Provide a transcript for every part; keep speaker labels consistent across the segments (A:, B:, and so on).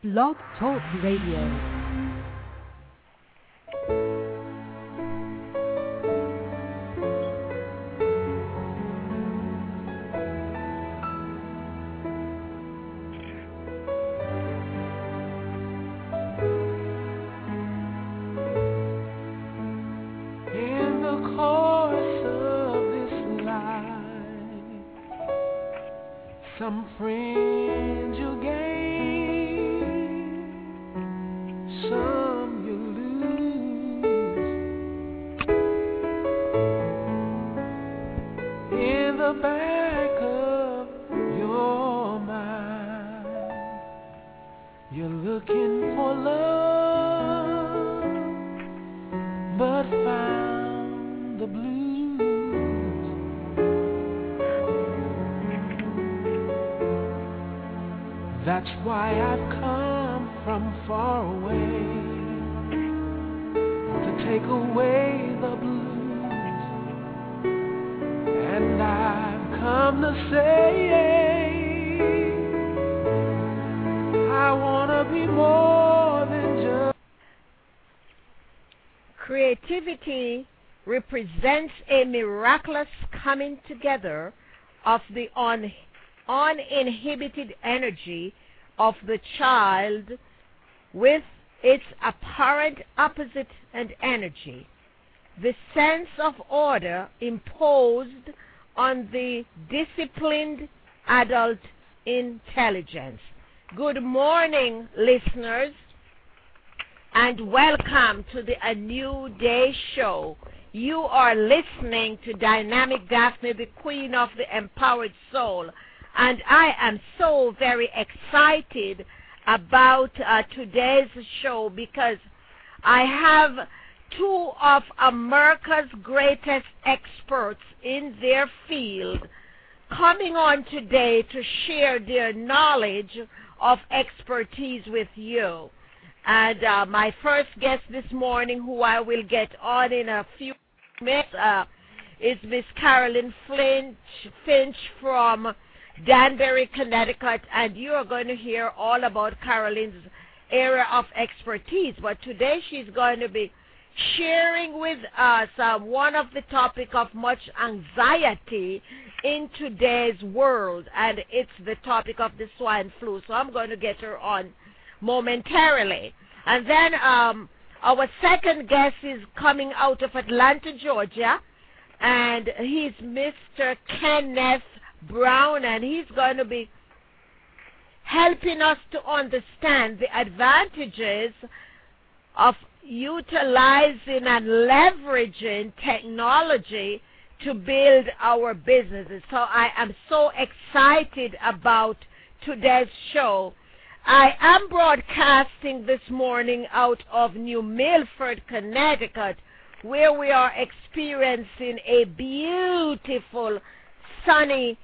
A: Blog Talk Radio.
B: Some friends you gain, some you lose. In the back of your mind, you're looking for love, but found the blues. That's why I've come from far away to take away the blues. And I've come to say I want to be more than just.
C: Creativity represents a miraculous coming together of the uninhibited energy of the child with its apparent opposite and energy, the sense of order imposed on the disciplined adult intelligence. Good morning, listeners, and welcome to the A New Day show. You are listening to Dynamic Daphne, the queen of the empowered soul. And I am so very excited about today's show because I have two of America's greatest experts in their field coming on today to share their knowledge of expertise with you. And my first guest this morning, who I will get on in a few minutes, is Miss Carolyn Finch from Danbury, Connecticut, and you are going to hear all about Carolyn's area of expertise. But today she's going to be sharing with us one of the topic of much anxiety in today's world, and it's the topic of the swine flu. So I'm going to get her on momentarily. And then our second guest is coming out of Atlanta, Georgia, and he's Mr. Kenneth Brown, and he's going to be helping us to understand the advantages of utilizing and leveraging technology to build our businesses. So I am so excited about today's show. I am broadcasting this morning out of New Milford, Connecticut, where we are experiencing a beautiful sunny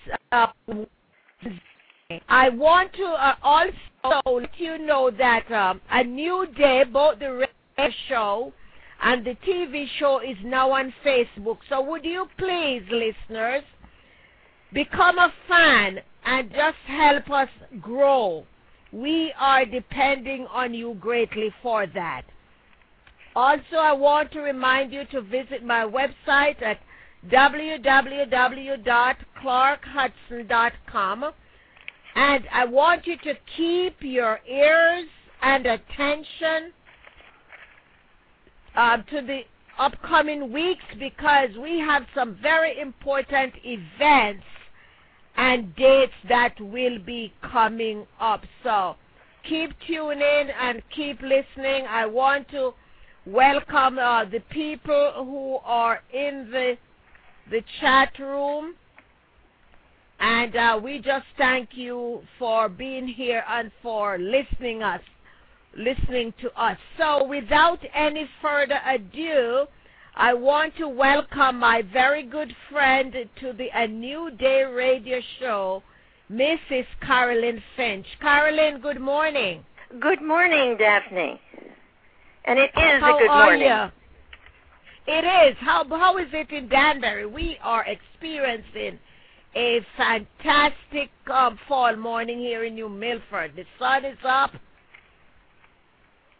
C: I want to also let you know that A New Day, both the radio show and the TV show, is now on Facebook. So would you please, listeners, become a fan and just help us grow. We are depending on you greatly for that. Also, I want to remind you to visit my website at www.clarkhudson.com, and I want you to keep your ears and attention to the upcoming weeks, because we have some very important events and dates that will be coming up. So keep tuning in and keep listening. I want to welcome the people who are in the chat room, and we just thank you for being here and for listening to us. So without any further ado, I want to welcome my very good friend to the A New Day radio show, Mrs. Carolyn Finch. Carolyn, good morning.
D: Good morning, Daphne. And it is
C: How
D: a good morning.
C: Are you? It is. How is it in Danbury? We are experiencing a fantastic fall morning here in New Milford. The sun is up.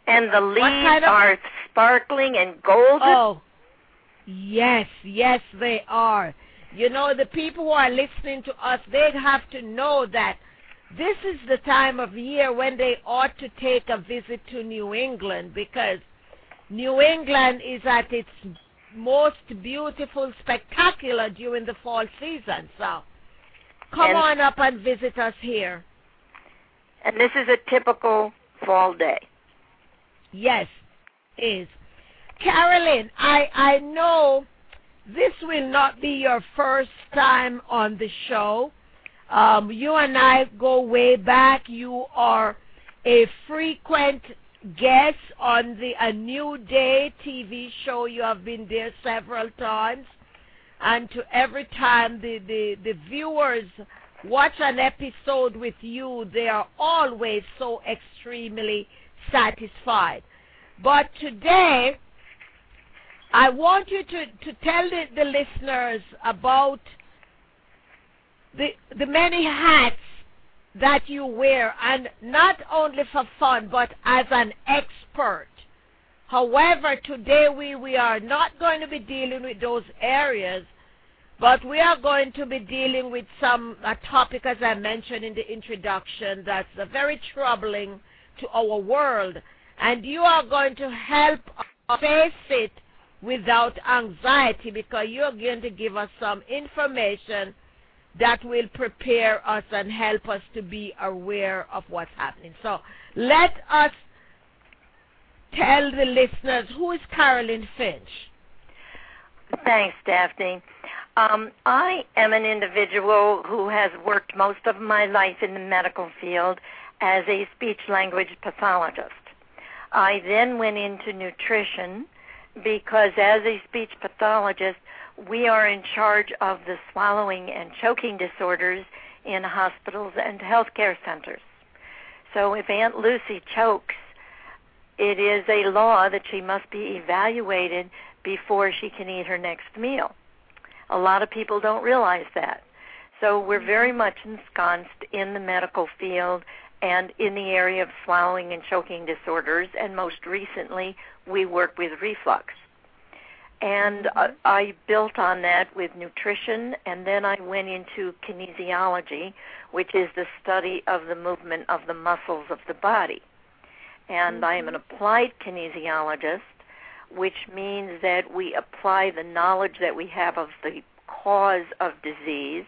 D: And the leaves are sparkling and golden?
C: Oh, yes, they are. You know, the people who are listening to us, they have to know that this is the time of year when they ought to take a visit to New England, because New England is at its most beautiful, spectacular during the fall season. So come on up and visit us here.
D: And this is a typical fall day.
C: Yes, it is. Carolyn, I know this will not be your first time on the show. You and I go way back. You are a frequent guest on the A New Day TV show. You have been there several times. And to every time the viewers watch an episode with you, they are always so extremely satisfied. But today, I want you to tell the listeners about the many hats that you wear, and not only for fun, but as an expert. However, today we are not going to be dealing with those areas, but we are going to be dealing with a topic, as I mentioned in the introduction, that's very troubling to our world. And you are going to help us face it without anxiety, because you're going to give us some information that will prepare us and help us to be aware of what's happening. So let us tell the listeners, who is Carolyn Finch?
D: Thanks, Daphne. I am an individual who has worked most of my life in the medical field as a speech-language pathologist. I then went into nutrition because as a speech pathologist, we are in charge of the swallowing and choking disorders in hospitals and healthcare centers. So if Aunt Lucy chokes, it is a law that she must be evaluated before she can eat her next meal. A lot of people don't realize that. So we're very much ensconced in the medical field and in the area of swallowing and choking disorders, and most recently we work with reflux. And I built on that with nutrition, and then I went into kinesiology, which is the study of the movement of the muscles of the body. And I am an applied kinesiologist, which means that we apply the knowledge that we have of the cause of disease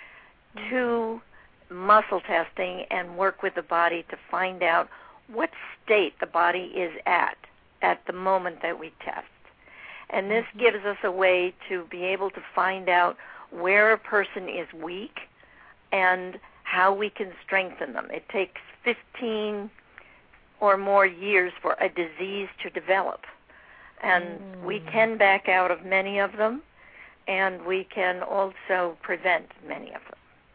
D: to muscle testing and work with the body to find out what state the body is at the moment that we test. And this gives us a way to be able to find out where a person is weak and how we can strengthen them. It takes 15 or more years for a disease to develop. And we can back out of many of them, and we can also prevent many of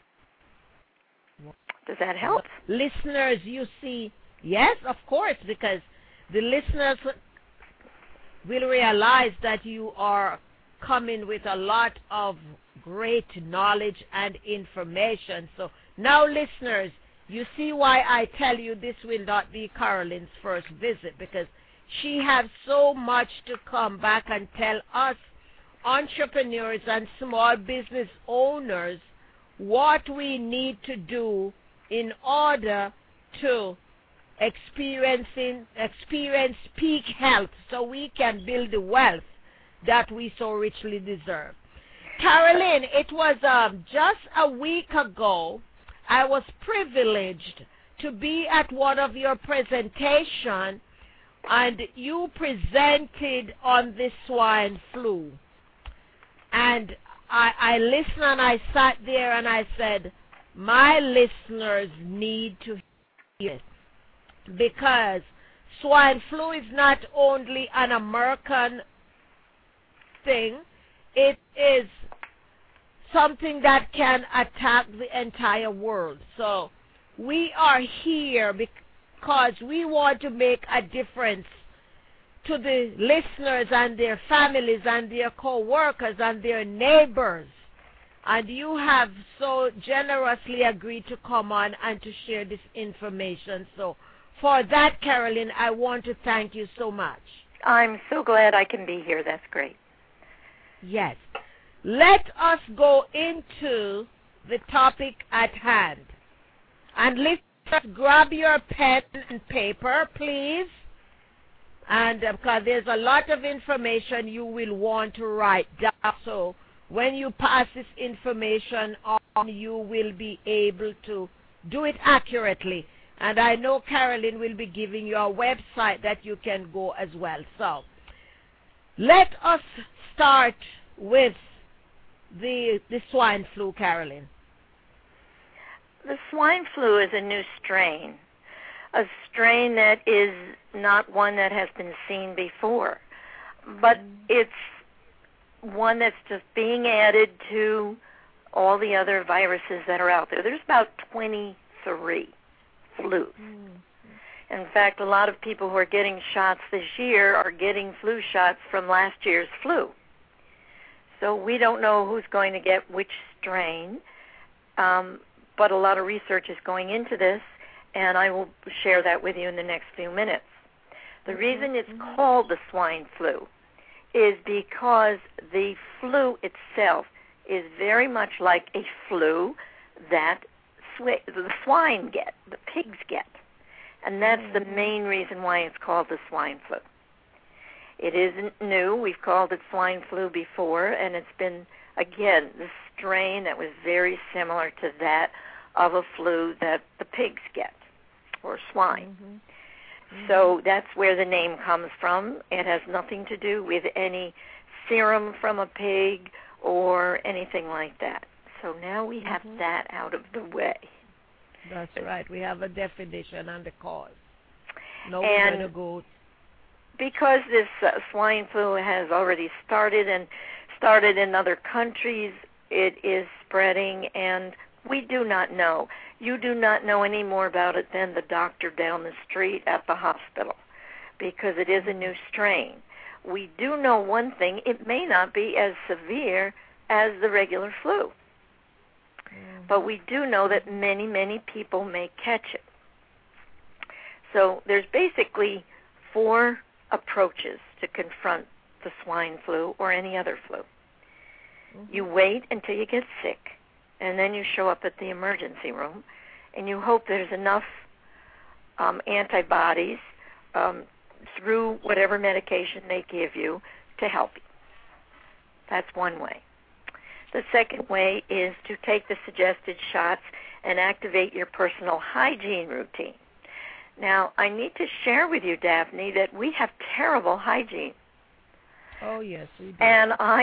D: them. Does that help?
C: Listeners, you see, yes, of course, because the listeners will realize that you are coming with a lot of great knowledge and information. So now, listeners, you see why I tell you this will not be Carolyn's first visit, because she has so much to come back and tell us entrepreneurs and small business owners what we need to do in order to experience peak health, so we can build the wealth that we so richly deserve. Carolyn, it was just a week ago, I was privileged to be at one of your presentations, and you presented on the swine flu. And I listened, and I sat there and I said, my listeners need to hear it, because swine flu is not only an American thing, it is something that can attack the entire world. So we are here because we want to make a difference to the listeners and their families and their co-workers and their neighbors. And you have so generously agreed to come on and to share this information. So for that, Carolyn, I want to thank you so much.
D: I'm so glad I can be here. That's great.
C: Yes. Let us go into the topic at hand. And let's grab your pen and paper, please. And because there's a lot of information you will want to write down. So when you pass this information on, you will be able to do it accurately. And I know Carolyn will be giving you a website that you can go as well. So let us start with the swine flu, Carolyn.
D: The swine flu is a new strain, a strain that is not one that has been seen before, but it's one that's just being added to all the other viruses that are out there. There's about 23 flus. In fact, a lot of people who are getting shots this year are getting flu shots from last year's flu. So we don't know who's going to get which strain, but a lot of research is going into this, and I will share that with you in the next few minutes. The reason it's called the swine flu is because the flu itself is very much like a flu that the swine get, the pigs get. And that's the main reason why it's called the swine flu. It isn't new. We've called it swine flu before, and it's been, again, the strain that was very similar to that of a flu that the pigs get, or swine. So that's where the name comes from. It has nothing to do with any serum from a pig or anything like that. So now we have that out of the way.
C: That's right. We have a definition and a cause. No,
D: and
C: we're going to go.
D: Because this swine flu has already started and started in other countries, it is spreading, and we do not know. You do not know any more about it than the doctor down the street at the hospital, because it is a new strain. We do know one thing: it may not be as severe as the regular flu. But we do know that many, many people may catch it. So there's basically 4 approaches to confront the swine flu or any other flu. You wait until you get sick, and then you show up at the emergency room, and you hope there's enough antibodies through whatever medication they give you to help you. That's one way. The second way is to take the suggested shots and activate your personal hygiene routine. Now, I need to share with you, Daphne, that we have terrible hygiene.
C: Oh, yes, we do.
D: And I,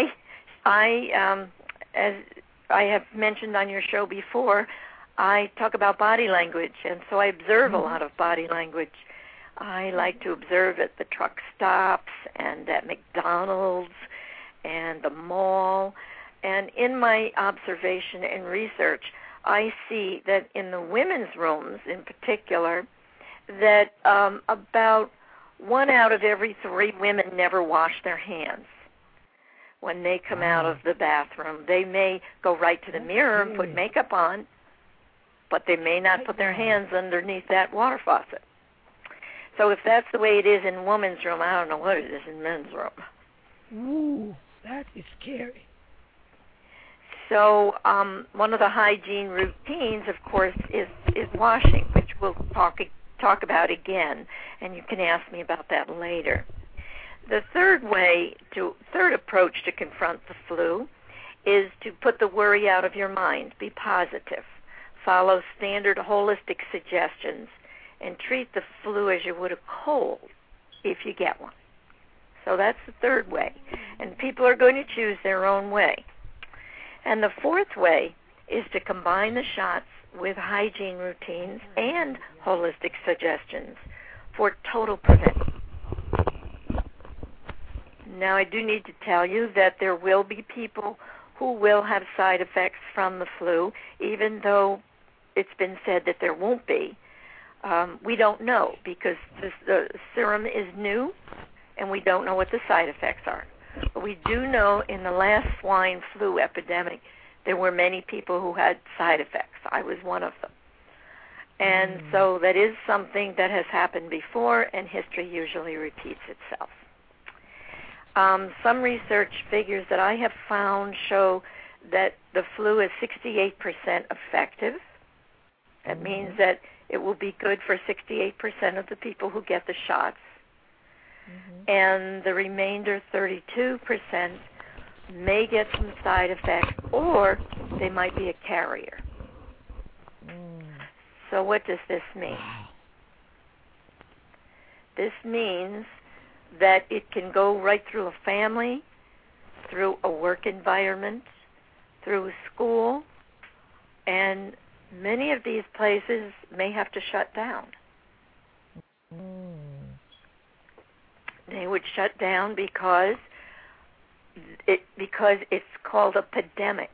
D: as I have mentioned on your show before, I talk about body language, and so I observe a lot of body language. I like to observe at the truck stops and at McDonald's and the mall. And in my observation and research, I see that in the women's rooms in particular, that about 1 out of every 3 women never wash their hands when they come out of the bathroom. They may go right to the mirror and put makeup on, but they may not put their hands underneath that water faucet. So if that's the way it is in women's room, I don't know what it is in men's room.
C: Ooh, that is scary.
D: So one of the hygiene routines, of course, is washing, which we'll talk about again, and you can ask me about that later. The third approach to confront the flu is to put the worry out of your mind. Be positive. Follow standard holistic suggestions and treat the flu as you would a cold if you get one. So that's the third way. And people are going to choose their own way. And the fourth way is to combine the shots with hygiene routines and holistic suggestions for total prevention. Now, I do need to tell you that there will be people who will have side effects from the flu, even though it's been said that there won't be. We don't know because the serum is new, and we don't know what the side effects are. But we do know in the last swine flu epidemic, there were many people who had side effects. I was one of them. And so that is something that has happened before, and history usually repeats itself. Some research figures that I have found show that the flu is 68% effective. That means that it will be good for 68% of the people who get the shots. And the remainder, 32%, may get some side effects, or they might be a carrier. So what does this mean? This means that it can go right through a family, through a work environment, through a school, and many of these places may have to shut down. They would shut down because it's called a pandemic.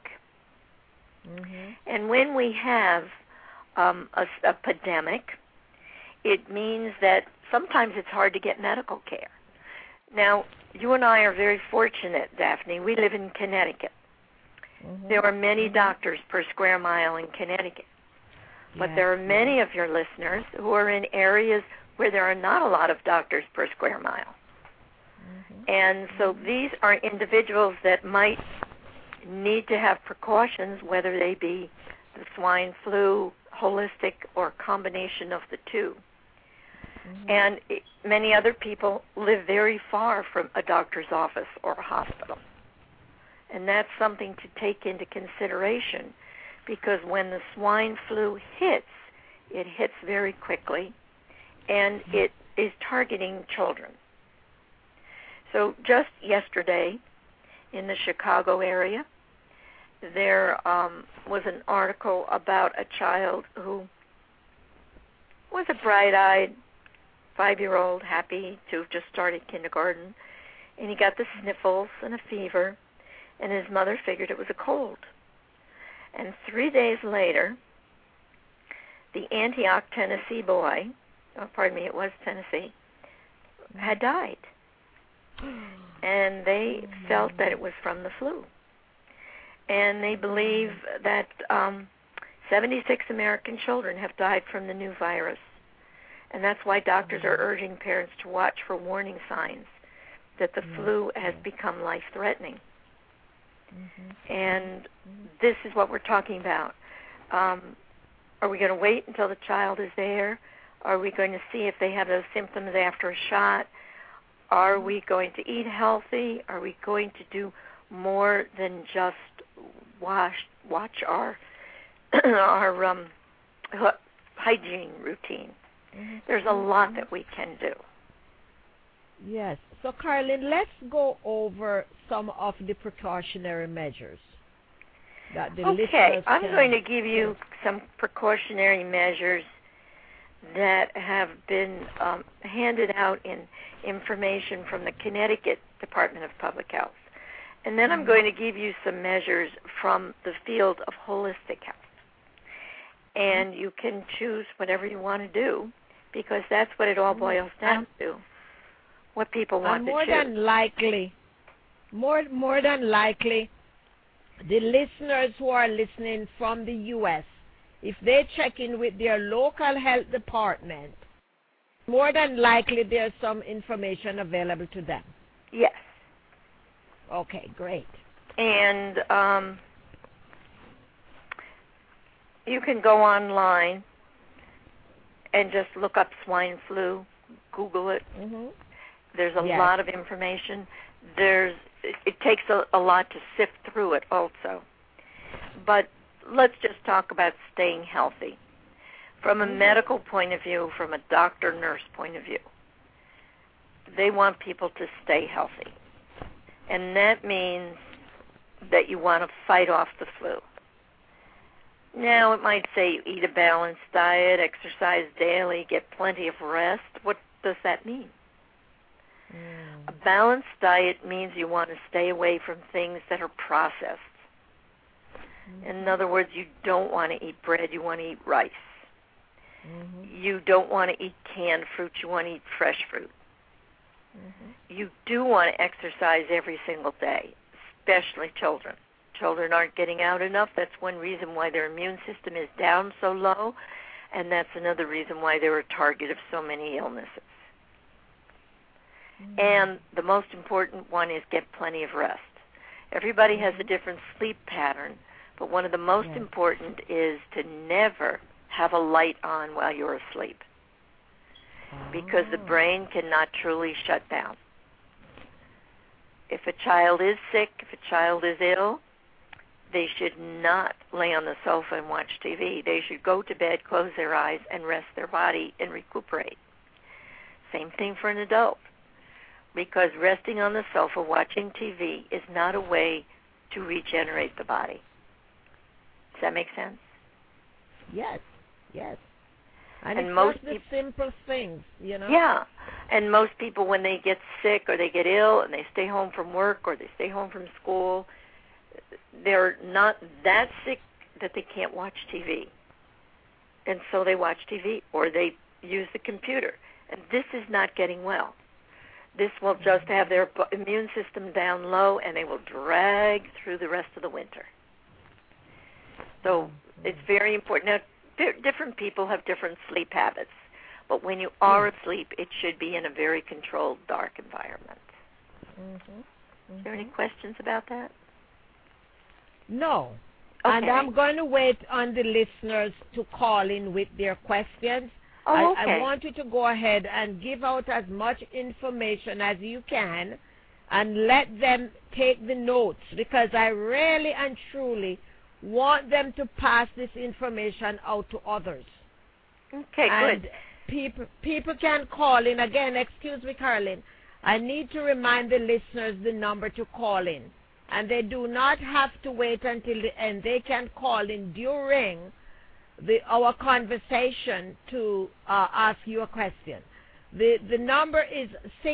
D: And when we have a pandemic, it means that sometimes it's hard to get medical care. Now, you and I are very fortunate, Daphne. We live in Connecticut. There are many doctors per square mile in Connecticut. But there are many of your listeners who are in areas where there are not a lot of doctors per square mile. And so these are individuals that might need to have precautions, whether they be the swine flu, holistic, or a combination of the two. And many other people live very far from a doctor's office or a hospital. And that's something to take into consideration, because when the swine flu hits, it hits very quickly, and it is targeting children. So just yesterday in the Chicago area, there was an article about a child who was a bright-eyed 5-year-old, happy to have just started kindergarten, and he got the sniffles and a fever, and his mother figured it was a cold. And 3 days later, the Antioch, Tennessee boy, it was Tennessee, had died. And they felt that it was from the flu. And they believe that 76 American children have died from the new virus. And that's why doctors are urging parents to watch for warning signs that the flu has become life-threatening. And this is what we're talking about. Are we going to wait until the child is there? Are we going to see if they have those symptoms after a shot? Are we going to eat healthy? Are we going to do more than just watch our hygiene routine? There's a lot that we can do.
C: Yes. So, Carolyn, let's go over some of the precautionary measures that the listeners
D: I'm going to give you some precautionary measures that have been handed out in information from the Connecticut Department of Public Health. And then I'm going to give you some measures from the field of holistic health. And you can choose whatever you want to do, because that's what it all boils down to, what people want to choose.
C: More than likely, the listeners who are listening from the U.S., if they check in with their local health department, more than likely there's some information available to them.
D: Yes.
C: Okay, great.
D: And you can go online and just look up swine flu, Google it. There's a lot of information. It takes a lot to sift through it also. But let's just talk about staying healthy. From a medical point of view, from a doctor-nurse point of view, they want people to stay healthy. And that means that you want to fight off the flu. Now, it might say eat a balanced diet, exercise daily, get plenty of rest. What does that mean? A balanced diet means you want to stay away from things that are processed. In other words, you don't want to eat bread, you want to eat rice. You don't want to eat canned fruit, you want to eat fresh fruit. You do want to exercise every single day, especially children. Children aren't getting out enough. That's one reason why their immune system is down so low, And that's another reason why they're a target of so many illnesses. And the most important one is get plenty of rest. Everybody has a different sleep pattern, but one of the most important is to never have a light on while you're asleep, because the brain cannot truly shut down. If a child is sick, if a child is ill, they should not lay on the sofa and watch TV. They should go to bed, close their eyes, and rest their body and recuperate. Same thing for an adult, because resting on the sofa watching TV is not a way to regenerate the body. Does that make sense?
C: Yes, yes. And it's
D: most
C: just the simple things, you know?
D: Yeah. And most people, when they get sick or they get ill and they stay home from work or they stay home from school, they're not that sick that they can't watch TV. And so they watch TV or they use the computer. And this is not getting well. This will just have their immune system down low, and they will drag through the rest of the winter. So it's very important. Now, different people have different sleep habits, but when you are asleep, it should be in a very controlled, dark environment. Is there any questions about that?
C: No.
D: Okay.
C: And I'm going to wait on the listeners to call in with their questions.
D: Oh, okay.
C: I want you to go ahead and give out as much information as you can and let them take the notes, because I really and truly want them to pass this information out to others.
D: Okay,
C: and
D: good.
C: People can call in. Again, excuse me, Carolyn. I need to remind the listeners the number to call in. And they do not have to wait until the end. They can call in during our conversation to ask you a question. The number is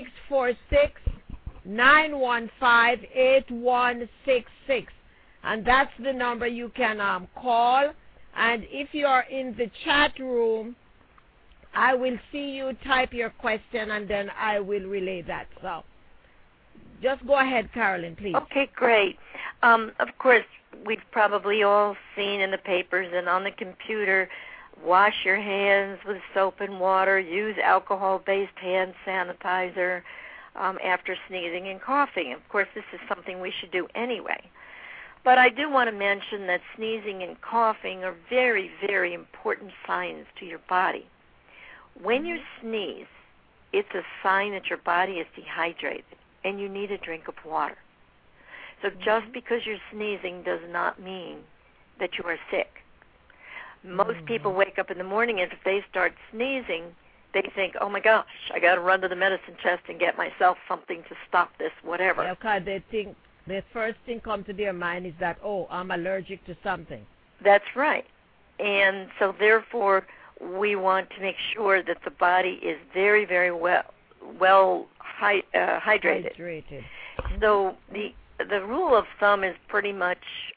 C: 646-915-8166, and that's the number you can call. And if you are in the chat room, I will see you type your question, and then I will relay that. So just go ahead, Carolyn, please.
D: Okay, great. Of course, we've probably all seen in the papers and on the computer, wash your hands with soap and water, use alcohol-based hand sanitizer after sneezing and coughing. Of course, this is something we should do anyway. But I do want to mention that sneezing and coughing are very, very important signs to your body. When you sneeze, it's a sign that your body is dehydrated and you need a drink of water. So just because you're sneezing does not mean that you are sick. Most people wake up in the morning, and if they start sneezing, they think, oh, my gosh, I got to run to the medicine chest and get myself something to stop this, whatever.
C: Okay, they think the first thing come to their mind is that, oh, I'm allergic to something.
D: That's right. And so, therefore, we want to make sure that the body is very, very well hydrated. So the rule of thumb is pretty much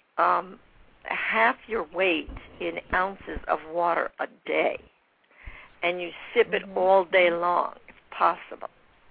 D: half your weight in ounces of water a day, and you sip it all day long if possible.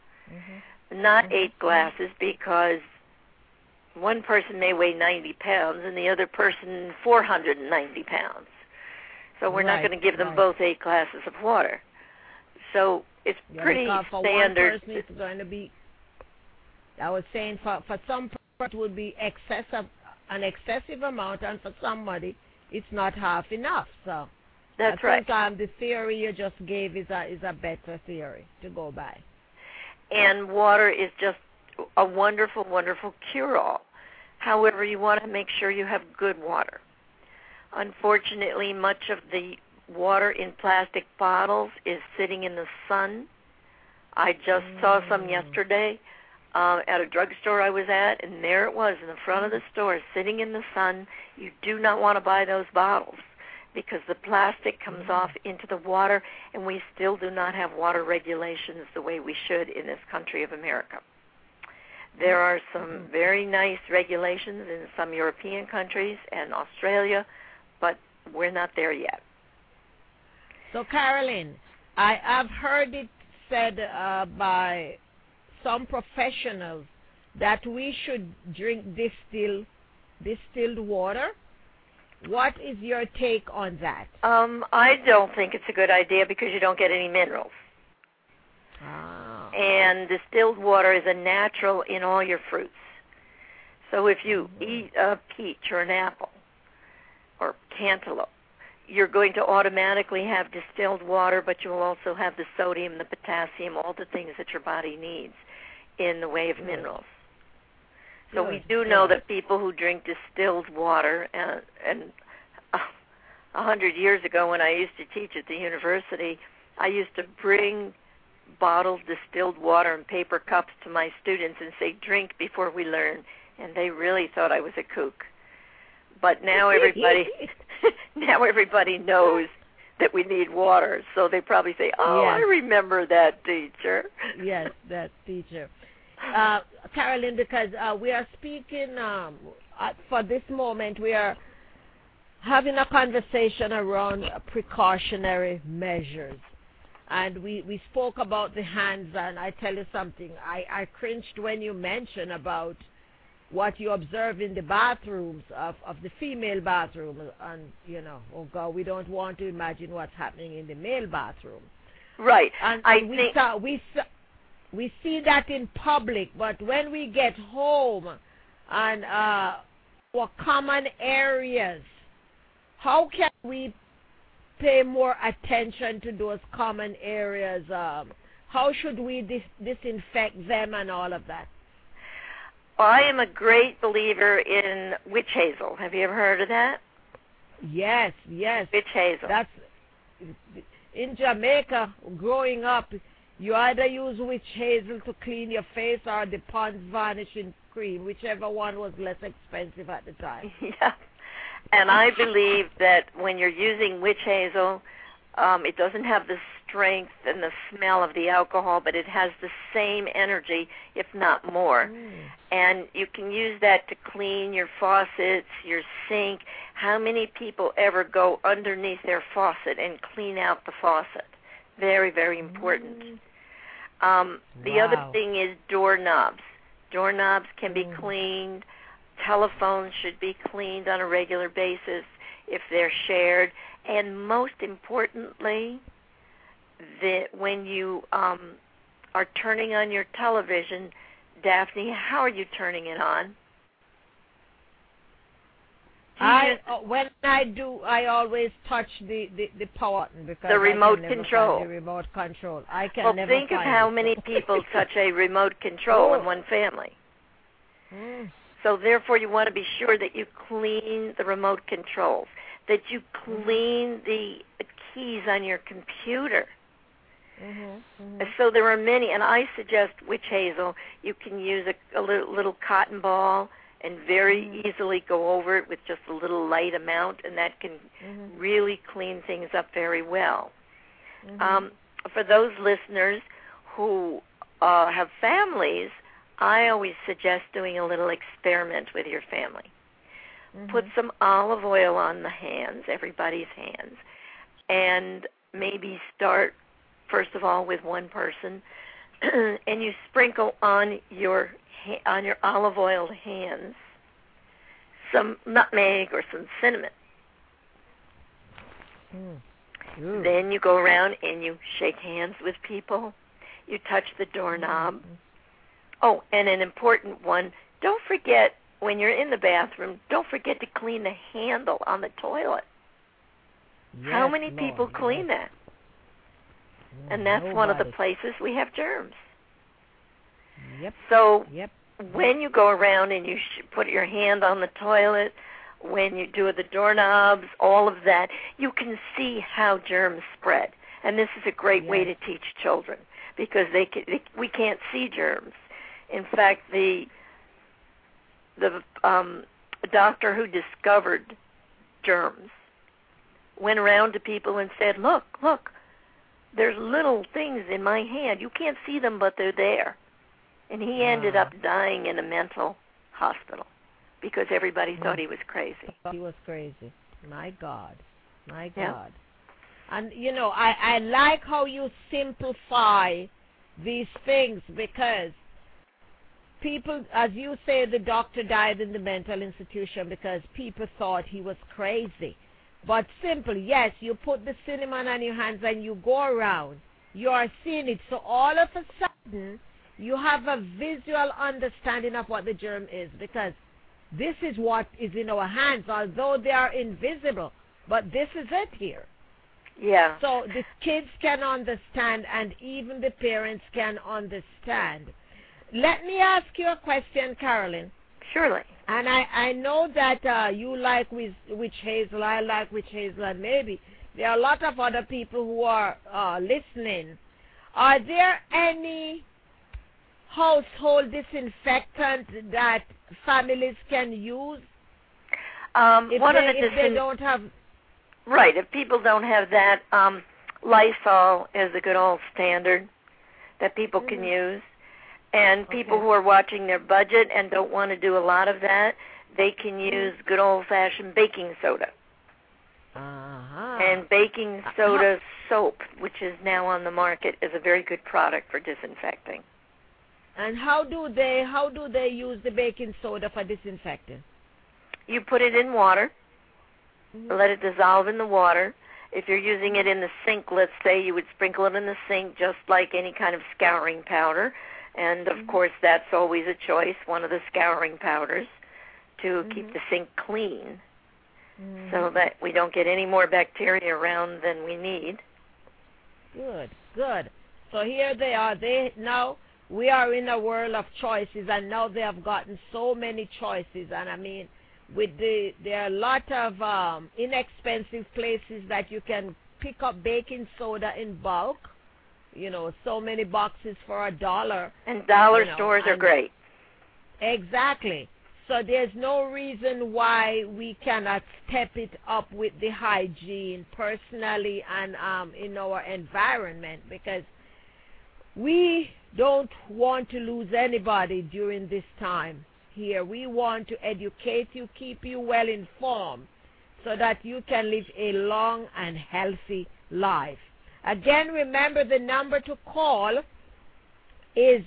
D: Not 8 glasses, because one person may weigh 90 pounds and the other person 490 pounds. So we're not going to give them both 8 glasses of water. So it's pretty standard.
C: For one person, it's going to be, I was saying, for some person it would be an excessive amount, and for somebody it's not half enough. So
D: that's
C: right. The theory you just gave is a better theory to go by.
D: And water is just a wonderful, wonderful cure-all. However, you want to make sure you have good water. Unfortunately, much of the water in plastic bottles is sitting in the sun. I just saw some yesterday at a drugstore I was at, and there it was in the front of the store sitting in the sun. You do not want to buy those bottles because the plastic comes off into the water, and we still do not have water regulations the way we should in this country of America. There are some very nice regulations in some European countries and Australia, but we're not there yet.
C: So, Carolyn, I have heard it said by some professionals that we should drink distilled water. What is your take on that?
D: I don't think it's a good idea because you don't get any minerals. And distilled water is a natural in all your fruits. So if you eat a peach or an apple or cantaloupe, you're going to automatically have distilled water, but you'll also have the sodium, the potassium, all the things that your body needs in the way of minerals. So we do know that people who drink distilled water, and 100 years ago when I used to teach at the university, I used to bring bottled distilled water in paper cups to my students and say, drink before we learn. And they really thought I was a kook. But now everybody knows that we need water. So they probably say, oh, yes. I remember that teacher.
C: Yes, that teacher. Carolyn, because we are speaking, for this moment, we are having a conversation around precautionary measures. And we spoke about the hands, and I tell you something, I cringed when you mentioned about what you observe in the bathrooms of the female bathroom. And, you know, oh, God, we don't want to imagine what's happening in the male bathroom.
D: Right.
C: And we see that in public, but when we get home and our common areas, how can we pay more attention to those common areas? How should we disinfect them and all of that?
D: I am a great believer in witch hazel. Have you ever heard of that?
C: Yes.
D: Witch hazel.
C: That's in Jamaica. Growing up, you either use witch hazel to clean your face or the Pond's Vanishing Cream, whichever one was less expensive at the time.
D: Yeah. And I believe that when you're using witch hazel, it doesn't have the strength and the smell of the alcohol, but it has the same energy, if not more. And you can use that to clean your faucets, your sink. How many people ever go underneath their faucet and clean out the faucet? Very, very important. The other thing is doorknobs. Doorknobs can be cleaned. Telephones should be cleaned on a regular basis if they're shared. And most importantly, when you are turning on your television, Daphne, how are you turning it on?
C: When I do, I always touch the power button because
D: the remote control.
C: The remote control. I can never
D: think of how many people touch a remote control in one family. So therefore, you want to be sure that you clean the remote controls, that you clean the keys on your computer. So there are many, and I suggest witch hazel. You can use a little cotton ball and very easily go over it with just a little light amount, and that can really clean things up very well. For those listeners who have families, I always suggest doing a little experiment with your family. Put some olive oil on the hands, everybody's hands, and maybe start, first of all, with one person, and you sprinkle on your olive oiled hands some nutmeg or some cinnamon. Then you go around and you shake hands with people. You touch the doorknob. Oh, and an important one, don't forget, when you're in the bathroom, don't forget to clean the handle on the toilet. Yes, how many people clean that? And that's one of the places we have germs. So when you go around and you put your hand on the toilet, when you do the doorknobs, all of that, you can see how germs spread. And this is a great way to teach children because we can't see germs. In fact, the doctor who discovered germs went around to people and said, look, there's little things in my hand. You can't see them, but they're there. And he ended up dying in a mental hospital because everybody thought he was crazy.
C: He was crazy. My God. And, you know, I like how you simplify these things because people, as you say, the doctor died in the mental institution because people thought he was crazy. But simple, yes, you put the cinnamon on your hands and you go around. You are seeing it. So all of a sudden, you have a visual understanding of what the germ is, because this is what is in our hands, although they are invisible. But this is it here.
D: Yeah.
C: So the kids can understand, and even the parents can understand. Let me ask you a question, Carolyn.
D: Surely.
C: And I know that you like witch hazel, I like witch hazel, and maybe there are a lot of other people who are listening. Are there any household disinfectant that families can use if they don't have...
D: Right, if people don't have that, Lysol is a good old standard that people can use. And people who are watching their budget and don't want to do a lot of that, they can use good old-fashioned baking soda. And baking soda soap, which is now on the market, is a very good product for disinfecting.
C: And how do they use the baking soda for disinfecting?
D: You put it in water, let it dissolve in the water. If you're using it in the sink, let's say, you would sprinkle it in the sink just like any kind of scouring powder. And, of course, that's always a choice, one of the scouring powders, to keep the sink clean so that we don't get any more bacteria around than we need.
C: Good, good. So here they are. Now we are in a world of choices, and now they have gotten so many choices. And, I mean, there are a lot of inexpensive places that you can pick up baking soda in bulk. You know, so many boxes for $1.
D: And dollar stores are great.
C: Exactly. So there's no reason why we cannot step it up with the hygiene personally and in our environment, because we don't want to lose anybody during this time here. We want to educate you, keep you well informed, so that you can live a long and healthy life. Again, remember the number to call is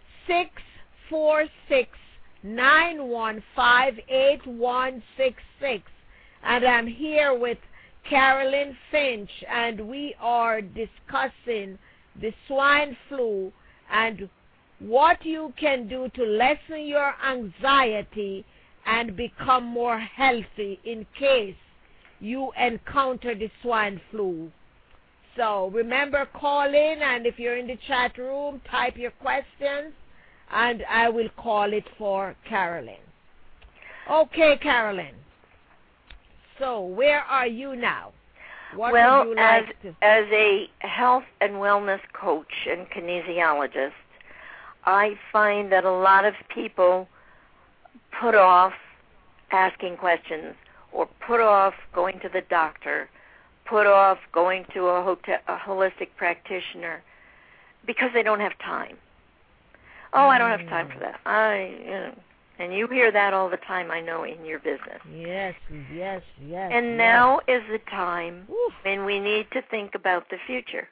C: 646-915-8166. And I'm here with Carolyn Finch, and we are discussing the swine flu and what you can do to lessen your anxiety and become more healthy in case you encounter the swine flu. So remember, call in, and if you're in the chat room, type your questions, and I will call it for Carolyn. Okay, Carolyn. So where are you now? What would you like
D: as a health and wellness coach and kinesiologist, I find that a lot of people put off asking questions or put off going to the doctor, put off going to a holistic practitioner because they don't have time. Oh, I don't have time for that. And you hear that all the time, I know, in your business.
C: Yes.
D: And now is the time when we need to think about the future.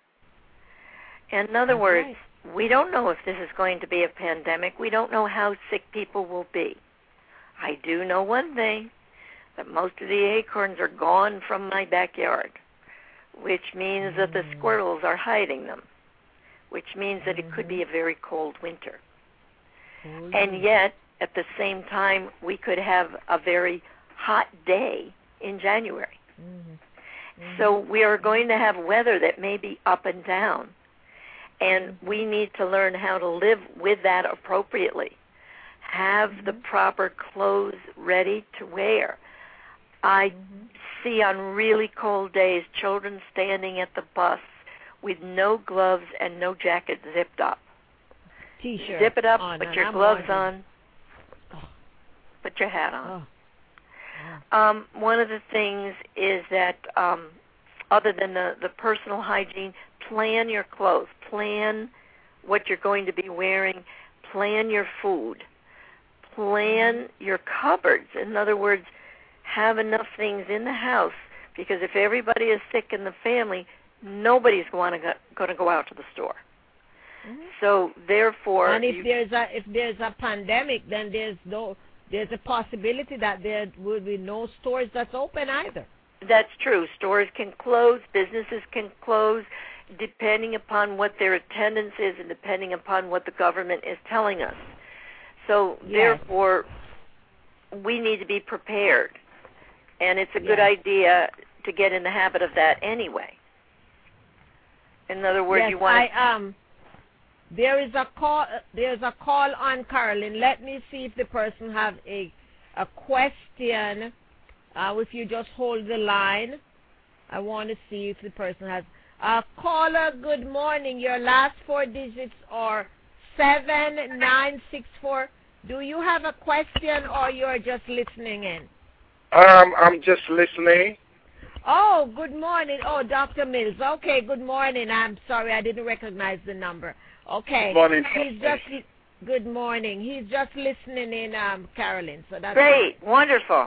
D: In other words, we don't know if this is going to be a pandemic. We don't know how sick people will be. I do know one thing, that most of the acorns are gone from my backyard, which means that the squirrels are hiding them, which means that it could be a very cold winter. And yet, at the same time, we could have a very hot day in January. So we are going to have weather that may be up and down, and we need to learn how to live with that appropriately. Have the proper clothes ready to wear. I see on really cold days children standing at the bus with no gloves and no jacket zipped up.
C: T-shirt.
D: Zip it up, put your gloves on, put your hat on. One of the things is that other than the personal hygiene, plan your clothes, plan what you're going to be wearing, plan your food, plan your cupboards. In other words, have enough things in the house, because if everybody is sick in the family, nobody's going to go out to the store. So therefore,
C: and if there's a pandemic, then there's a possibility that there will be no stores that's open either.
D: That's true. Stores can close, businesses can close, depending upon what their attendance is and depending upon what the government is telling us. So therefore, we need to be prepared, and it's a good idea to get in the habit of that anyway. In other words, you want.
C: There is a call. There's a call on Carolyn. Let me see if the person have a question. If you just hold the line, I want to see if the person has. Caller, good morning. Your last 4 digits are 7964. Do you have a question, or you're just listening in?
E: I'm just listening.
C: Oh, good morning. Oh, Dr. Mills. Okay, good morning. I'm sorry, I didn't recognize the number. Okay.
E: Good morning.
C: Good morning. He's just listening in, Carolyn. So that's
D: great. Wonderful.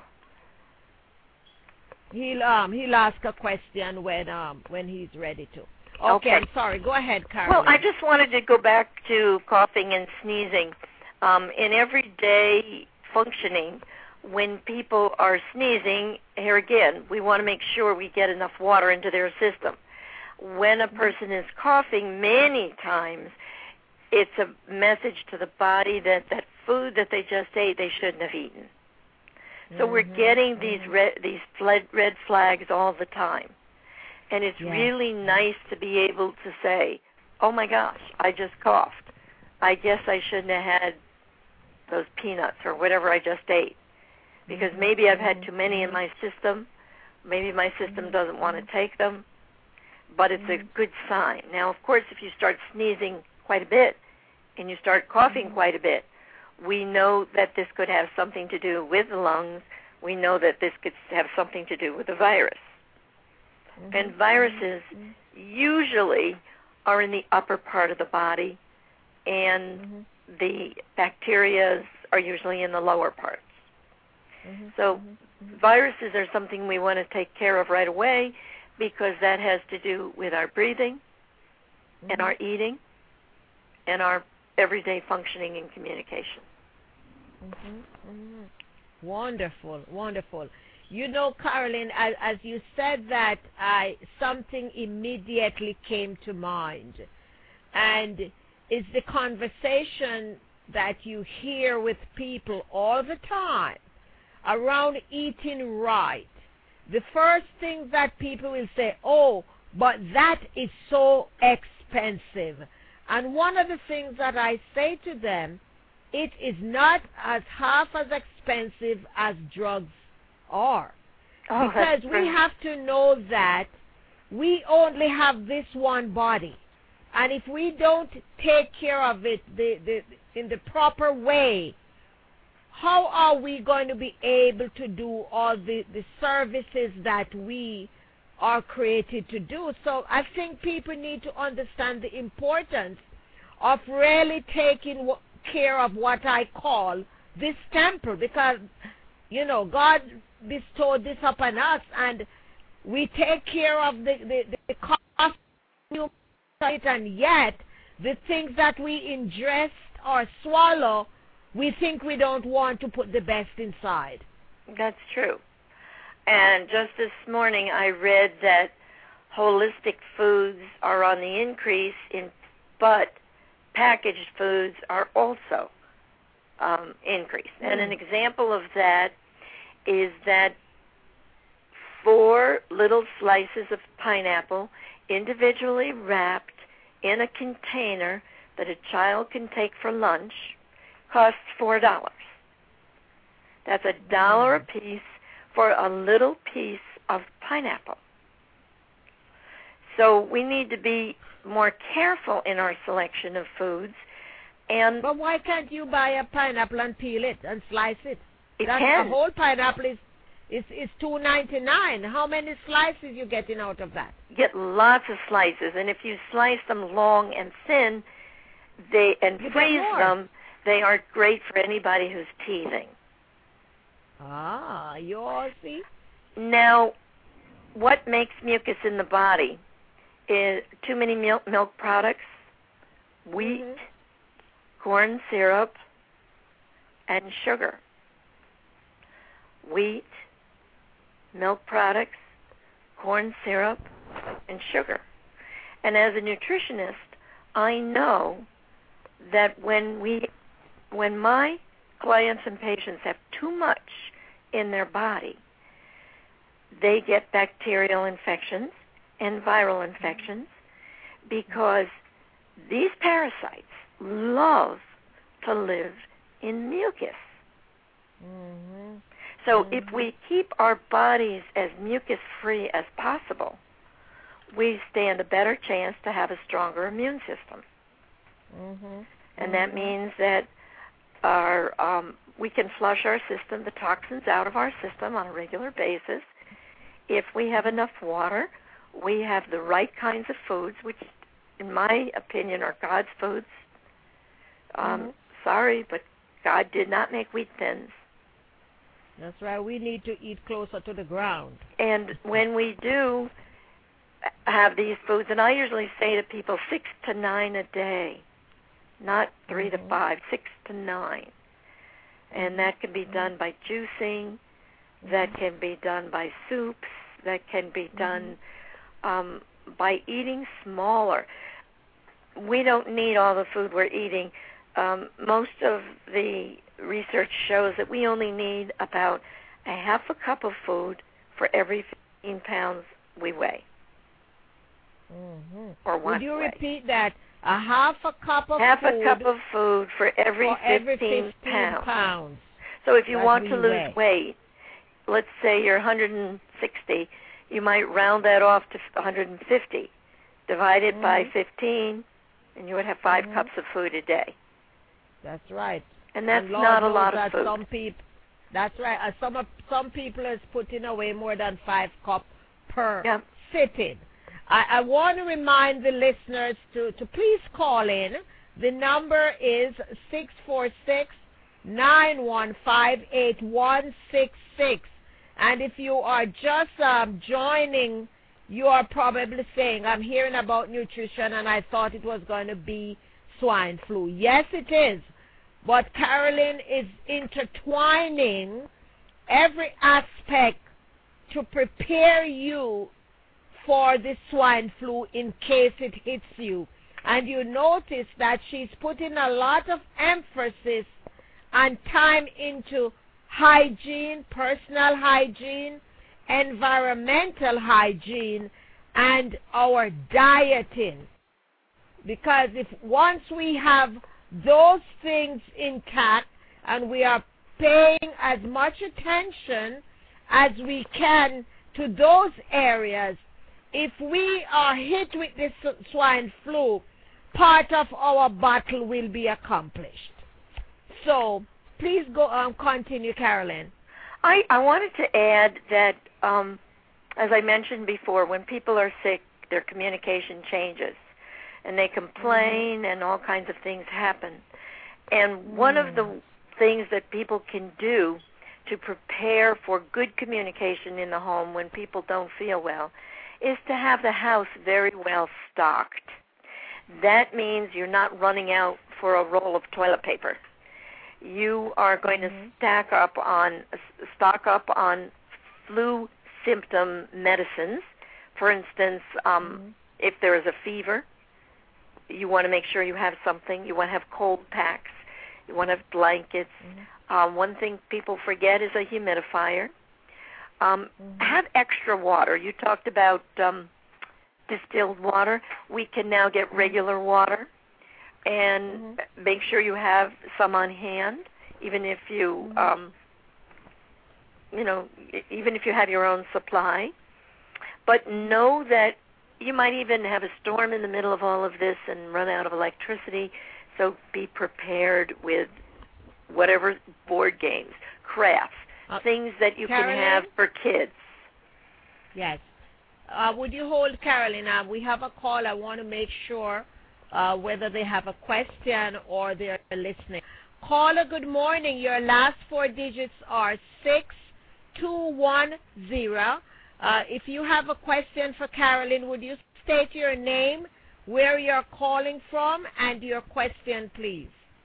C: He'll ask a question when he's ready to. Okay, I'm sorry. Go ahead, Carolyn.
D: Well, I just wanted to go back to coughing and sneezing. In everyday functioning, when people are sneezing, here again, we want to make sure we get enough water into their system. When a person is coughing, many times it's a message to the body that that food that they just ate, they shouldn't have eaten. So we're getting these red flags all the time. And it's really nice to be able to say, oh, my gosh, I just coughed. I guess I shouldn't have had those peanuts or whatever I just ate, because maybe I've had too many in my system. Maybe my system doesn't want to take them, but it's a good sign. Now, of course, if you start sneezing quite a bit and you start coughing quite a bit, we know that this could have something to do with the lungs. We know that this could have something to do with the virus. And viruses usually are in the upper part of the body, and the bacteria are usually in the lower parts. So viruses are something we want to take care of right away, because that has to do with our breathing and our eating and our everyday functioning and communication.
C: Wonderful, wonderful. You know, Carolyn, as you said that, something immediately came to mind, and it's the conversation that you hear with people all the time around eating right. The first thing that people will say, oh, but that is so expensive. And one of the things that I say to them, it is not as half as expensive as drugs are. Because we have to know that we only have this one body. And if we don't take care of it in the proper way, how are we going to be able to do all the services that we are created to do? So I think people need to understand the importance of really taking care of what I call this temple, because, you know, God bestowed this upon us, and we take care of the cost, and yet the things that we ingest or swallow, we think we don't want to put the best inside.
D: That's true. And just this morning I read that holistic foods are on the increase, but packaged foods are also increased. And an example of that is that 4 little slices of pineapple individually wrapped in a container that a child can take for lunch costs $4. That's $1 a piece for a little piece of pineapple. So we need to be more careful in our selection of foods.
C: But why can't you buy a pineapple and peel it and slice it?
D: A
C: whole pineapple is $2.99. How many slices you getting out of that?
D: You get lots of slices, and if you slice them long and thin, freeze them, they are great for anybody who's teething.
C: You all see?
D: Now, what makes mucus in the body is too many milk products, wheat, corn syrup, and sugar. Wheat, milk products, corn syrup, and sugar. And as a nutritionist, I know that when my clients and patients have too much in their body, they get bacterial infections and viral infections because these parasites love to live in mucus. So if we keep our bodies as mucus-free as possible, we stand a better chance to have a stronger immune system. And that means that we can flush our system, the toxins out of our system on a regular basis. If we have enough water, we have the right kinds of foods, which in my opinion are God's foods. Sorry, but God did not make wheat thins.
C: That's right. We need to eat closer to the ground.
D: And when we do have these foods, and I usually say to people 6 to 9 a day, not 3 to 5, 6 to 9. And that can be done by juicing, that can be done by soups, that can be done by eating smaller. We don't need all the food we're eating. Most of the research shows that we only need about a half a cup of food for every 15 pounds we weigh. Or want
C: Would you
D: to weigh.
C: repeat that? A half a cup of
D: half
C: food
D: a cup of food for every 15
C: pounds.
D: So if you
C: That's
D: want
C: what
D: to
C: you
D: lose
C: weigh.
D: weight, let's say you're 160, you might round that off to 150. Divide it by 15, and you would have 5 cups of food a day.
C: That's right.
D: And that's
C: Lord
D: not a
C: knows
D: lot of
C: that
D: food.
C: That's right. Some people is putting away more than 5 cups per
D: Yeah.
C: sitting. I want to remind the listeners to please call in. The number is 646-915-8166. And if you are just joining, you are probably saying, I'm hearing about nutrition and I thought it was going to be swine flu. Yes, it is. But Carolyn is intertwining every aspect to prepare you for the swine flu in case it hits you. And you notice that she's putting a lot of emphasis and time into hygiene, personal hygiene, environmental hygiene, and our dieting. Because if once we have those things intact and we are paying as much attention as we can to those areas, if we are hit with this swine flu, part of our battle will be accomplished. So please go continue, Carolyn.
D: I wanted to add that, as I mentioned before, when people are sick, their communication changes, and they complain, and all kinds of things happen. And one of the things that people can do to prepare for good communication in the home when people don't feel well is to have the house very well stocked. That means you're not running out for a roll of toilet paper. You are going to stock up on flu symptom medicines. For instance, if there is a fever, you want to make sure you have something. You want to have cold packs. You want to have blankets. One thing people forget is a humidifier. Have extra water. You talked about distilled water. We can now get regular water, and make sure you have some on hand, even if you, even if you have your own supply. But know that you might even have a storm in the middle of all of this and run out of electricity. So be prepared with whatever board games, crafts, things that you
C: Carolyn?
D: can have for kids.
C: Yes. Would you hold Carolyn? We have a call. I want to make sure whether they have a question or they're listening. Caller, good morning. Your last 4 digits are 6210. If you have a question for Carolyn, would you state your name, where you're calling from, and your question, please.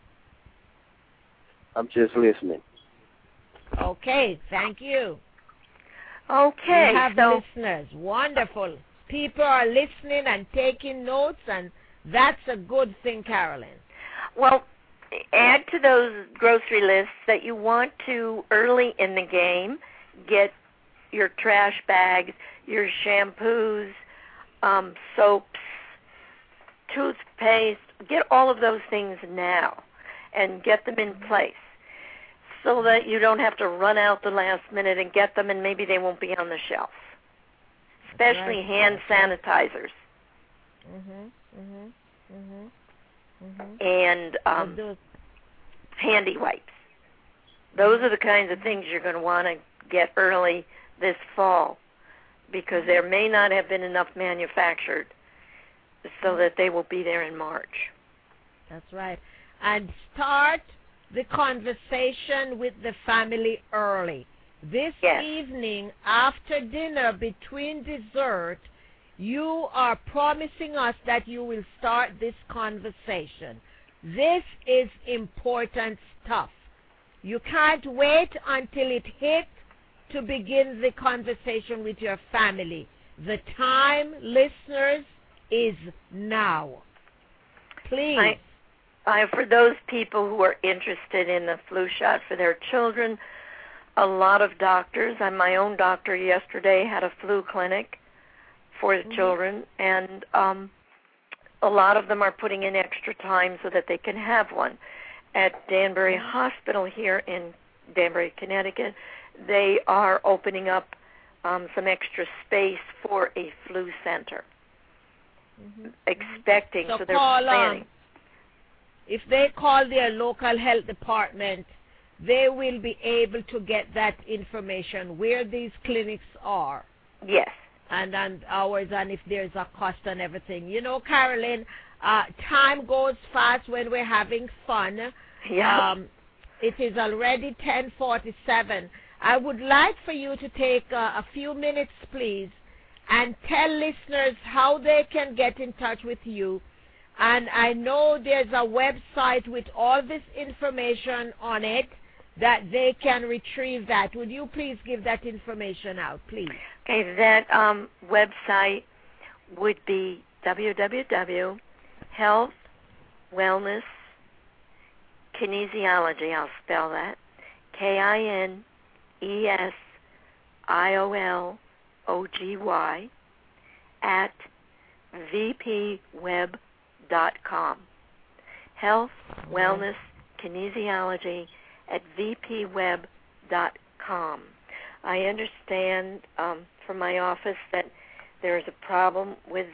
F: I'm just listening.
C: Okay, thank you.
D: Okay,
C: we have
D: so
C: listeners. Wonderful. People are listening and taking notes, and that's a good thing, Carolyn.
D: well, add to those grocery lists that you want to, early in the game, get your trash bags, your shampoos, soaps, toothpaste. Get all of those things now and get them in place so that you don't have to run out the last minute and get them, and maybe they won't be on the shelf. Especially hand sanitizers. And handy wipes. Those are the kinds of things you're going to want to get early this fall, because there may not have been enough manufactured so that they will be there in March.
C: That's right. And start the conversation with the family early. This evening, after dinner, between dessert, you are promising us that you will start this conversation. This is important stuff. You can't wait until it hits to begin the conversation with your family. The time, listeners, is now. Please.
D: For those people who are interested in the flu shot for their children, a lot of doctors, and my own doctor yesterday had a flu clinic for the children, and a lot of them are putting in extra time so that they can have one. At Danbury Hospital here in Danbury, Connecticut, they are opening up some extra space for a flu center. Expecting, so they're planning.
C: If they call their local health department, they will be able to get that information where these clinics are.
D: Yes.
C: And hours, and if there's a cost and everything. You know, Carolyn, time goes fast when we're having fun.
D: Yeah.
C: It is already 10:47. I would like for you to take a few minutes, please, and tell listeners how they can get in touch with you. And I know there's a website with all this information on it that they can retrieve that. Would you please give that information out, please?
D: Okay, that website would be www.health-wellness-kinesiology, I'll spell that, KINESIOLOGY at vpweb.com. Health, Wellness, Kinesiology at vpweb.com. I understand from my office that there is a problem with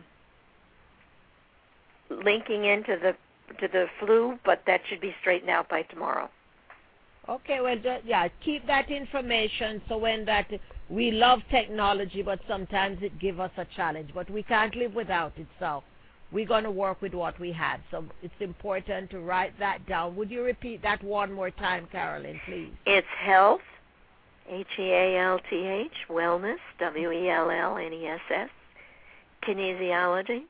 D: linking into the flu, but that should be straightened out by tomorrow.
C: Okay, well, keep that information so when that, we love technology, but sometimes it gives us a challenge, but we can't live without it, so we're going to work with what we have. So it's important to write that down. Would you repeat that one more time, Carolyn, please?
D: It's health, HEALTH, wellness, WELLNESS, kinesiology,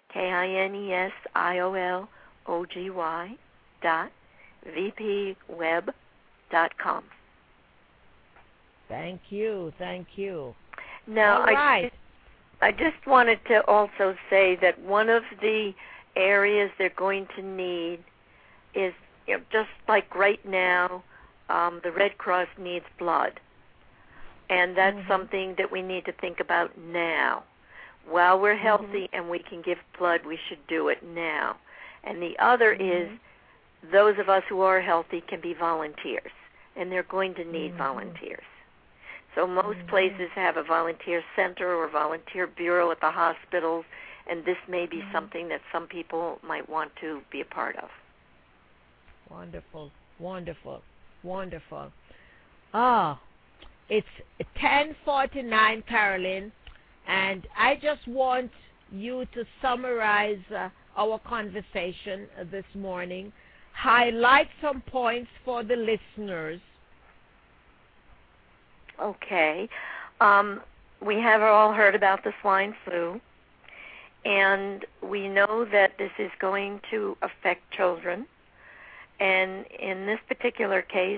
D: KINESIOLOGY vpweb.com.
C: Thank you.
D: Now,
C: right.
D: I just wanted to also say that one of the areas they're going to need is, just like right now, the Red Cross needs blood. And that's something that we need to think about now. While we're healthy and we can give blood, we should do it now. And the other is those of us who are healthy can be volunteers, and they're going to need volunteers. So most places have a volunteer center or volunteer bureau at the hospitals, and this may be something that some people might want to be a part of.
C: Wonderful. It's 10:49, Carolyn, and I just want you to summarize our conversation this morning. Highlight some points for the listeners.
D: Okay. We have all heard about the swine flu, And we know that this is going to affect children. And in this particular case,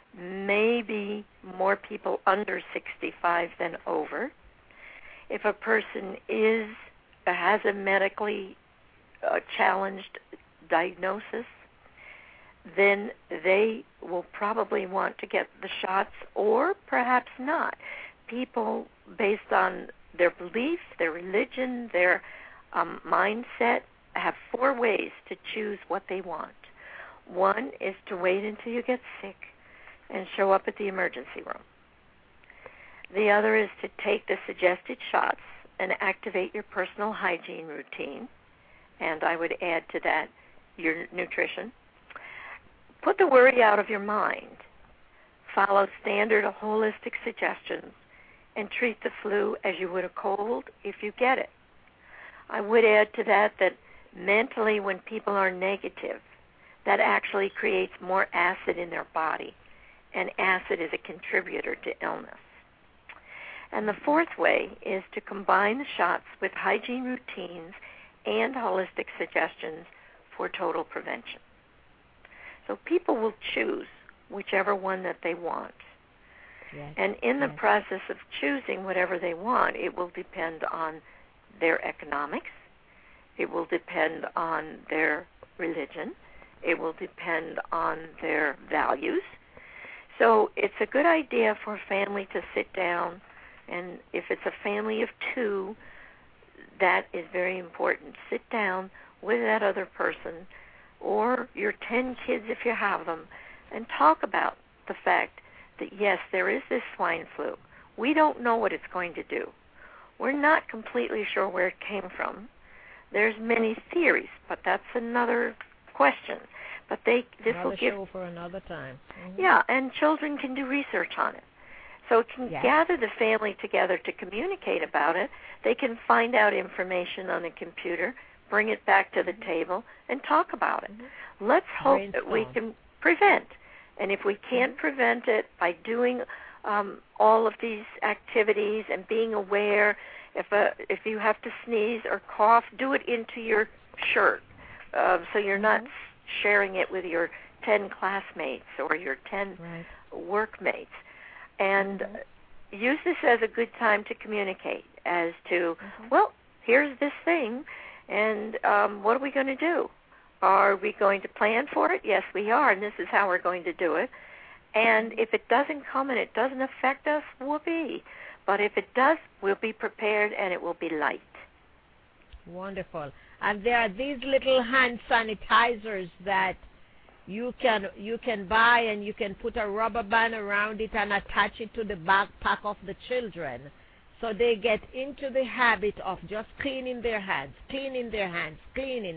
D: maybe more people under 65 than over. If a person has a medically challenged diagnosis, then they will probably want to get the shots, or perhaps not. People, based on their beliefs, their religion, their mindset, have 4 ways to choose what they want. One is to wait until you get sick and show up at the emergency room. The other is to take the suggested shots and activate your personal hygiene routine, and I would add to that your nutrition. Put the worry out of your mind. Follow standard holistic suggestions and treat the flu as you would a cold if you get it. I would add to that mentally, when people are negative, that actually creates more acid in their body, and acid is a contributor to illness. And the 4th way is to combine the shots with hygiene routines and holistic suggestions for total prevention. So people will choose whichever one that they want.
C: Yes.
D: And in the process of choosing whatever they want, it will depend on their economics. It will depend on their religion. It will depend on their values. So it's a good idea for a family to sit down, and if it's a family of 2, that is very important. Sit down with that other person, or your 10 kids if you have them, and talk about the fact that, yes, there is this swine flu. We don't know what it's going to do. We're not completely sure where it came from. There's many theories, but that's another question. But this will give
C: show for another time. Mm-hmm.
D: Yeah, and children can do research on it. So it can gather the family together to communicate about it. They can find out information on a computer, bring it back to the table, and talk about it. Let's hope that we can prevent. And if we can't prevent it by doing all of these activities and being aware, if you have to sneeze or cough, do it into your shirt so you're not sharing it with your 10 classmates or your 10 workmates. And use this as a good time to communicate as to, well, here's this thing, and what are we going to do? Are we going to plan for it? Yes, we are, and this is how we're going to do it. And if it doesn't come and it doesn't affect us, whoopee. But if it does, we'll be prepared, and it will be light.
C: Wonderful. And there are these little hand sanitizers that you can buy, and you can put a rubber band around it and attach it to the backpack of the children, so they get into the habit of just cleaning their hands, cleaning their hands, cleaning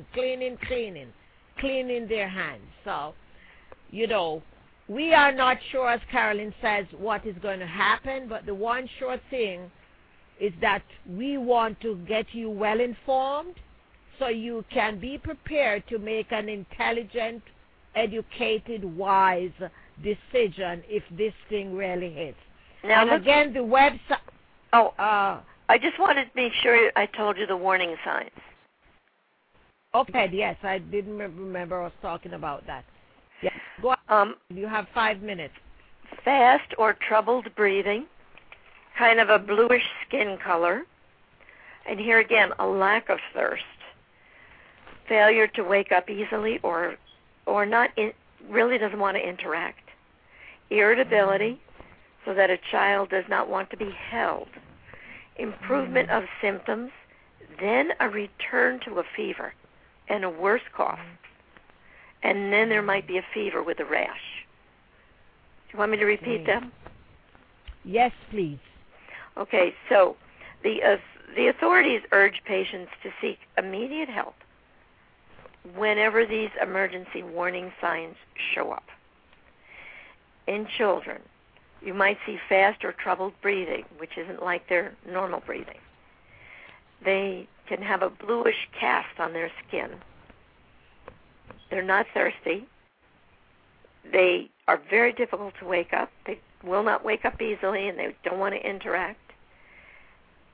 C: their hands. So, we are not sure, as Carolyn says, what is going to happen, but the one sure thing is that we want to get you well informed so you can be prepared to make an intelligent, educated, wise decision if this thing really hits.
D: Now,
C: and again, the website...
D: I just wanted to make sure I told you the warning signs.
C: Okay, yes, I didn't remember I was talking about that. Yes, go ahead. You have 5 minutes.
D: Fast or troubled breathing, kind of a bluish skin color, and here again, a lack of thirst, failure to wake up easily or not really doesn't want to interact, irritability, so that a child does not want to be held, improvement of symptoms, then a return to a fever and a worse cough, and then there might be a fever with a rash. Do you want me to repeat them?
C: Yes, please.
D: Okay, so the authorities urge patients to seek immediate help whenever these emergency warning signs show up. In children, you might see fast or troubled breathing, which isn't like their normal breathing. They can have a bluish cast on their skin. They're not thirsty. They are very difficult to wake up. They will not wake up easily, and they don't want to interact.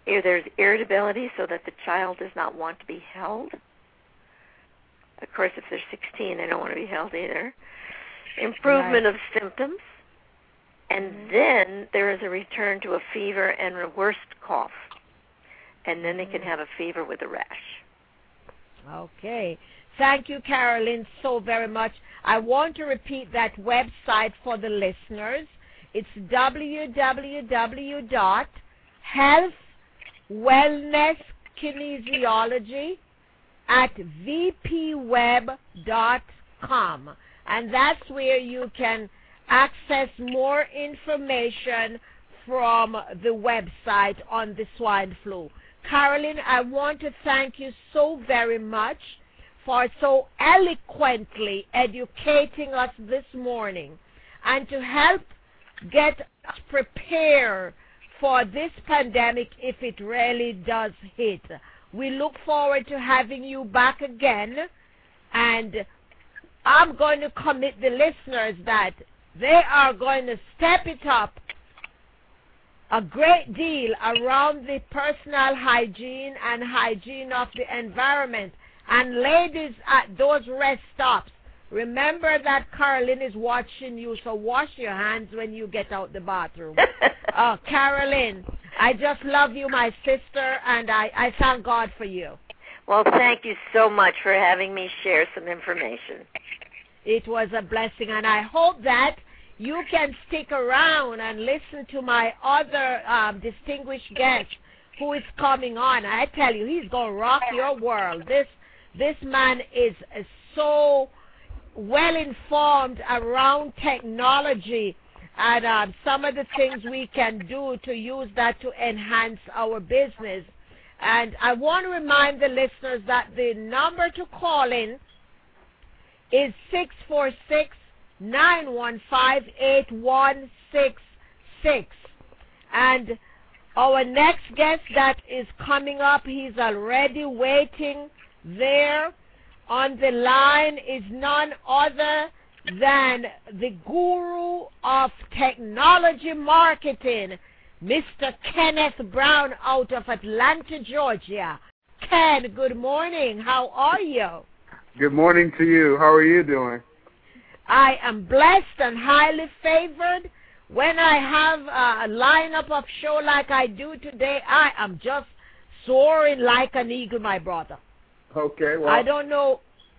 D: There's irritability so that the child does not want to be held. Of course, if they're 16, they don't want to be held either. Improvement of symptoms. And then there is a return to a fever and a worst cough. And then they can have a fever with a rash.
C: Okay. Thank you, Carolyn, so very much. I want to repeat that website for the listeners. It's www.healthwellnesskinesiology@vpweb.com. And that's where you can access more information from the website on the swine flu. Carolyn, I want to thank you so very much for so eloquently educating us this morning and to help get us prepared for this pandemic if it really does hit. We look forward to having you back again, and I'm going to commit the listeners that they are going to step it up a great deal around the personal hygiene and hygiene of the environment. And ladies at those rest stops, remember that Carolyn is watching you, so wash your hands when you get out the bathroom. Carolyn, I just love you, my sister, and I thank God for you.
D: Well, thank you so much for having me share some information.
C: It was a blessing, and I hope that you can stick around and listen to my other distinguished guest who is coming on. I tell you, he's going to rock your world. This man is so well informed around technology and some of the things we can do to use that to enhance our business. And I want to remind the listeners that the number to call in is 646-915-8166. And our next guest that is coming up, he's already waiting there on the line, is none other than the guru of technology marketing, Mr. Kenneth Brown out of Atlanta, Georgia. Ken, good morning. How are you?
F: Good morning to you. How are you doing?
C: I am blessed and highly favored. When I have a lineup of show like I do today, I am just soaring like an eagle, my brother.
F: Okay, well,
C: I don't know.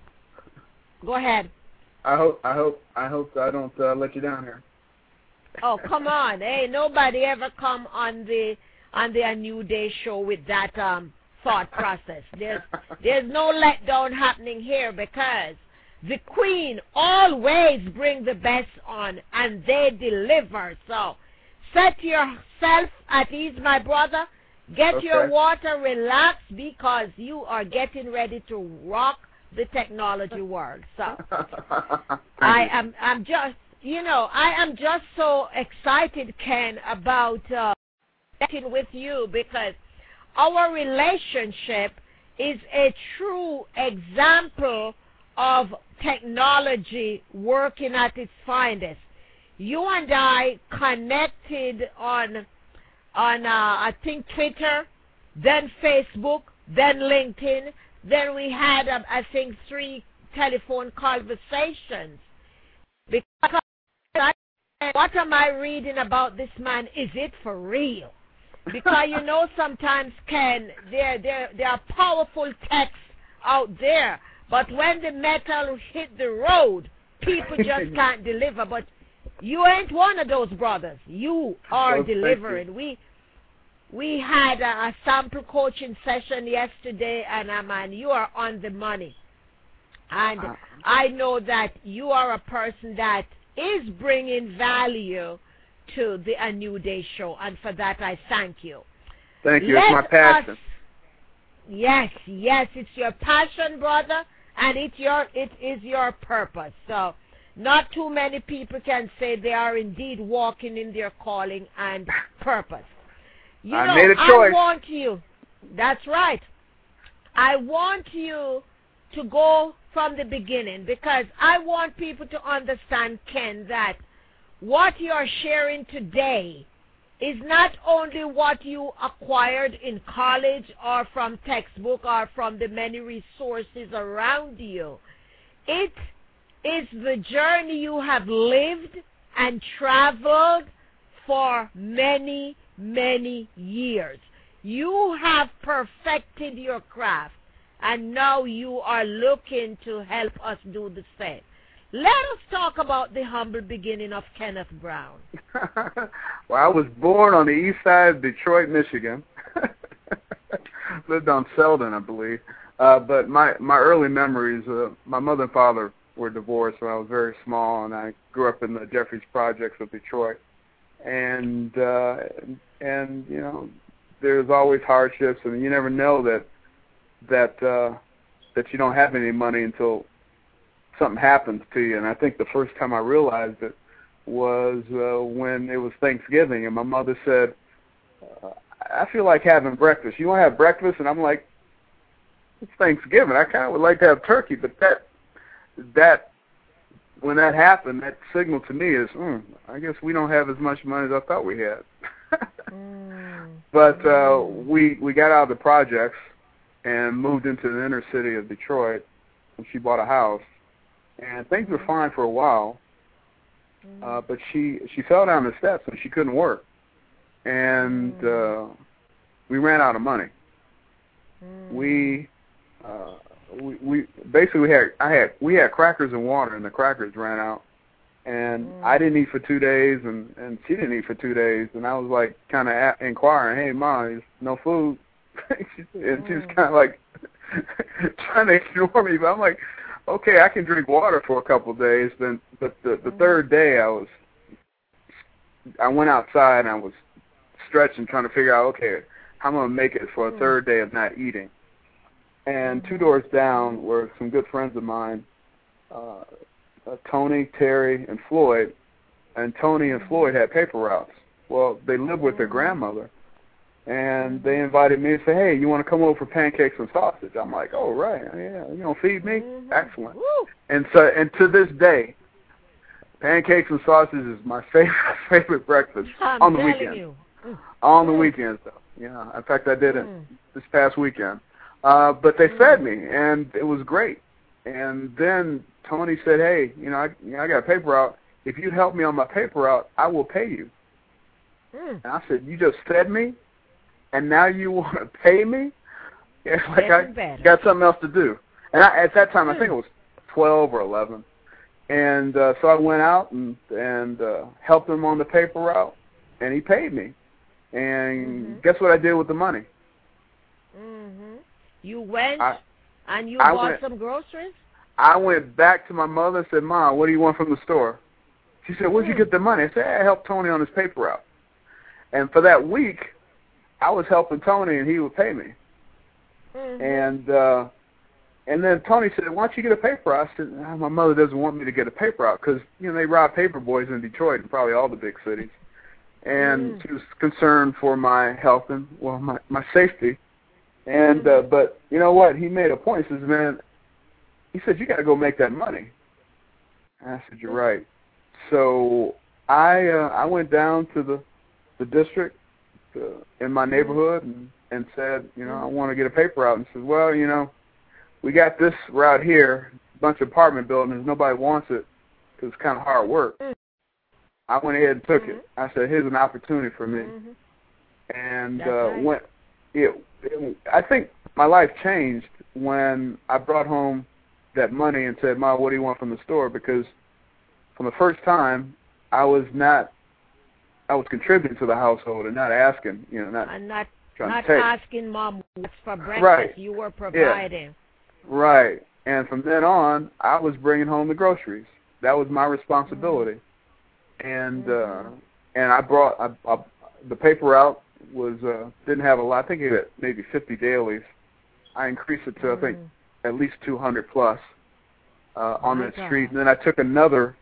C: Go ahead.
F: I hope I don't let you down here.
C: Oh, come on. Hey, nobody ever come on the A New Day show with that thought process. There's no letdown happening here because the Queen always bring the best on, and they deliver. So set yourself at ease, my brother. Get your water, relax, because you are getting ready to rock the technology world. So I am just so excited, Ken, about working with you, because our relationship is a true example of technology working at its finest. You and I connected on I think Twitter, then Facebook, then LinkedIn, then we had I think 3 telephone conversations. Because what am I reading about this man? Is it for real? Because you know, sometimes, Ken, there are powerful texts out there, but when the metal hit the road, people just can't deliver. But you ain't one of those brothers. You are delivering. We had a sample coaching session yesterday, and man, you are on the money. And I know that you are a person that is bringing value to the A New Day show, and for that I thank you.
F: Thank you. It's my passion.
C: Yes, it's your passion, brother, and it is your purpose. So not too many people can say they are indeed walking in their calling and purpose.
F: I made a choice.
C: I want you. That's right. I want you to go from the beginning, because I want people to understand, Ken, that what you're sharing today is not only what you acquired in college or from textbook or from the many resources around you. It is the journey you have lived and traveled for many, many years. You have perfected your craft, and now you are looking to help us do the same. Let us talk about the humble beginning of Kenneth Brown.
F: Well, I was born on the east side of Detroit, Michigan. Lived on Selden, I believe. But my early memories, my mother and father were divorced when I was very small, and I grew up in the Jeffries Projects of Detroit. And you know, there's always hardships, and you never know that you don't have any money until something happens to you. And I think the first time I realized it was when it was Thanksgiving, and my mother said, I feel like having breakfast. You want to have breakfast? And I'm like, it's Thanksgiving. I kind of would like to have turkey. But that when that happened, that signal to me is, I guess we don't have as much money as I thought we had. But we got out of the projects and moved into the inner city of Detroit, and she bought a house. And things were fine for a while, but she fell down the steps and she couldn't work, and we ran out of money. We basically we had crackers and water, and the crackers ran out, and I didn't eat for 2 days, and she didn't eat for 2 days, and I was like kind of inquiring, hey Mom, there's no food, and she was kind of like trying to ignore me, but I'm like, okay, I can drink water for a couple of days. Then, but the third day, I went outside and I was stretching, trying to figure out, okay, how am I gonna make it for a third day of not eating? And 2 doors down were some good friends of mine, Tony, Terry, and Floyd. And Tony and Floyd had paper routes. Well, they lived with their grandmother, and they invited me and said, hey, you want to come over for pancakes and sausage? I'm like, oh, right, yeah, you know, feed me? Excellent. And to this day, pancakes and sausage is my favorite breakfast on the weekend. On the weekends, though. Yeah, in fact, I did it this past weekend. But they fed me, and it was great. And then Tony said, hey, you know, I got a paper route. If you help me on my paper route, I will pay you. And I said, you just fed me? And now you want to pay me? It's like I got something else to do. And at that time, I think it was 12 or 11. And so I went out and helped him on the paper route, and he paid me. And guess what I did with the money?
C: You went and you bought some groceries?
F: I went back to my mother and said, Mom, what do you want from the store? She said, where'd you get the money? I said, I helped Tony on his paper route. And for that week, I was helping Tony, and he would pay me. And then Tony said, why don't you get a paper route? I said, my mother doesn't want me to get a paper route because, you know, they rob paper boys in Detroit and probably all the big cities. And she was concerned for my health and, well, my safety. And but you know what? He made a point. He says, man, he said, you got to go make that money. And I said, you're right. So I went down to the district in my neighborhood and said, you know, I want to get a paper route. And said, well, you know, we got this route here, a bunch of apartment buildings. Nobody wants it because it's kind of hard work. I went ahead and took it. I said, here's an opportunity for me. And I think my life changed when I brought home that money and said, Ma, what do you want from the store? Because from the first time, I was contributing to the household and not asking, you know, not
C: asking Mom what's for breakfast.
F: Right.
C: You were providing.
F: Yeah. Right. And from then on, I was bringing home the groceries. That was my responsibility. And I brought the paper route was didn't have a lot. I think it had maybe 50 dailies. I increased it to I think at least 200 plus on that street. And then I took another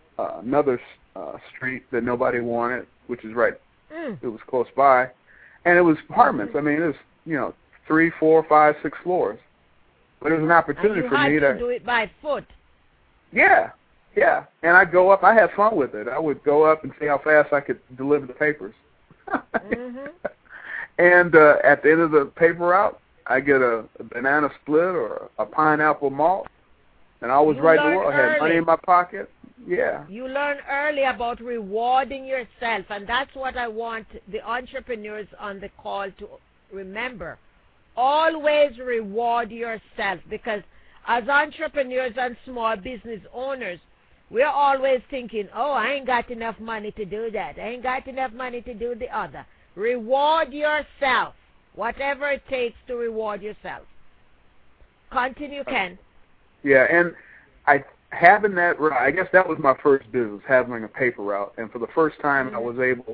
F: street that nobody wanted, which is right. It was close by, and it was apartments. I mean, it was, you know, 3, 4, 5, 6 floors. But it was an opportunity for me to
C: do it by foot.
F: Yeah. And I'd go up. I had fun with it. I would go up and see how fast I could deliver the papers. And at the end of the paper route, I get a banana split or a pineapple malt, and I was right to work. I had money in my pocket. Yeah.
C: You learn early about rewarding yourself, and that's what I want the entrepreneurs on the call to remember. Always reward yourself, because as entrepreneurs and small business owners, we're always thinking, oh, I ain't got enough money to do that. I ain't got enough money to do the other. Reward yourself, whatever it takes to reward yourself. Continue, Ken.
F: Yeah, and having that route, I guess that was my first business, having a paper route. And for the first time, I was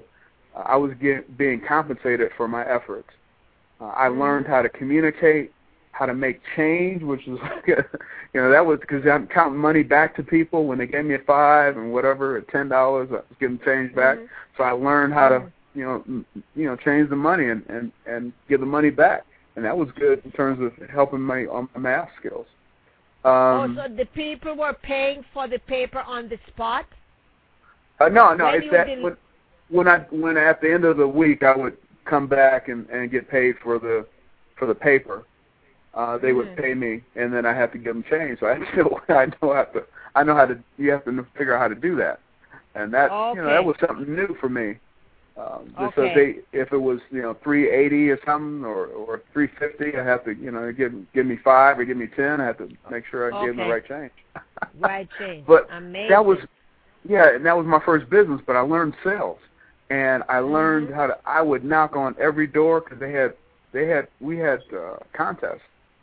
F: being compensated for my efforts. I learned how to communicate, how to make change, which is like, that was because I'm counting money back to people when they gave me a $5 and whatever, or $10, I was giving change back. So I learned how to, change the money and give the money back. And that was good in terms of helping me on my math skills.
C: So the people were paying for the paper on the spot?
F: No. It's that when at the end of the week I would come back and get paid for the paper. They would pay me, and then I have to give them change. So I know how to. You have to figure out how to do that, and that that was something new for me. So if it was $3.80 or something or $3.50, I have to give me $5 or give me $10. I have to make sure I give them the right change.
C: Right change.
F: But
C: amazing.
F: That was and that was my first business. But I learned sales, and I learned how to. I would knock on every door because we had contests,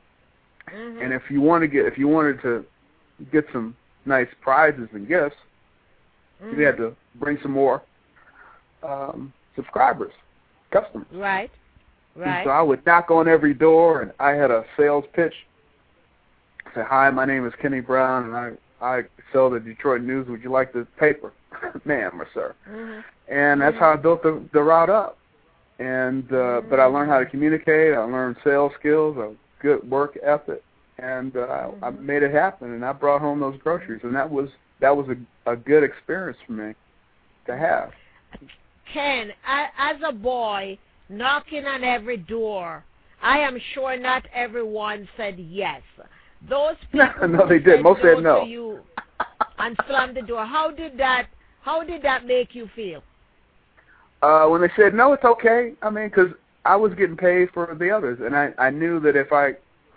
F: and if you wanted to get some nice prizes and gifts, you had to bring some more. Subscribers, customers.
C: Right.
F: And so I would knock on every door, and I had a sales pitch. I said, "Hi, my name is Kenny Brown, and I sell the Detroit News. Would you like the paper, ma'am or sir?" And that's how I built the route up. And but I learned how to communicate. I learned sales skills, a good work ethic, and I made it happen. And I brought home those groceries, and that was a good experience for me to have.
C: Ken, as a boy, knocking on every door, I am sure not everyone said yes. Those people
F: no, they did. Most said no.
C: To you and slammed the door. How did that make you feel?
F: When they said no, it's okay. I mean, because I was getting paid for the others, and I knew that if I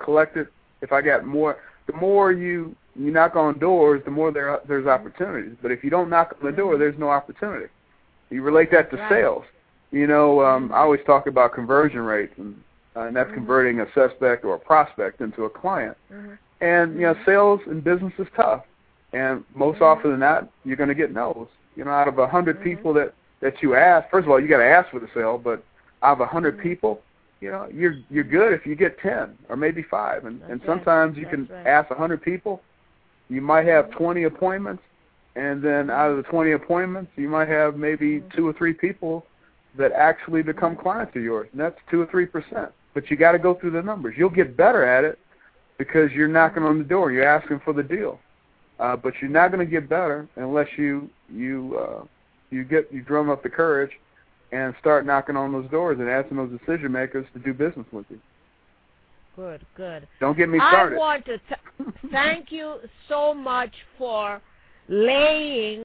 F: got more, the more you knock on doors, the more there's opportunities. But if you don't knock on the door, there's no opportunity. You relate that to sales. I always talk about conversion rates, and that's converting a suspect or a prospect into a client. And, sales in business is tough. And most often than not, you're going to get no's. Out of 100 people that you ask, first of all, you got to ask for the sale, but out of 100 people, you're good if you get 10 or maybe 5. And sometimes you can ask 100 people, you might have 20 appointments, and then out of the 20 appointments, you might have maybe 2 or 3 people that actually become clients of yours, and that's 2 or 3%. But you got to go through the numbers. You'll get better at it because you're knocking on the door, you're asking for the deal. But you're not going to get better unless you drum up the courage and start knocking on those doors and asking those decision makers to do business with you.
C: Good.
F: Don't get me started.
C: I want to thank you so much for laying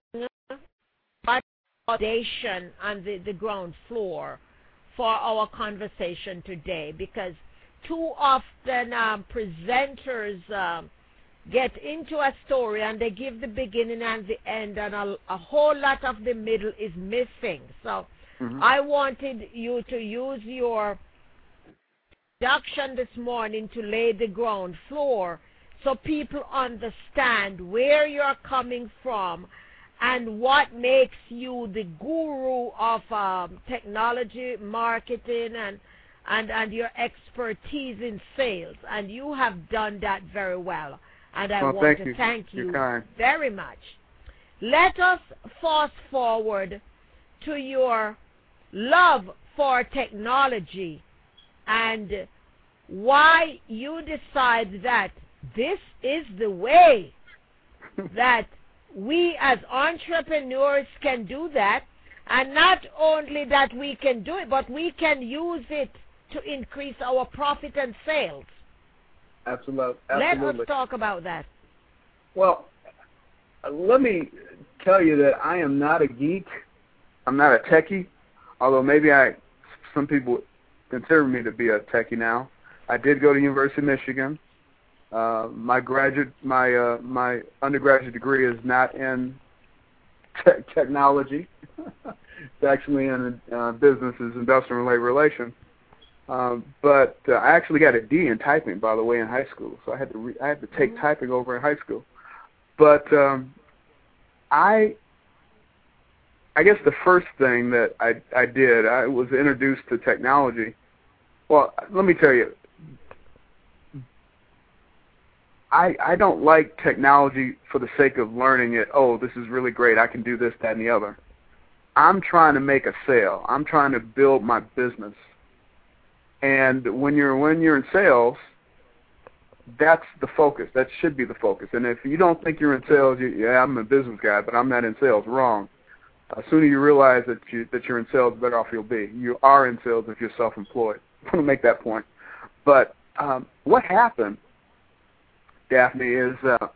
C: foundation on the ground floor for our conversation today, because too often presenters get into a story and they give the beginning and the end, and a whole lot of the middle is missing. So I wanted you to use your introduction this morning to lay the ground floor so people understand where you're coming from and what makes you the guru of technology, marketing, and your expertise in sales. And you have done that very well. And I want to thank you very much. Let us fast forward to your love for technology and why you decide that this is the way that we as entrepreneurs can do that, And not only that we can do it, but we can use it to increase our profit and sales.
F: Absolutely.
C: Let us talk about that.
F: Well, let me tell you that I am not a geek. I'm not a techie, although maybe some people consider me to be a techie now. I did go to University of Michigan. My undergraduate degree is not in technology. It's actually in businesses, industrial and labor relations. But I actually got a D in typing, by the way, in high school. So I had to take typing over in high school. But I guess the first thing that I did, I was introduced to technology. Well, let me tell you, I don't like technology for the sake of learning it. Oh, this is really great. I can do this, that, and the other. I'm trying to make a sale. I'm trying to build my business. And when you're in sales, that's the focus. That should be the focus. And if you don't think you're in sales, I'm a business guy, but I'm not in sales. Wrong. As soon as you realize that you're in sales, the better off you'll be. You are in sales if you're self-employed. I want to make that point. But what happened, Daphne, is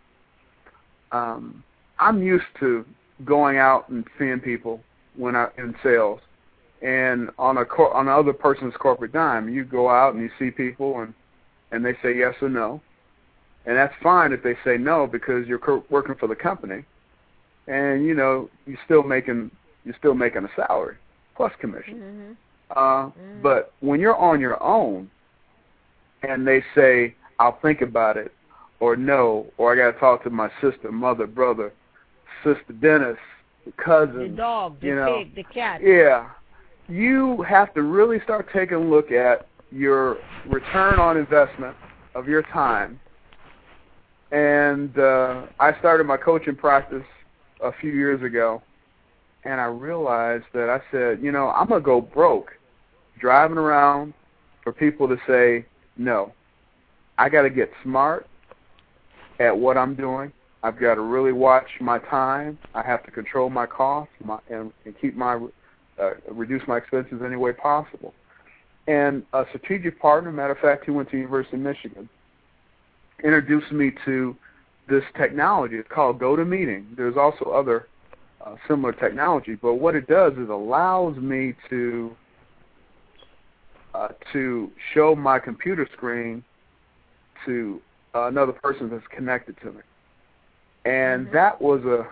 F: I'm used to going out and seeing people when I'm in sales. And on another person's corporate dime, you go out and you see people and they say yes or no. And that's fine if they say no because you're working for the company. And, you're still making a salary plus commission. But when you're on your own and they say, I'll think about it, or no, or I got to talk to my sister, mother, brother, sister Dennis, cousin.
C: The dog, the pig, the cat.
F: Yeah. You have to really start taking a look at your return on investment of your time. And I started my coaching practice a few years ago, and I realized that I said, I'm going to go broke driving around for people to say no. I got to get smart at what I'm doing. I've got to really watch my time. I have to control my costs and keep reduce my expenses any way possible. And a strategic partner, matter of fact, who went to University of Michigan, introduced me to this technology. It's called GoToMeeting. There's also other similar technology, but what it does is allows me to show my computer screen to another person that's connected to me, and that was a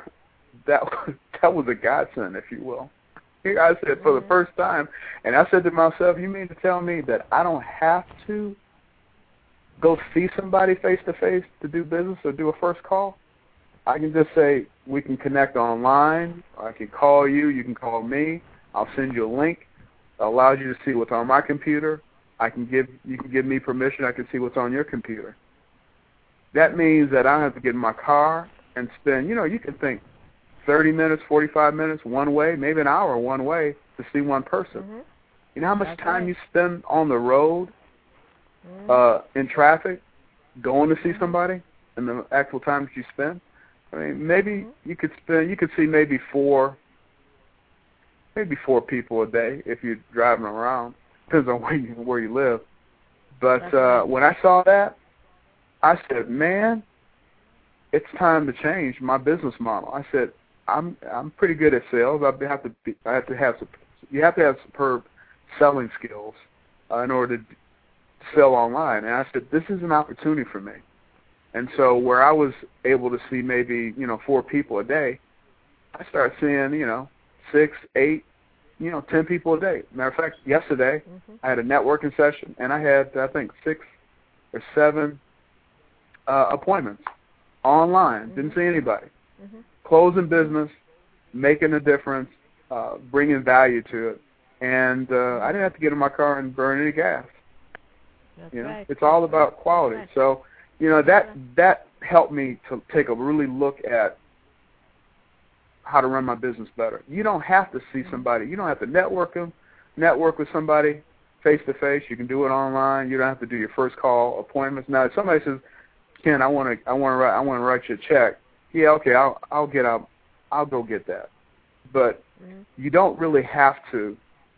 F: godsend, if you will. I said for the first time, and I said to myself, you mean to tell me that I don't have to go see somebody face-to-face to do business or do a first call? I can just say, we can connect online, or I can call you, you can call me, I'll send you a link. It allows you to see what's on my computer. You can give me permission, I can see what's on your computer. That means that I don't have to get in my car and spend, you can think 30 minutes, 45 minutes one way, maybe an hour one way to see one person. You know how much time you spend on the road in traffic going to see somebody and the actual time that you spend? I mean, maybe you could see maybe four people a day if you're driving around. Depends on where you live. But when I saw that, I said, man, it's time to change my business model. I said, I'm pretty good at sales. You have to have superb selling skills in order to sell online. And I said, this is an opportunity for me. And so where I was able to see maybe 4 people a day, I started seeing 6, 8, 10 people a day. Matter of fact, yesterday I had a networking session and I had I think 6 or 7 appointments online. Didn't see anybody. Closing business, making a difference, bringing value to it, and I didn't have to get in my car and burn any gas.
C: That's right.
F: It's all about quality. Right. So, that helped me to take a really look at how to run my business better. You don't have to see somebody. You don't have to network with somebody face to face. You can do it online. You don't have to do your first call appointments. Now, if somebody says, Ken, I want to write you a check. Yeah, okay, I'll go get that. but you don't really have to.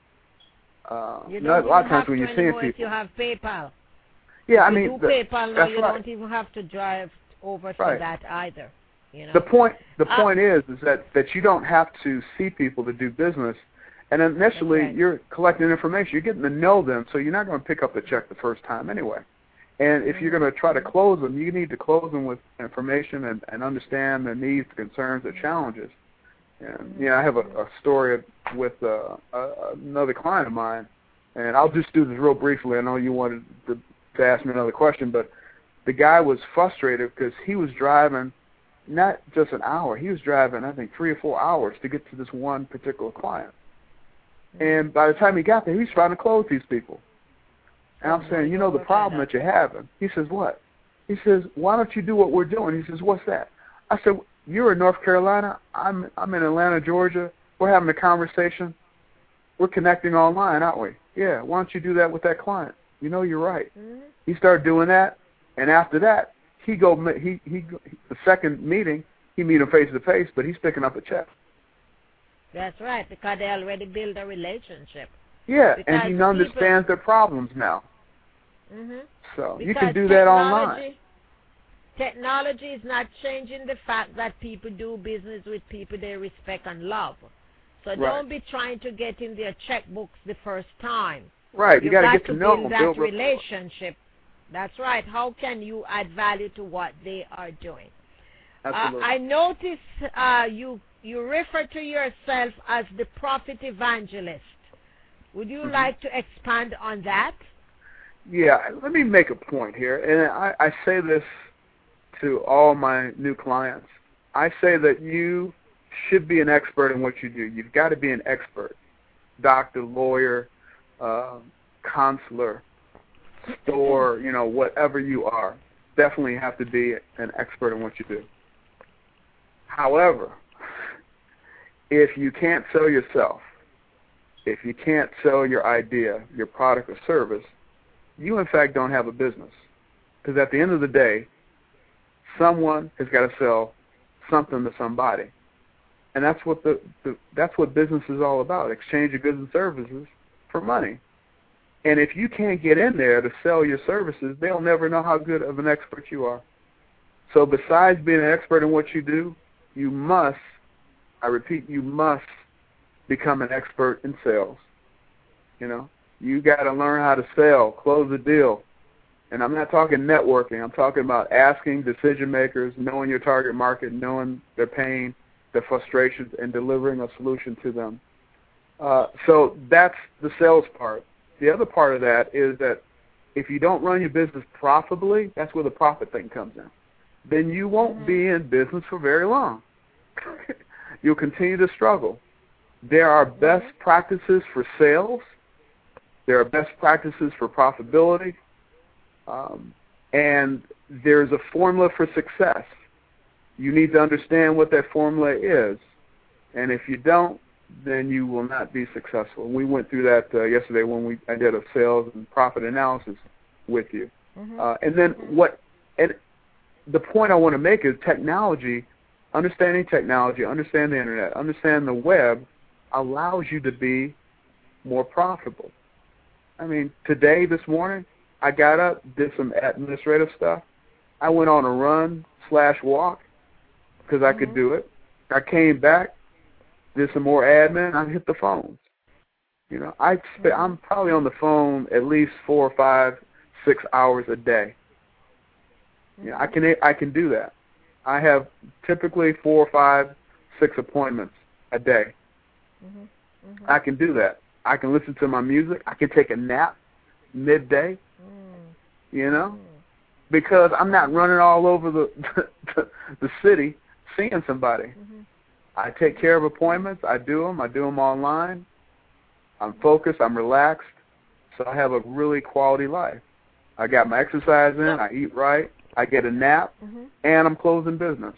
C: You
F: a
C: don't
F: lot of
C: even
F: times
C: have
F: when
C: to
F: you're seeing
C: anymore if
F: people,
C: you have PayPal.
F: yeah, I
C: If
F: mean,
C: you do PayPal now,
F: that's
C: you
F: right.
C: don't even have to drive over for
F: Right.
C: that either. You know?
F: The point is that you don't have to see people to do business, and initially
C: That's right.
F: you're collecting information. You're getting to know them, so you're not going to pick up the check the first time anyway. And if you're going to try to close them, you need to close them with information and understand their needs, concerns, their challenges. And I have a story with another client of mine, and I'll just do this real briefly. I know you wanted to ask me another question, but the guy was frustrated because he was driving not just an hour. He was driving, I think, 3 or 4 hours to get to this one particular client. And by the time he got there, he was trying to close these people. And I'm saying, the problem that you're having. He says, what? He says, why don't you do what we're doing? He says, what's that? I said, you're in North Carolina. I'm in Atlanta, Georgia. We're having a conversation. We're connecting online, aren't we? Yeah, why don't you do that with that client? You're right. He started doing that, and after that, the second meeting, he meet him face to face, but he's picking up a check.
C: That's right, because they already built a relationship.
F: Yeah,
C: Because
F: and he understands their problems now. So you can do that online.
C: Technology is not changing the fact that people do business with people they respect and love. So don't be trying to get in their checkbooks the first time.
F: Right, you got to get to know
C: build
F: them.
C: That relationship. That's right. How can you add value to what they are doing?
F: Absolutely.
C: I notice you refer to yourself as the prophet evangelist. Would you like to expand on that?
F: Yeah, let me make a point here, and I say this to all my new clients. I say that you should be an expert in what you do. You've got to be an expert. Doctor, lawyer, counselor, store, whatever you are. Definitely have to be an expert in what you do. However, if you can't sell yourself, if you can't sell your idea, your product or service, you in fact don't have a business. Because at the end of the day, someone has got to sell something to somebody. And that's what that's what business is all about, exchange of goods and services for money. And if you can't get in there to sell your services, they'll never know how good of an expert you are. So besides being an expert in what you do, you must, I repeat, you must become an expert in sales. You got to learn how to sell, close a deal. And I'm not talking networking. I'm talking about asking decision makers, knowing your target market, knowing their pain, their frustrations, and delivering a solution to them. So that's the sales part. The other part of that is that if you don't run your business profitably, that's where the profit thing comes in. Then you won't be in business for very long. You'll continue to struggle. There are best practices for sales. There are best practices for profitability. And there's a formula for success. You need to understand what that formula is. And if you don't, then you will not be successful. We went through that yesterday when I did a sales and profit analysis with you. And then and the point I want to make is technology, understanding technology, understand the internet, understand the web, allows you to be more profitable. I mean, this morning, I got up, did some administrative stuff. I went on a run/walk because I could do it. I came back, did some more admin. I hit the phone. I'm probably on the phone at least 4, 5, 6 hours a day. I can do that. I have typically 4, 5, 6 appointments a day. I can do that. I can listen to my music. I can take a nap midday. Because I'm not running all over the city seeing somebody. I take care of appointments. I do them online. I'm focused. I'm relaxed. So I have a really quality life. I got my exercise in. I eat right. I get a nap. And I'm closing business.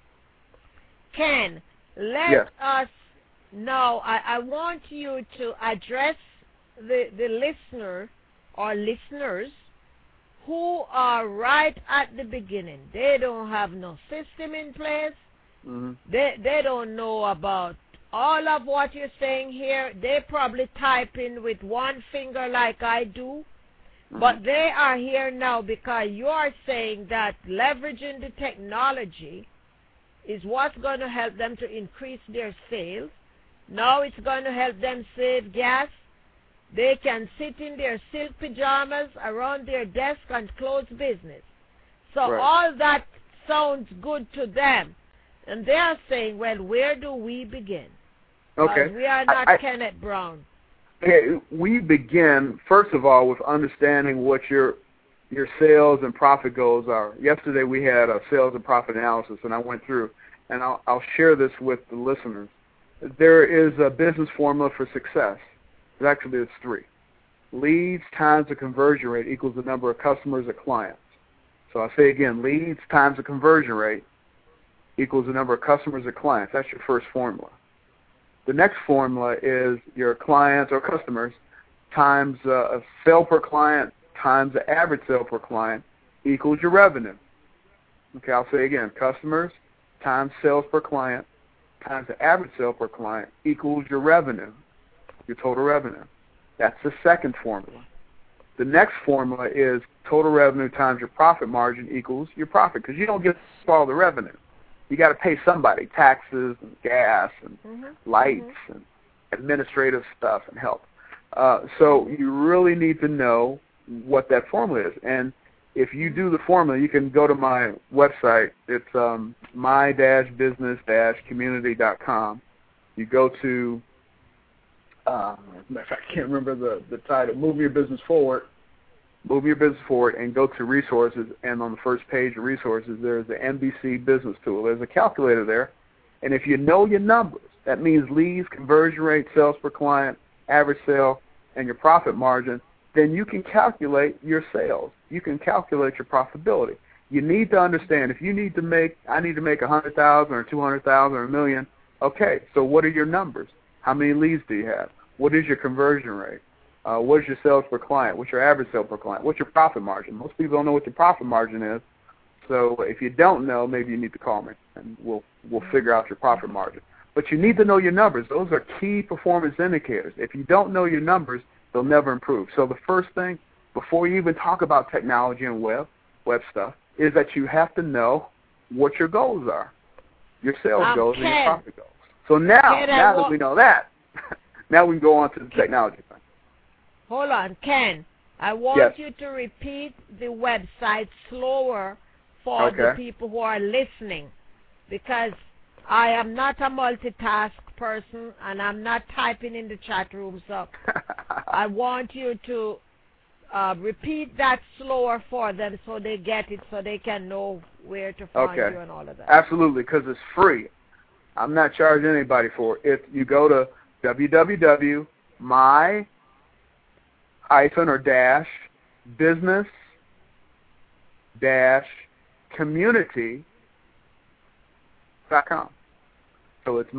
C: Ken, let us know. I want you to address the listener or listeners who are right at the beginning. They don't have no system in place. They don't know about all of what you're saying here, they probably type in with one finger like I do, but they are here now because you are saying that leveraging the technology is what's going to help them to increase their sales. Now it's going to help them save gas. They can sit in their silk pajamas around their desk and close business. So all that sounds good to them. And they are saying, well, where do we begin?
F: Okay.
C: We are not Kenneth Brown.
F: Okay, we begin, first of all, with understanding what your sales and profit goals are. Yesterday we had a sales and profit analysis, and I went through, and I'll share this with the listeners. There is a business formula for success. Actually, it's 3. Leads times the conversion rate equals the number of customers or clients. So I say again, leads times the conversion rate equals the number of customers or clients. That's your first formula. The next formula is your clients or customers times a sale per client times the average sale per client equals your revenue. Okay, I'll say again, customers times sales per client times the average sale per client equals your revenue, your total revenue. That's the second formula. The next formula is total revenue times your profit margin equals your profit, because you don't get to all the revenue. You got to pay somebody, taxes and gas and lights and administrative stuff and help. So you really need to know what that formula is. And if you do the formula, you can go to my website. It's my-business-community.com. You go to, I can't remember the title, Move Your Business Forward. Move Your Business Forward and go to resources, and on the first page of resources there's the MBC business tool. There's a calculator there, and if you know your numbers, that means leads, conversion rate, sales per client, average sale, and your profit margin, then you can calculate your sales. You can calculate your profitability. You need to understand, if you need to make, I need to make 100,000 or 200,000 or $1 million, okay, so what are your numbers? How many leads do you have? What is your conversion rate? What is your sales per client? What's your average sale per client? What's your profit margin? Most people don't know what your profit margin is. So if you don't know, maybe you need to call me, and we'll figure out your profit margin. But you need to know your numbers. Those are key performance indicators. If you don't know your numbers, they'll never improve. So the first thing, before you even talk about technology and web stuff, is that you have to know what your goals are, your sales goals and your profit goals. So now that we know that, now we can go on to the technology thing.
C: Hold on, Ken. I want you to repeat the website slower for the people who are listening, because I am not a multitask person and I'm not typing in the chat room, so I want you to repeat that slower for them so they get it, so they can know where to find you and all of that.
F: Absolutely, because it's free. I'm not charging anybody for it. If you go to www.my-business-community.com. So it's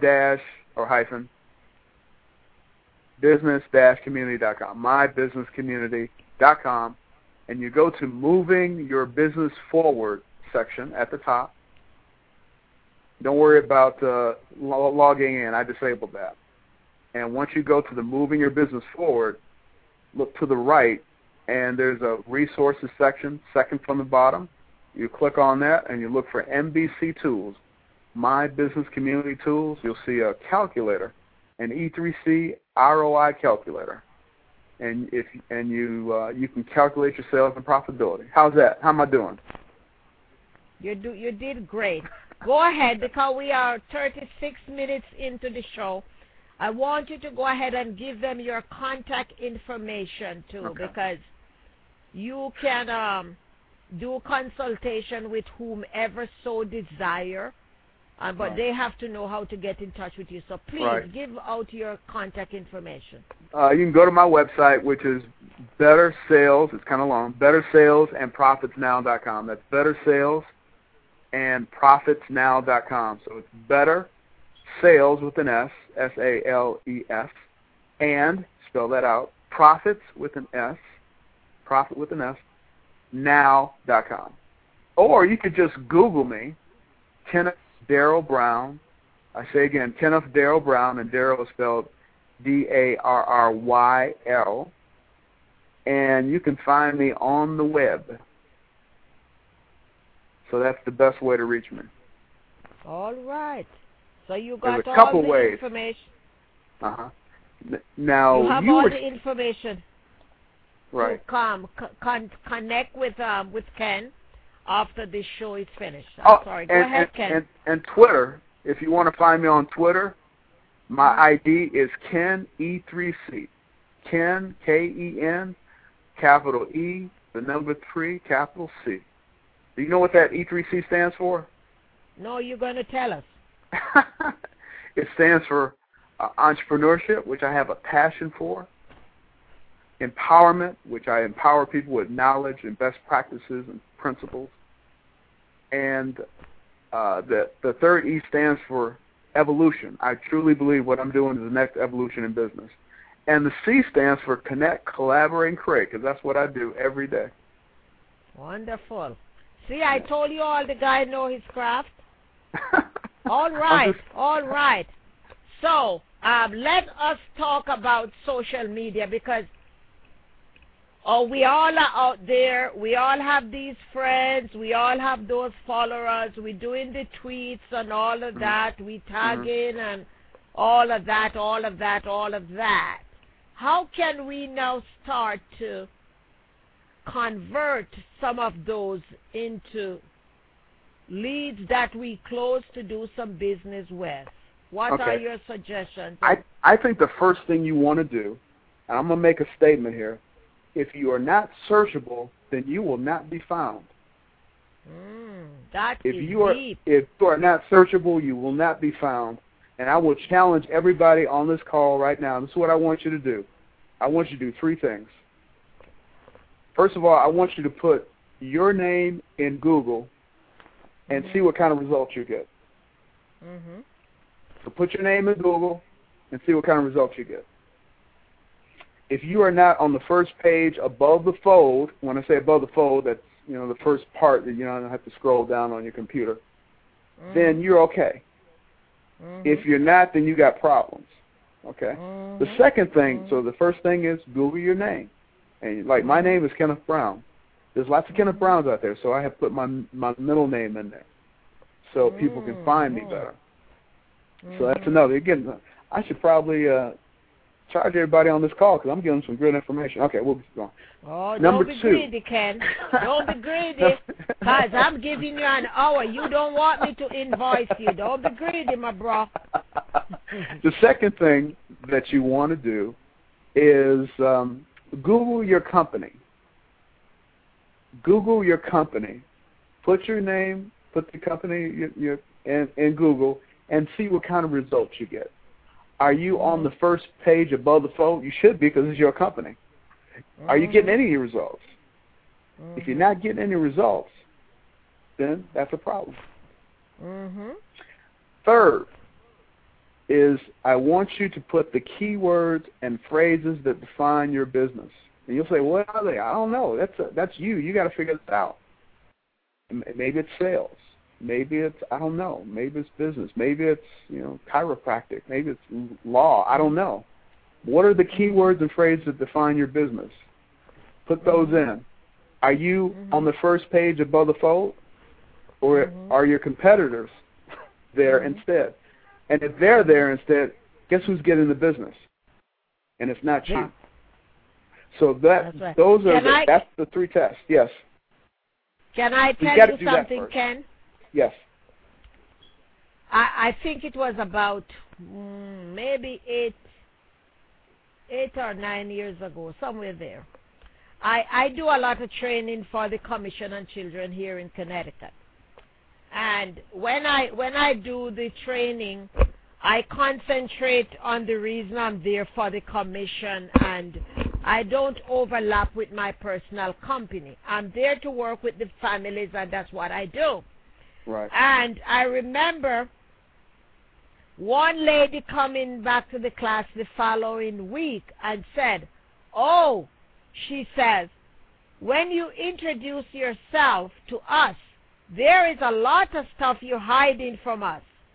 F: my-business-community.com, my-business-community.com, and you go to Moving Your Business Forward section at the top. Don't worry about logging in. I disabled that. And once you go to the Moving Your Business Forward, look to the right, and there's a resources section, second from the bottom. You click on that, and you look for MBC Tools, My Business Community Tools. You'll see a calculator, an E3C ROI calculator, and you can calculate your sales and profitability. How's that? How am I doing?
C: You did great. Go ahead, because we are 36 minutes into the show. I want you to go ahead and give them your contact information, too, because you can do consultation with whomever so desire, but they have to know how to get in touch with you. So please give out your contact information.
F: You can go to my website, which is Better Sales. It's kind of long. BetterSalesAndProfitsNow.com. That's BetterSalesAndProfitsNow.com. So it's Better Sales with an S, S-A-L-E-S, and, spell that out, Profits with an S, Profit with an S, now.com. Or you could just Google me, Kenneth Darrell Brown, I say again, Kenneth Darryl Brown, and Darryl is spelled Darryl. And you can find me on the web. So that's the best way to reach me.
C: All right. So you got
F: There's a couple
C: all the
F: ways.
C: information.
F: Uh-huh. Now,
C: you have all the information.
F: Right.
C: To connect with Ken after this show is finished. Sorry. Go ahead, Ken.
F: And Twitter, if you want to find me on Twitter, my ID is Ken E3C. Ken, K-E-N, capital E, the number 3, capital C. Do you know what that E3C stands for?
C: No, you're going to tell us.
F: It stands for entrepreneurship, which I have a passion for. Empowerment, which I empower people with knowledge and best practices and principles. And the third E stands for evolution. I truly believe what I'm doing is the next evolution in business. And the C stands for connect, collaborate, and create, because that's what I do every day.
C: Wonderful. See, I told you all the guy know his craft. All right, all right. So let us talk about social media, because we all are out there. We all have these friends. We all have those followers. We're doing the tweets and all of that. We tagging and all of that. How can we now start to convert some of those into leads that we close to do some business with? What are your suggestions?
F: I think the first thing you want to do, and I'm going to make a statement here, if you are not searchable, then you will not be found.
C: That is deep.
F: If you are not searchable, you will not be found. And I will challenge everybody on this call right now. This is what I want you to do. I want you to do 3 things. First of all, I want you to put your name in Google and see what kind of results you get. So put your name in Google and see what kind of results you get. If you are not on the first page above the fold, when I say above the fold, that's the first part that you don't have to scroll down on your computer, then you're okay. If you're not, then you got problems. Okay. The second thing, so the first thing is Google your name. And like my name is Kenneth Brown. There's lots of Kenneth Browns out there, so I have put my middle name in there so people can find me better. So that's another. Again, I should probably charge everybody on this call because I'm giving some good information. Okay, we'll keep going.
C: Oh,
F: Number
C: don't be
F: 2.
C: greedy, Ken. Don't be greedy, because I'm giving you an hour. You don't want me to invoice you. Don't be greedy, my bro.
F: The second thing that you want to do is Google your company. Google your company. Put your name, put the company in Google, and see what kind of results you get. Are you on the first page above the fold? You should be, because it's your company. Are you getting any results? If you're not getting any results, then that's a problem. Third is I want you to put the keywords and phrases that define your business. And you'll say, what are they? I don't know. That's you. You got to figure this out. Maybe it's sales. Maybe it's, I don't know. Maybe it's business. Maybe it's, chiropractic. Maybe it's law. I don't know. What are the keywords and phrases that define your business? Put those in. Are you on the first page above the fold? Or are your competitors there instead? And if they're there instead, guess who's getting the business? And it's not you. So that's the 3 tests. Yes.
C: Can I tell you something, Ken?
F: Yes.
C: I think it was about maybe 8 or 9 years ago, somewhere there. I do a lot of training for the Commission on Children here in Connecticut. And when I do the training, I concentrate on the reason I'm there for the Commission, and I don't overlap with my personal company. I'm there to work with the families, and that's what I do.
F: Right. And
C: I remember one lady coming back to the class the following week and said, she says, when you introduce yourself to us, there is a lot of stuff you're hiding from us.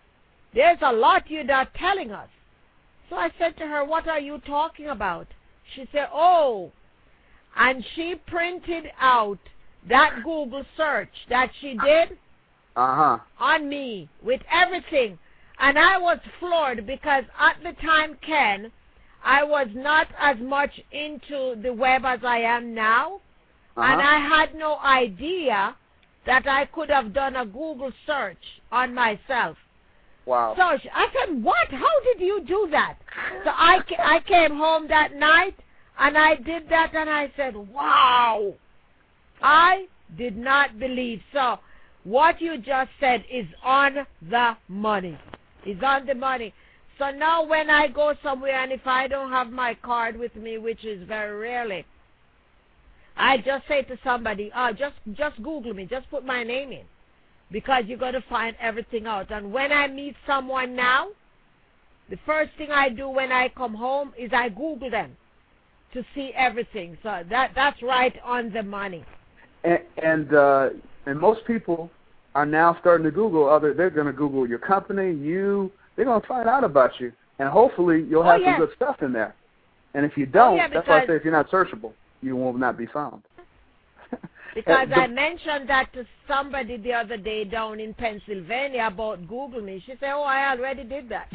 C: There's a lot you're not telling us. So I said to her, what are you talking about? She said, oh, and she printed out that Google search that she did on me with everything. And I was floored because at the time, Ken, I was not as much into the web as I am now. And I had no idea that I could have done a Google search on myself.
F: Wow.
C: So I said, what? How did you do that? So I came home that night, and I did that, and I said, wow. I did not believe. So what you just said is on the money. Is on the money. So now when I go somewhere, and if I don't have my card with me, which is very rarely, I just say to somebody, just Google me, just put my name in, because you're going to find everything out. And when I meet someone now, the first thing I do when I come home is I Google them to see everything. So that's right on the money.
F: And most people are now starting to Google they're going to Google your company, they're going to find out about you. And hopefully you'll have some good stuff in there. And if you don't, that's why I say if you're not searchable, you will not be found.
C: Because I mentioned that to somebody the other day down in Pennsylvania about Google me. She said, oh, I already did that.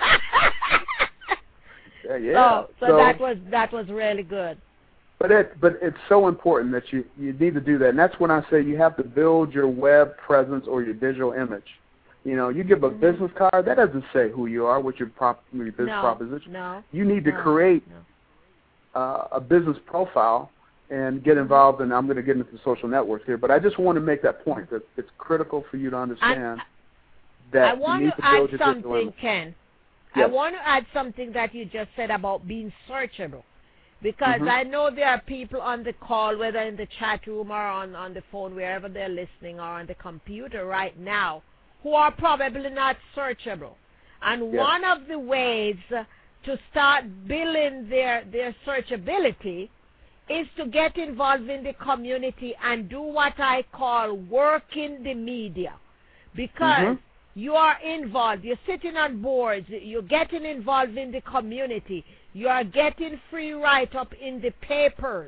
C: So that was really good.
F: But it's so important that you need to do that. And that's when I say you have to build your web presence or your digital image. You know, you give a business card, that doesn't say who you are, what your business proposition.
C: No.
F: You need to create a business profile and get involved, and I'm going to get into social networks here, but I just want to make that point, that it's critical for you to understand that you need to build your digital image.
C: Ken.
F: Yes.
C: I want to add something that you just said about being searchable, because I know there are people on the call, whether in the chat room or on the phone, wherever they're listening, or on the computer right now, who are probably not searchable. And one of the ways to start building their searchability is to get involved in the community and do what I call working the media. Because you are involved, you're sitting on boards, you're getting involved in the community, you are getting free write-up in the papers.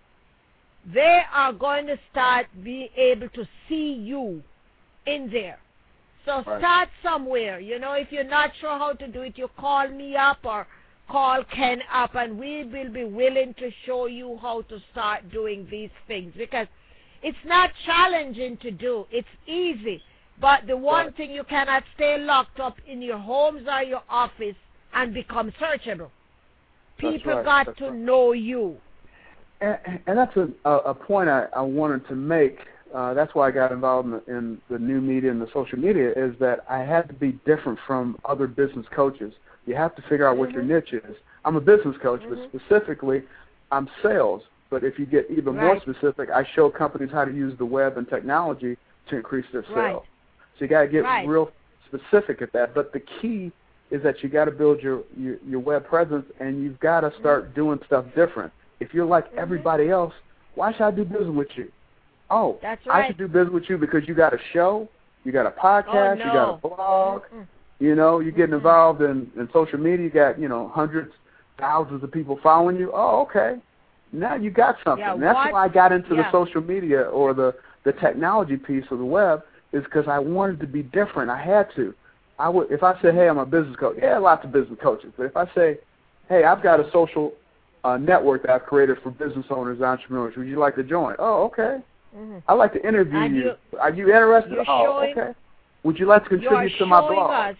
C: They are going to start being able to see you in there. So start somewhere. You know, if you're not sure how to do it, you call me up or call Ken up, and we will be willing to show you how to start doing these things, because it's not challenging to do. It's easy. But the one thing, you cannot stay locked up in your homes or your office and become searchable. People got to know you.
F: And that's a point I wanted to make. That's why I got involved in the new media and the social media, is that I had to be different from other business coaches. You have to figure out what your niche is. I'm a business coach, but specifically, I'm sales. But if you get even more specific, I show companies how to use the web and technology to increase their sales. So you got to get real specific at that. But the key is that you got to build your web presence, and you've got to start doing stuff different. If you're like everybody else, why should I do business with you? Oh,
C: that's right.
F: I should do business with you because you got a show, you got a podcast, you got a blog. You know, you're getting involved in social media. You got, hundreds, thousands of people following you. Oh, okay. Now you got something. And that's why I got into the social media or the technology piece of the web, is because I wanted to be different. I had to. If I say, hey, I'm a business coach, lots of business coaches. But if I say, hey, I've got a social network that I've created for business owners and entrepreneurs, would you like to join? Oh, okay. I'd like to interview you. Are you interested? Okay. Would you like to contribute to my blog?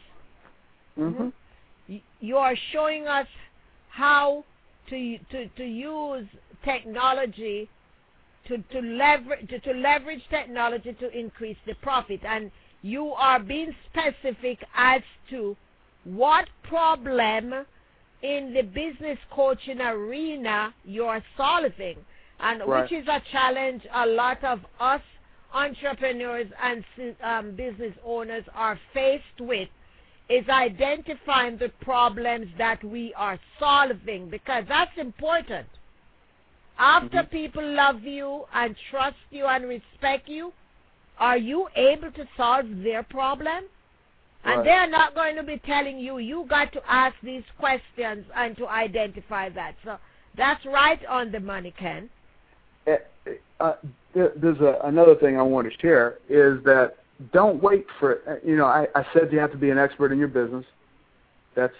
C: You are showing us how to use technology to leverage technology to increase the profit, and you are being specific as to what problem in the business coaching arena you are solving, and which is a challenge a lot of us entrepreneurs and business owners are faced with, is identifying the problems that we are solving, because that's important. After people love you and trust you and respect you, are you able to solve their problem? And they're not going to be telling you. You got to ask these questions and to identify that. So that's right on the money, Ken.
F: There's another thing I want to share is that don't wait for, I said you have to be an expert in your business. That's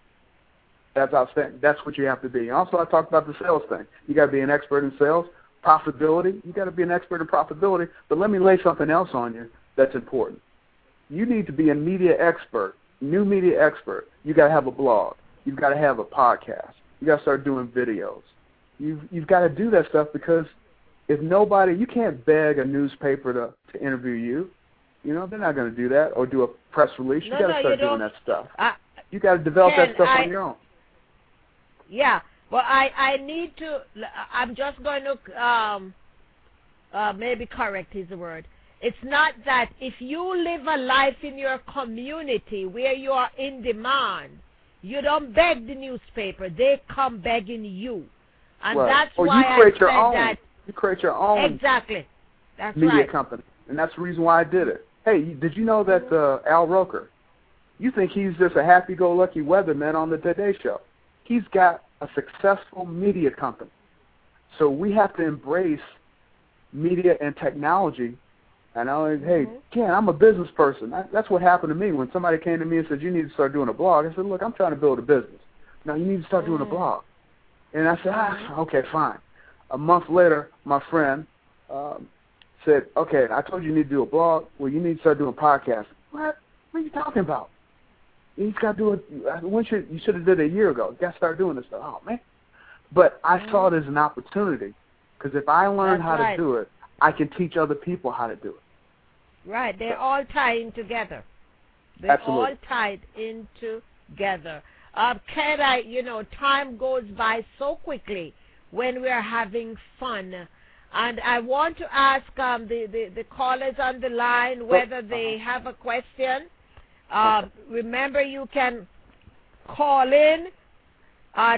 F: outstanding. That's what you have to be. Also, I talked about the sales thing. You got to be an expert in sales. Profitability, you got to be an expert in profitability. But let me lay something else on you that's important. You need to be a media expert, new media expert. You got to have a blog. You've got to have a podcast. You got to start doing videos. You've got to do that stuff because if nobody, you can't beg a newspaper to interview you. They're not going to do that or do a press release. You got to start doing that stuff. You got to develop that stuff on your own.
C: Yeah. Well, I need to. I'm just going to maybe correct is the word. It's not that if you live a life in your community where you are in demand, you don't beg the newspaper. They come begging you. And that's why I said that.
F: You create your own
C: exactly. That's
F: media
C: right.
F: company. And that's the reason why I did it. Hey, did you know that Al Roker, you think he's just a happy-go-lucky weatherman on the Today Show. He's got a successful media company. So we have to embrace media and technology. And hey, Ken, I'm a business person. That's what happened to me when somebody came to me and said, you need to start doing a blog. I said, look, I'm trying to build a business. Now you need to start doing a blog. And I said, okay, fine. A month later, my friend said, okay, I told you need to do a blog. Well, you need to start doing podcasts. What are you talking about? He's got to do it. You should have did it a year ago. You got to start doing this stuff. Oh, man. But I saw it as an opportunity because if I learn how to do it, I can teach other people how to do it.
C: Right. They're all tying together. They're
F: Absolutely.
C: all tied in together. Ken, time goes by so quickly when we're having fun. And I want to ask the callers on the line whether they have a question. Remember, you can call in at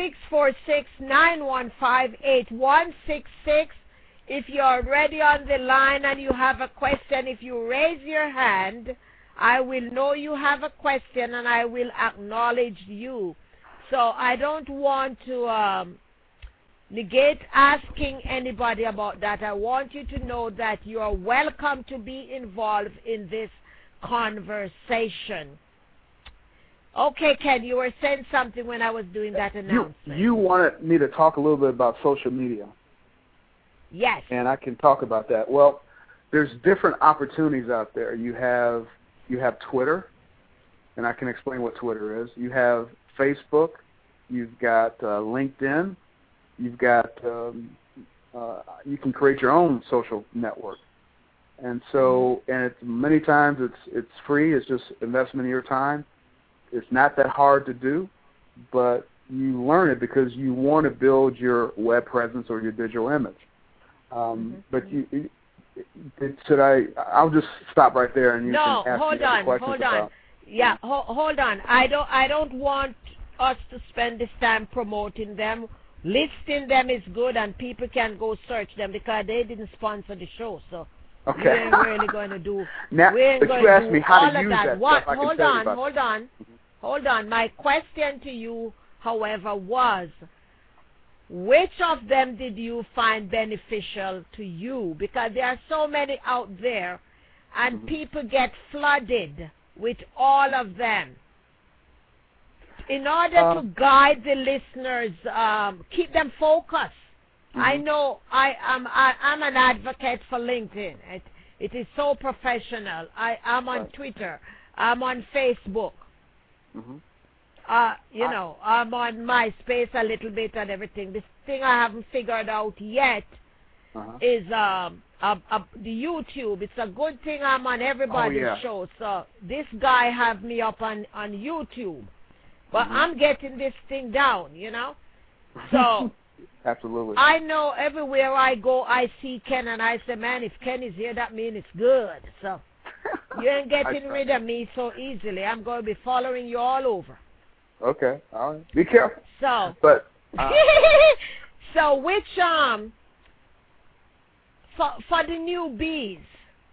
C: 646-915-8166. If you're already on the line and you have a question, if you raise your hand, I will know you have a question and I will acknowledge you. So I don't want to negate asking anybody about that. I want you to know that you are welcome to be involved in this conversation. Okay, Ken, you were saying something when I was doing that announcement.
F: You wanted me to talk a little bit about social media.
C: Yes.
F: And I can talk about that. Well, there's different opportunities out there. You have Twitter, and I can explain what Twitter is. You have Facebook. You've got LinkedIn. You've got you can create your own social network. And so, and many times it's free. It's just investment of your time. It's not that hard to do, but you learn it because you want to build your web presence or your digital image. But I'll just stop right there and you can ask me other questions about.
C: Yeah, hold on. I don't want us to spend this time promoting them. Listing them is good, and people can go search them because they didn't sponsor the show. So we ain't really going to do.
F: Now,
C: we ain't
F: but
C: going
F: you
C: to
F: asked
C: do
F: me how
C: all
F: to
C: of
F: use
C: that.
F: that
C: What?
F: stuff.
C: Hold on. My question to you, however, was, which of them did you find beneficial to you? Because there are so many out there, and people get flooded with all of them. In order to guide the listeners, keep them focused. I know I'm an advocate for LinkedIn. It is so professional. I'm on Twitter. I'm on Facebook. I'm on MySpace a little bit and everything. This thing I haven't figured out yet is the YouTube. It's a good thing I'm on everybody's show. So this guy have me up on YouTube. But I'm getting this thing down, So
F: absolutely.
C: I know everywhere I go, I see Ken, and I say, man, if Ken is here, that means it's good. So you ain't getting rid of me so easily. I'm going to be following you all over.
F: Okay, all right. Be careful.
C: So,
F: but
C: so which for the newbies,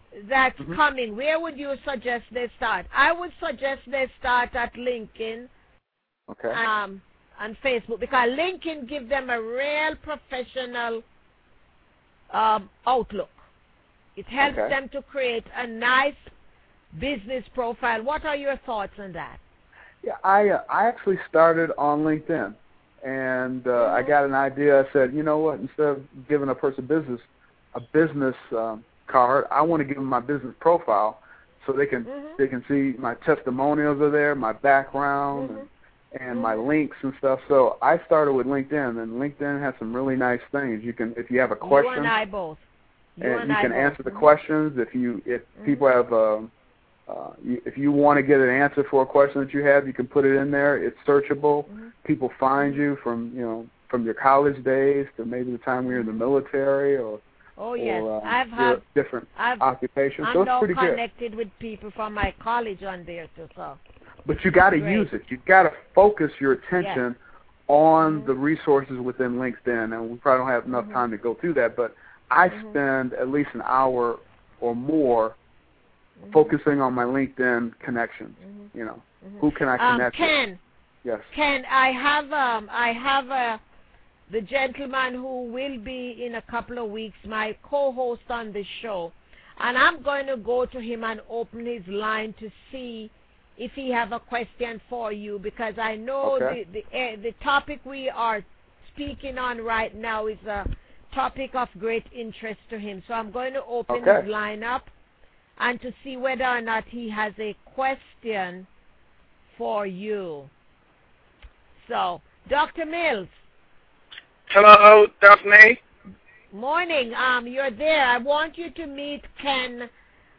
C: that's coming, where would you suggest they start? I would suggest they start at LinkedIn and Facebook, because LinkedIn gives them a real professional outlook. It helps them to create a nice business profile. What are your thoughts on that?
F: Yeah, I actually started on LinkedIn, and I got an idea. I said, you know what? Instead of giving a person a business card, I want to give them my business profile, so they can see my testimonials are there, my background, and my links and stuff. So I started with LinkedIn, and LinkedIn has some really nice things. You can, if you have a question,
C: you and I both. You
F: can answer the questions. If people have if you want to get an answer for a question that you have, you can put it in there. It's searchable. People find you from your college days to maybe the time we were in the military or
C: I've had
F: different occupations. So it's pretty good.
C: I'm connected with people from my college on there too. So.
F: But you got to use it. You've got to focus your attention on the resources within LinkedIn, and we probably don't have enough time to go through that. But I spend at least an hour or more focusing on my LinkedIn connections. Who can I connect
C: Ken,
F: with? Yes.
C: Ken, I have the gentleman who will be in a couple of weeks, my co-host on the show, and I'm going to go to him and open his line to see if he have a question for you, because I know the topic we are speaking on right now is a topic of great interest to him. So I'm going to open his line up and to see whether or not he has a question for you. So, Dr. Mills.
E: Hello, Daphne.
C: Morning. You're there. I want you to meet Kenneth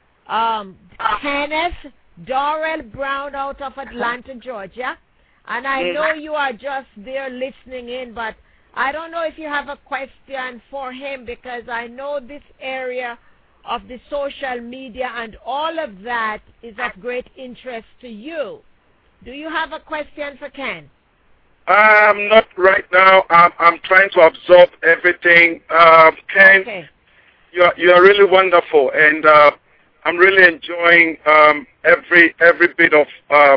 C: Dorrell Brown out of Atlanta, Georgia. And I know you are just there listening in, but I don't know if you have a question for him, because I know this area of the social media and all of that is of great interest to you. Do you have a question for Ken?
E: Not right now. I'm trying to absorb everything. Ken, you are really wonderful, and I'm really enjoying every bit of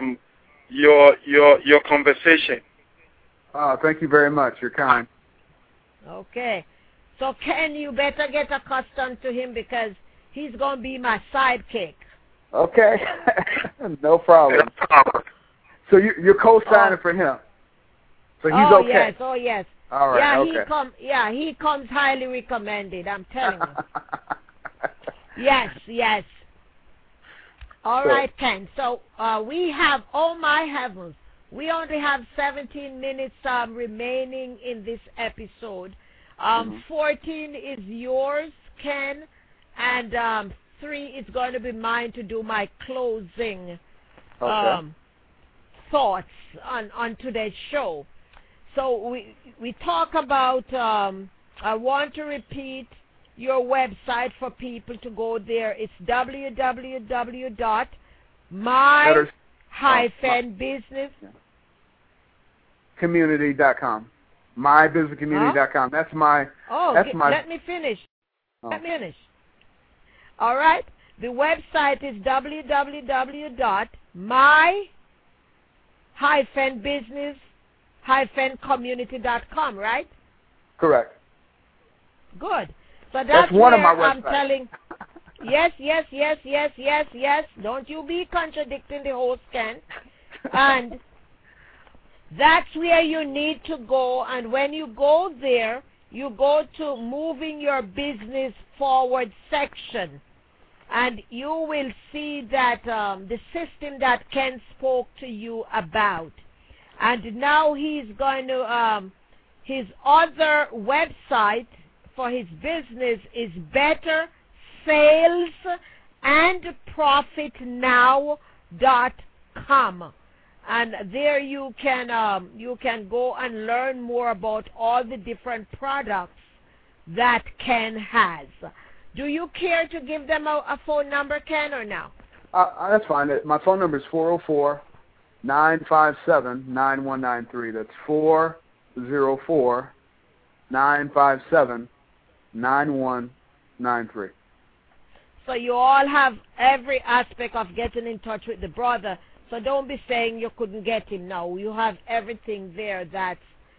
E: your conversation.
F: Thank you very much. You're kind.
C: Okay. So, Ken, you better get accustomed to him, because he's going to be my sidekick.
F: Okay. No problem. So you're co-signing for him. So he's okay.
C: Oh, yes.
F: All right,
C: he comes highly recommended, I'm telling you. Yes. All right, Ken. So we have, oh my heavens, we only have 17 minutes remaining in this episode. 14 is yours, Ken, and 3 is going to be mine to do my closing thoughts on today's show. So we talk about, I want to repeat your website for people to go there. It's
F: www.my-businesscommunity.com. mybusinesscommunity.com. That's my.
C: Let me finish. All right. The website is www.my-business-community.com, right?
F: Correct.
C: Good. So that's
F: one of my websites.
C: I'm telling. Yes. Don't you be contradicting the host, Ken. And that's where you need to go. And when you go there, you go to moving your business forward section. And you will see that the system that Ken spoke to you about. And now he's going to, his other website for his business is bettersalesandprofitnow.com. And there you can go and learn more about all the different products that Ken has. Do you care to give them a phone number, Ken, or no?
F: That's fine. My phone number is 404-957-9193. That's 404-957-9193.
C: So you all have every aspect of getting in touch with the brother. So don't be saying you couldn't get him now. You have everything there that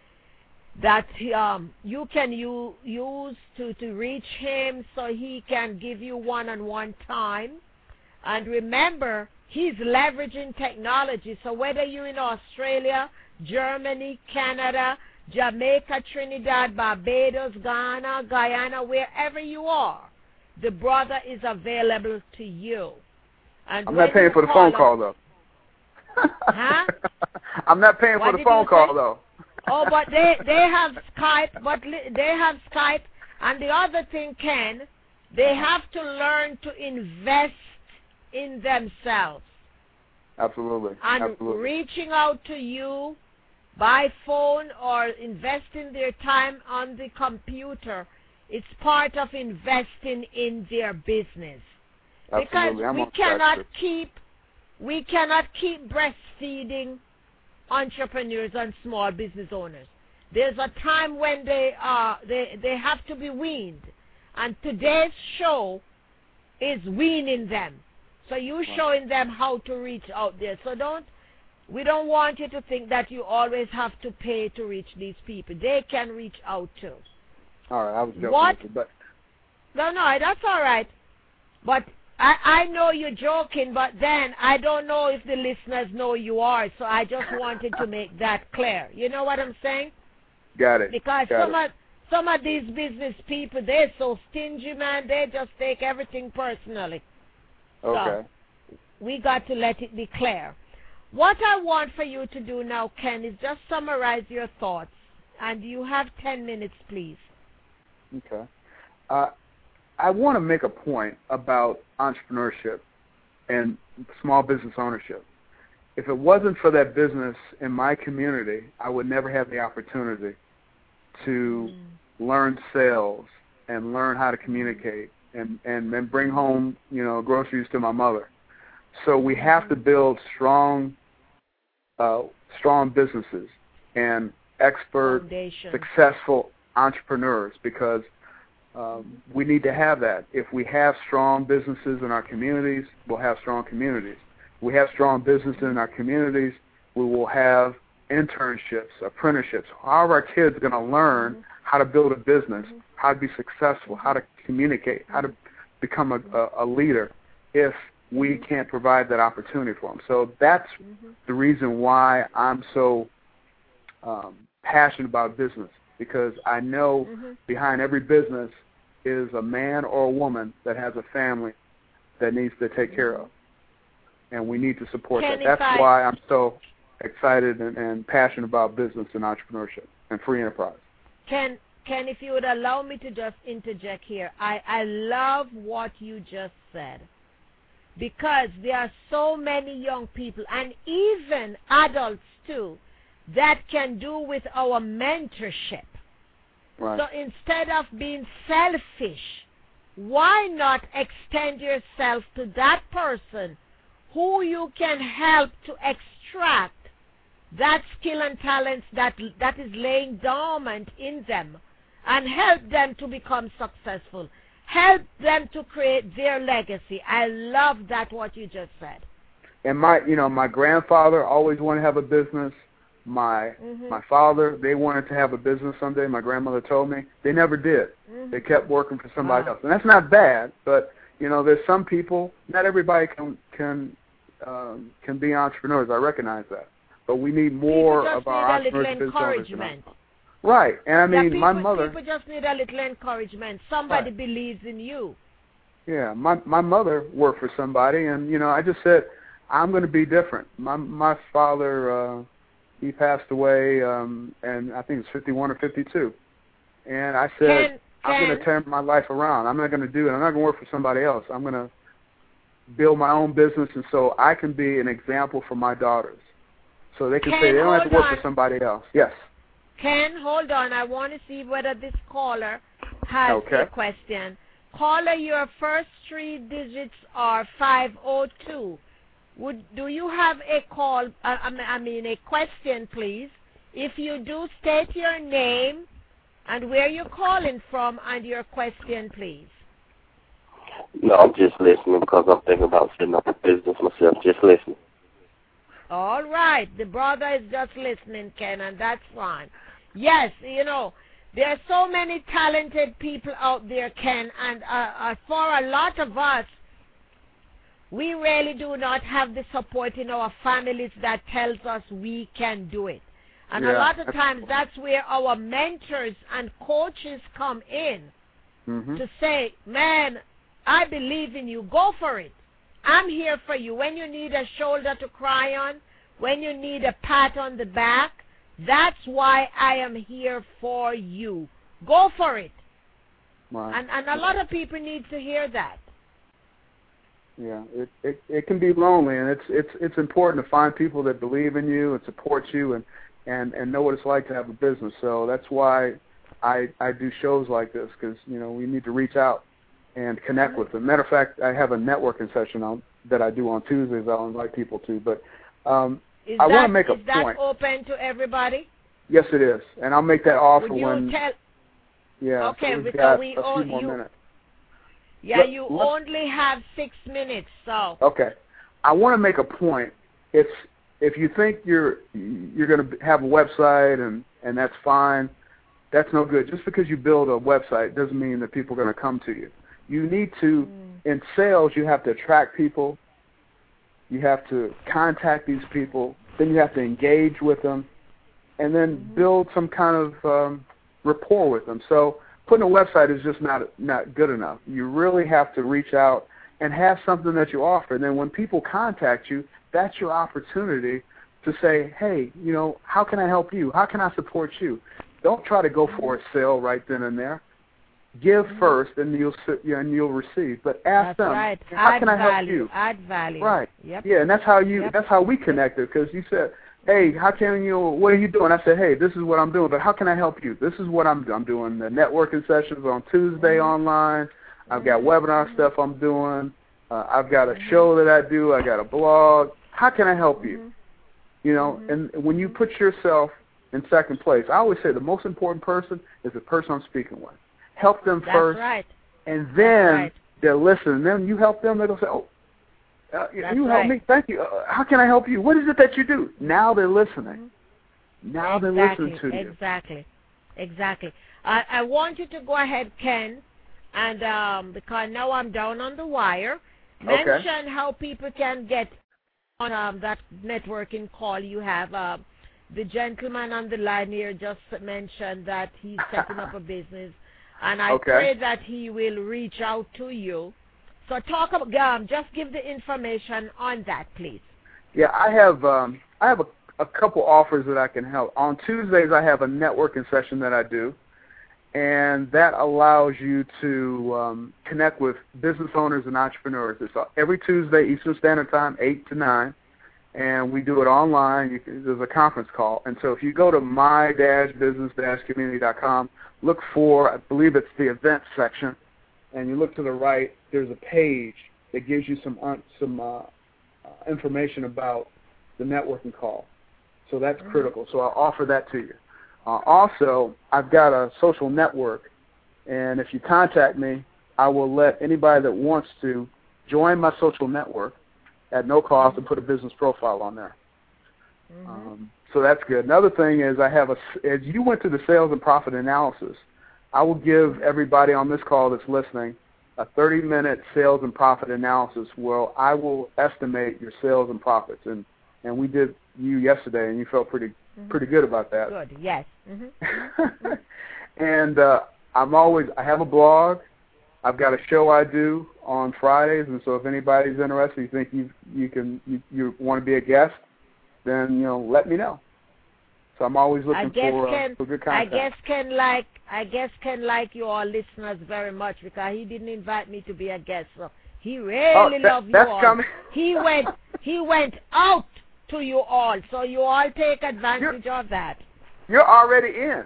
C: you can use to reach him so he can give you one-on-one time. And remember, he's leveraging technology. So whether you're in Australia, Germany, Canada, Jamaica, Trinidad, Barbados, Ghana, Guyana, wherever you are, the brother is available to you. And
F: I'm not paying for the phone call, though.
C: Huh?
F: I'm not paying for the phone call, though.
C: Oh, but they have Skype, and the other thing, Ken, they have to learn to invest in themselves.
F: Absolutely.
C: And
F: Absolutely.
C: reaching out to you by phone or investing their time on the computer, it's part of investing in their business.
F: Absolutely.
C: Because we cannot keep breastfeeding entrepreneurs and small business owners. There's a time when they have to be weaned, and today's show is weaning them. So you showing them how to reach out there. So we don't want you to think that you always have to pay to reach these people. They can reach out too.
F: All right, I was joking. But
C: no, that's all right. But I know you're joking, but then I don't know if the listeners know you are, so I just wanted to make that clear. You know what I'm saying?
F: Got it.
C: Because some of these business people, they're so stingy, man, they just take everything personally.
F: Okay.
C: So we got to let it be clear. What I want for you to do now, Ken, is just summarize your thoughts, and you have 10 minutes, please.
F: Okay. I want to make a point about entrepreneurship and small business ownership. If it wasn't for that business in my community, I would never have the opportunity to learn sales and learn how to communicate and then bring home, groceries to my mother. So we have to build strong businesses and expert, successful entrepreneurs, because we need to have that. If we have strong businesses in our communities, we'll have strong communities. If we have strong businesses in our communities, we will have internships, apprenticeships. How are our kids going to learn how to build a business, how to be successful, how to communicate, how to become a leader if we can't provide that opportunity for them? So that's the reason why I'm so passionate about business, because I know behind every business is a man or a woman that has a family that needs to take care of, and we need to support that. That's why I'm so excited and passionate about business and entrepreneurship and free enterprise.
C: Ken, if you would allow me to just interject here, I love what you just said, because there are so many young people, and even adults too, that can do with our mentorship.
F: Right.
C: So instead of being selfish, why not extend yourself to that person who you can help to extract that skill and talents that is laying dormant in them, and help them to become successful, help them to create their legacy. I love that, what you just said.
F: And my grandfather always wanted to have a business. My father, they wanted to have a business someday. My grandmother told me they never did. They kept working for somebody else, and that's not bad. But there's some people. Not everybody can be entrepreneurs. I recognize that, but we need more of our entrepreneurs.
C: Encouragement.
F: Right, and I mean, my mother.
C: People just need a little encouragement. Somebody believes in you.
F: Yeah, my mother worked for somebody, and I just said I'm going to be different. My father. He passed away, and I think it's 51 or 52. And I said, I'm going to turn my life around. I'm not going to do it. I'm not going to work for somebody else. I'm going to build my own business, and so I can be an example for my daughters. So they can say they don't have to work for somebody else. Yes.
C: Ken, hold on. I want to see whether this caller has a question. Caller, your first 3 digits are 502. Do you have a call? A question, please. If you do, state your name and where you're calling from and your question, please.
G: No, I'm just listening because I'm thinking about setting up a business myself. Just listening.
C: All right. The brother is just listening, Ken, and that's fine. Yes, there are so many talented people out there, Ken, and for a lot of us, we really do not have the support in our families that tells us we can do it. And a lot of times that's where our mentors and coaches come in to say, man, I believe in you. Go for it. I'm here for you. When you need a shoulder to cry on, when you need a pat on the back, that's why I am here for you. Go for it.
F: Wow.
C: And a lot of people need to hear that.
F: Yeah, it can be lonely, and it's important to find people that believe in you and support you and know what it's like to have a business. So that's why I do shows like this, because we need to reach out and connect with them. Matter of fact, I have a networking session that I do on Tuesdays. I'll invite people to, but I want to make a point. Is
C: that open to everybody?
F: Yes, it is, and I'll make that offer
C: when.
F: Yeah.
C: Okay,
F: so
C: because
F: we got a few more minutes.
C: Yeah, you only have 6 minutes, so.
F: Okay. I want to make a point. If you think you're going to have a website and that's fine, that's no good. Just because you build a website doesn't mean that people are going to come to you. You need to, in sales, you have to attract people. You have to contact these people. Then you have to engage with them, and then build some kind of rapport with them. So putting a website is just not good enough. You really have to reach out and have something that you offer. And then when people contact you, that's your opportunity to say, hey, how can I help you? How can I support you? Don't try to go for a sale right then and there. Give first, and you'll receive. But ask them,
C: right.
F: How can I help you?
C: Add value.
F: Right.
C: Yep.
F: Yeah, and that's how we connected, because you said, hey, what are you doing? I said, hey, this is what I'm doing, but how can I help you? This is what I'm doing. The networking sessions on Tuesday online. I've got webinar stuff I'm doing. I've got a show that I do. I got a blog. How can I help you? And when you put yourself in second place, I always say the most important person is the person I'm speaking with. Help them first,
C: right.
F: And then they'll listen. And then you help them, they'll say, oh, you help me. Thank you. How can I help you? What is it that you do? Now they're listening. Now they're listening to you.
C: Exactly. I want you to go ahead, Ken, and because now I'm down on the wire, mention how people can get on that networking call you have. The gentleman on the line here just mentioned that he's setting up a business, and I pray that he will reach out to you. So talk about, just give the information on that, please.
F: Yeah, I have a couple offers that I can help. On Tuesdays, I have a networking session that I do, and that allows you to connect with business owners and entrepreneurs. It's every Tuesday, Eastern Standard Time, 8 to 9, and we do it online. There's a conference call. And so if you go to my-business-community.com, look for, I believe it's the events section, and you look to the right, there's a page that gives you some information about the networking call. So that's critical. So I'll offer that to you. Also, I've got a social network, and if you contact me, I will let anybody that wants to join my social network at no cost and put a business profile on there. So that's good. Another thing is as you went to the sales and profit analysis, I will give everybody on this call that's listening a 30-minute sales and profit analysis where I will estimate your sales and profits. And we did you yesterday, and you felt pretty good about that.
C: Good, yes.
F: And I have a blog. I've got a show I do on Fridays, and so if anybody's interested, you think you want to be a guest, then let me know. So I'm always looking for good content.
C: I guess Ken like you all listeners very much, because he didn't invite me to be a guest. So he really loves you all.
F: Coming.
C: He went out to you all, so you all take advantage of that.
F: You're already in.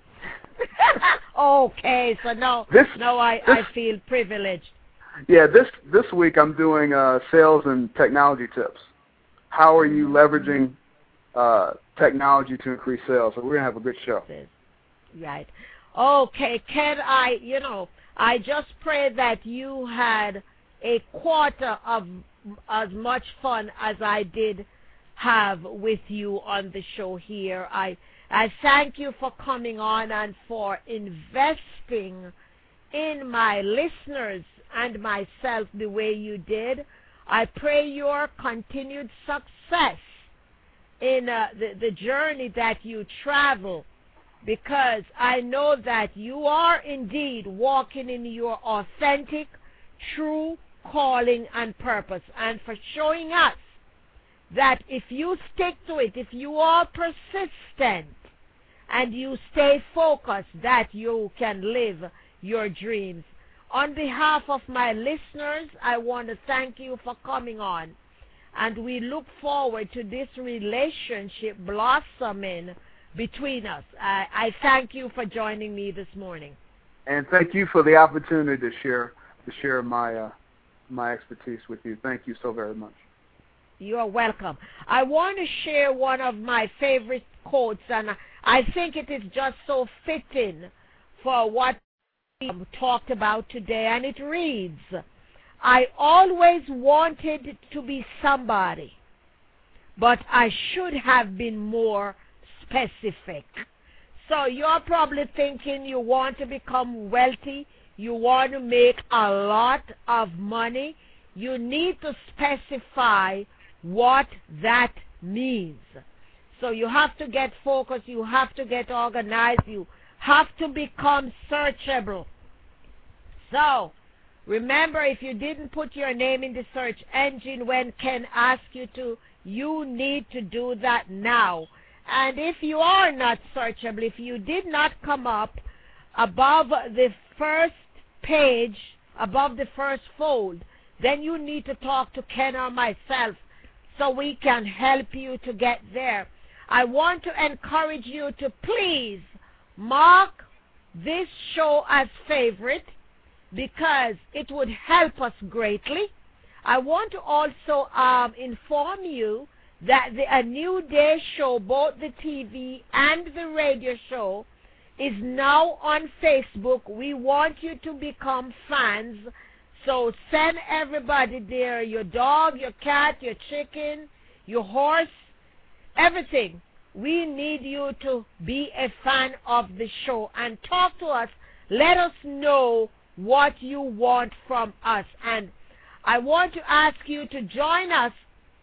C: Okay, so now I feel privileged.
F: Yeah, this week I'm doing sales and technology tips. How are you leveraging technology to increase sales? So we're gonna have a good show.
C: Right. Okay, Ken, I I just pray that you had a quarter of as much fun as I did have with you on the show here. I thank you for coming on and for investing in my listeners and myself the way you did. I pray your continued success in the journey that you travel, because I know that you are indeed walking in your authentic, true calling and purpose, and for showing us that if you stick to it, if you are persistent and you stay focused, that you can live your dreams. On behalf of my listeners, I want to thank you for coming on, and we look forward to this relationship blossoming between us. I thank you for joining me this morning.
F: And thank you for the opportunity to share my expertise with you. Thank you so very much.
C: You are welcome. I want to share one of my favorite quotes, and I think it is just so fitting for what we talked about today, and it reads, I always wanted to be somebody, but I should have been more specific. So you're probably thinking you want to become wealthy, you want to make a lot of money. You need to specify what that means. So you have to get focused, you have to get organized, you have to become searchable. So remember, if you didn't put your name in the search engine when Ken asked you to, you need to do that now. And if you are not searchable, if you did not come up above the first page, above the first fold, then you need to talk to Ken or myself so we can help you to get there. I want to encourage you to please mark this show as favorite, because it would help us greatly. I want to also inform you that A New Day show, both the TV and the radio show, is now on Facebook. We want you to become fans. So send everybody there, your dog, your cat, your chicken, your horse, everything. We need you to be a fan of the show and talk to us. Let us know what you want from us. And I want to ask you to join us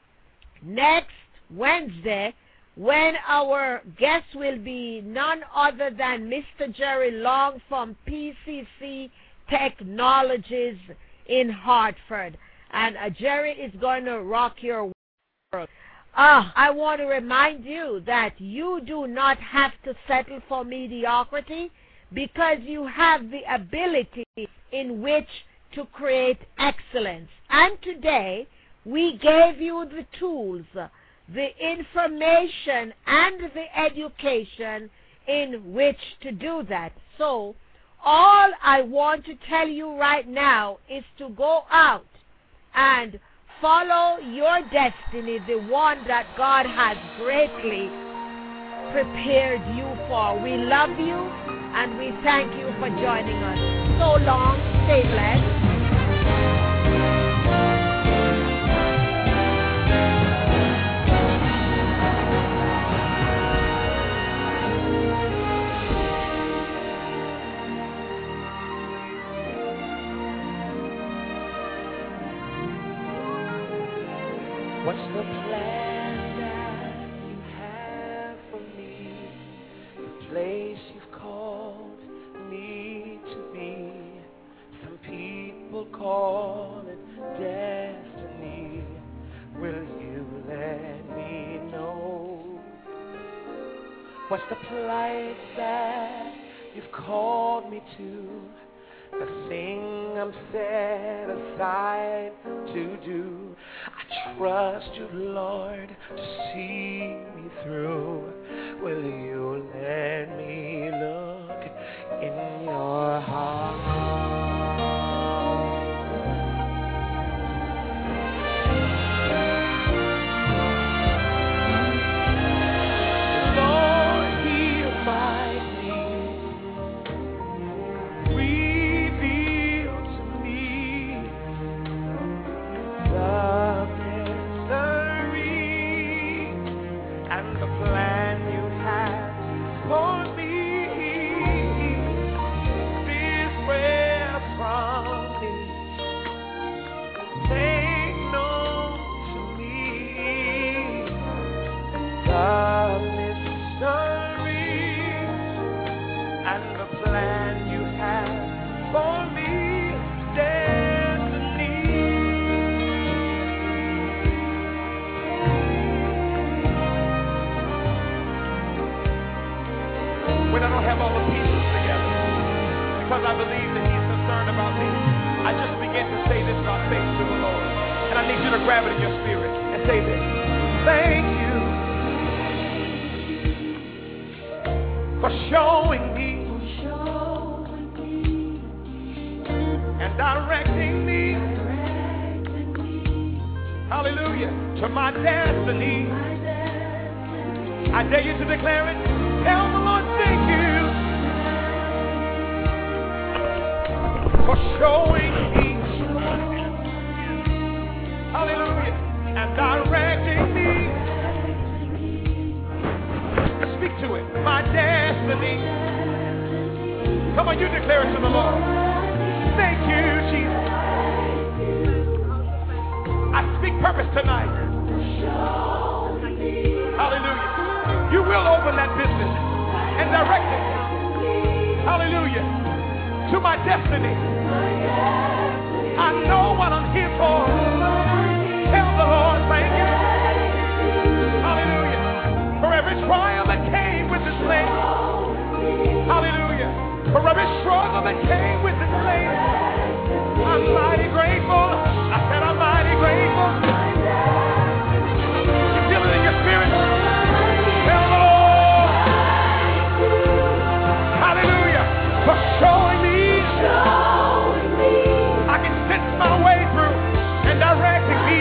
C: next Wednesday, when our guest will be none other than Mr. Jerry Long from PCC Technologies in Hartford. And Jerry is going to rock your world. I want to remind you that you do not have to settle for mediocrity, because you have the ability in which to create excellence. And today, we gave you the tools, the information, and the education in which to do that. So, all I want to tell you right now is to go out and follow your destiny, the one that God has greatly prepared you for. We love you, and we thank you for joining us. So long, stay blessed.
B: What's the plan that you have for me? The place you've called me to be. Some people call it destiny. Will you let me know? What's the place that you've called me to? The thing I'm set aside to do. I trust you, Lord, to see me through. Will you let me look in your heart? Lord, hear my plea. Reveal because I believe that he's concerned about me, I just begin to say this by faith to the Lord. And I need you to grab it in your spirit and say this. Thank you for showing me and directing me, hallelujah, to my destiny. I dare you to declare it. Tell the Lord, thank you for showing me, hallelujah, and directing me. Speak to it. My destiny. Come on, you declare it to the Lord. Thank you, Jesus. I speak purpose tonight. Hallelujah. You will open that business and direct it. Hallelujah. To my destiny. I know what I'm here for. Tell the Lord, thank you. Hallelujah. For every trial that came with this land. Hallelujah. For every struggle that came with this land. I'm mighty grateful. I said I'm mighty grateful. You feel it in your spirit? Tell the Lord. Hallelujah. For showing me. I can sense my way through and directing me.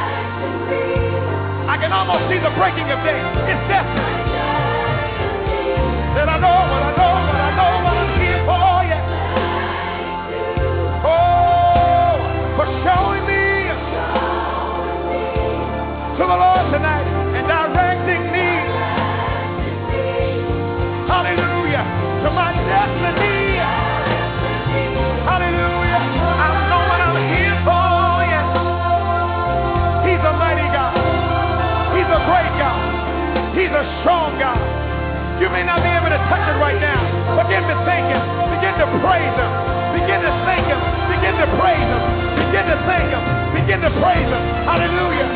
B: I can almost see the breaking of day. It's destiny. That I know what I know, what I know, what I'm here for, yeah. Oh, for showing me to the Lord tonight and directing me. Hallelujah. To my destiny. Hallelujah. I know what I'm here for, yeah. He's a mighty God. He's a great God. He's a strong God. You may not be able to touch it right now. Begin to thank him. Begin to praise him. Begin to thank him. Begin to praise him. Begin to thank him. Begin to praise him. Hallelujah.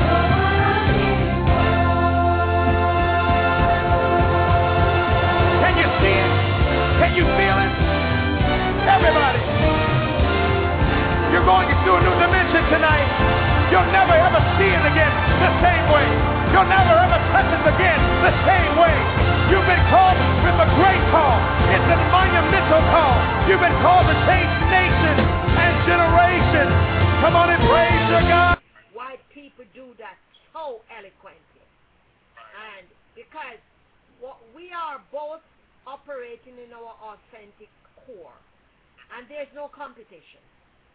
B: Can you see it? Can you feel it? Everybody. You're going into a new dimension tonight. You'll never ever see it again the same way. You'll never ever touch it again the same way. You've been called with a great call. It's a monumental call. You've been called to change nations and generations. Come on and praise your God.
C: White people do that so eloquently. And because we are both operating in our authentic core. And there's no competition.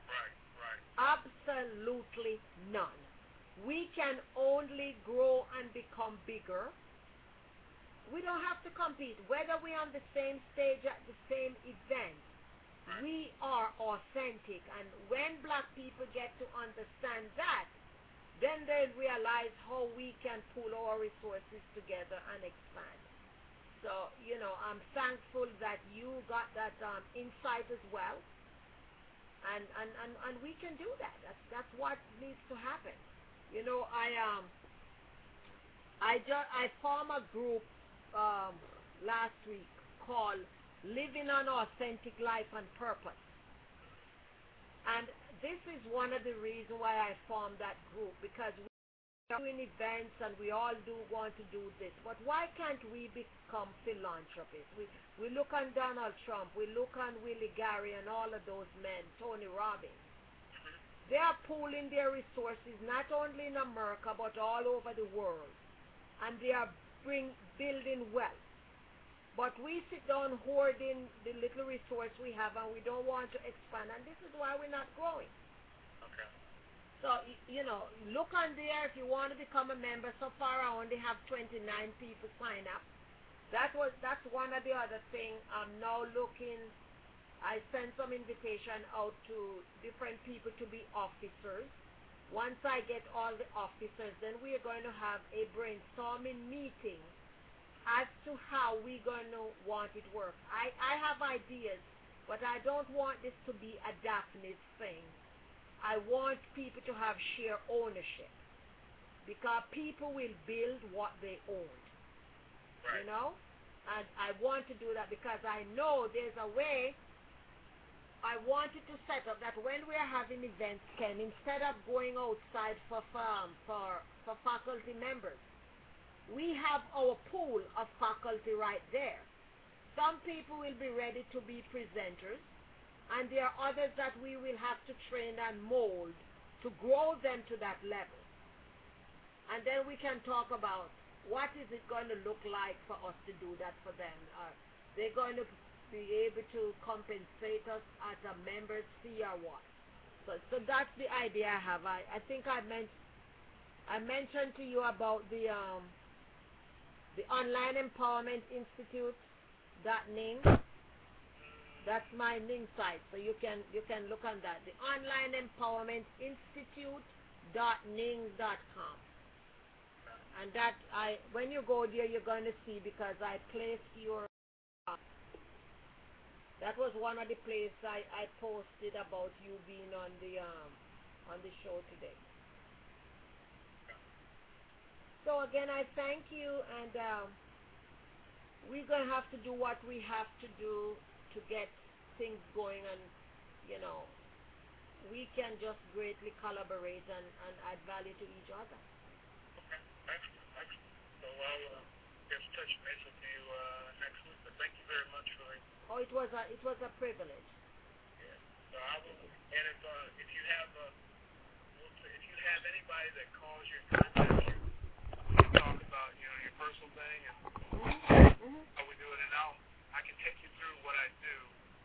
C: Absolutely none. We can only grow and become bigger. We don't have to compete. Whether we're on the same stage at the same event, we are authentic. And when black people get to understand that, then they realize how we can pool our resources together and expand. So, I'm thankful that you got that insight as well. And we can do that. That's what needs to happen. I formed a group last week called Living an Authentic Life and Purpose. And this is one of the reasons why I formed that group, because we are doing events and we all do want to do this. But why can't we become philanthropists? We look on Donald Trump, we look on Willie Gary and all of those men, Tony Robbins. They are pooling their resources not only in America but all over the world. And they are building wealth. But we sit down hoarding the little resource we have and we don't want to expand. And this is why we're not growing.
H: Okay.
C: So, look on there if you want to become a member. So far I only have 29 people sign up. That's one of the other things. I'm now looking. I sent some invitation out to different people to be officers. Once I get all the officers, then we are going to have a brainstorming meeting as to how we're going to want it work. I have ideas, but I don't want this to be a Daphne's thing. I want people to have share ownership, because people will build what they own.
H: Right.
C: And I want to do that because I know there's a way I wanted to set up that when we are having events, Ken, instead of going outside for faculty members, we have our pool of faculty right there. Some people will be ready to be presenters, and there are others that we will have to train and mold to grow them to that level. And then we can talk about what is it going to look like for us to do that for them. Are they going to be able to compensate us at a member's fee or what? So that's the idea I have. I think I mentioned to you about the Online Empowerment Institute .ning. That's my Ning site, so you can look on that. The Online Empowerment Institute .ning.com. And that when you go there, you're going to see, because I placed your. That was one of the places I posted about you being on the show today. So again, I thank you, and we're going to have to do what we have to do to get things going, and we can just greatly collaborate and add value to each other.
H: Okay, excellent. So I'll get in touch base with you next week. But thank you very much for it.
C: Oh, it was a privilege.
H: Yeah. So I will, and if you have anybody that calls you and contacts you, we can talk about your personal thing and how we do it, and I can take you through what I do.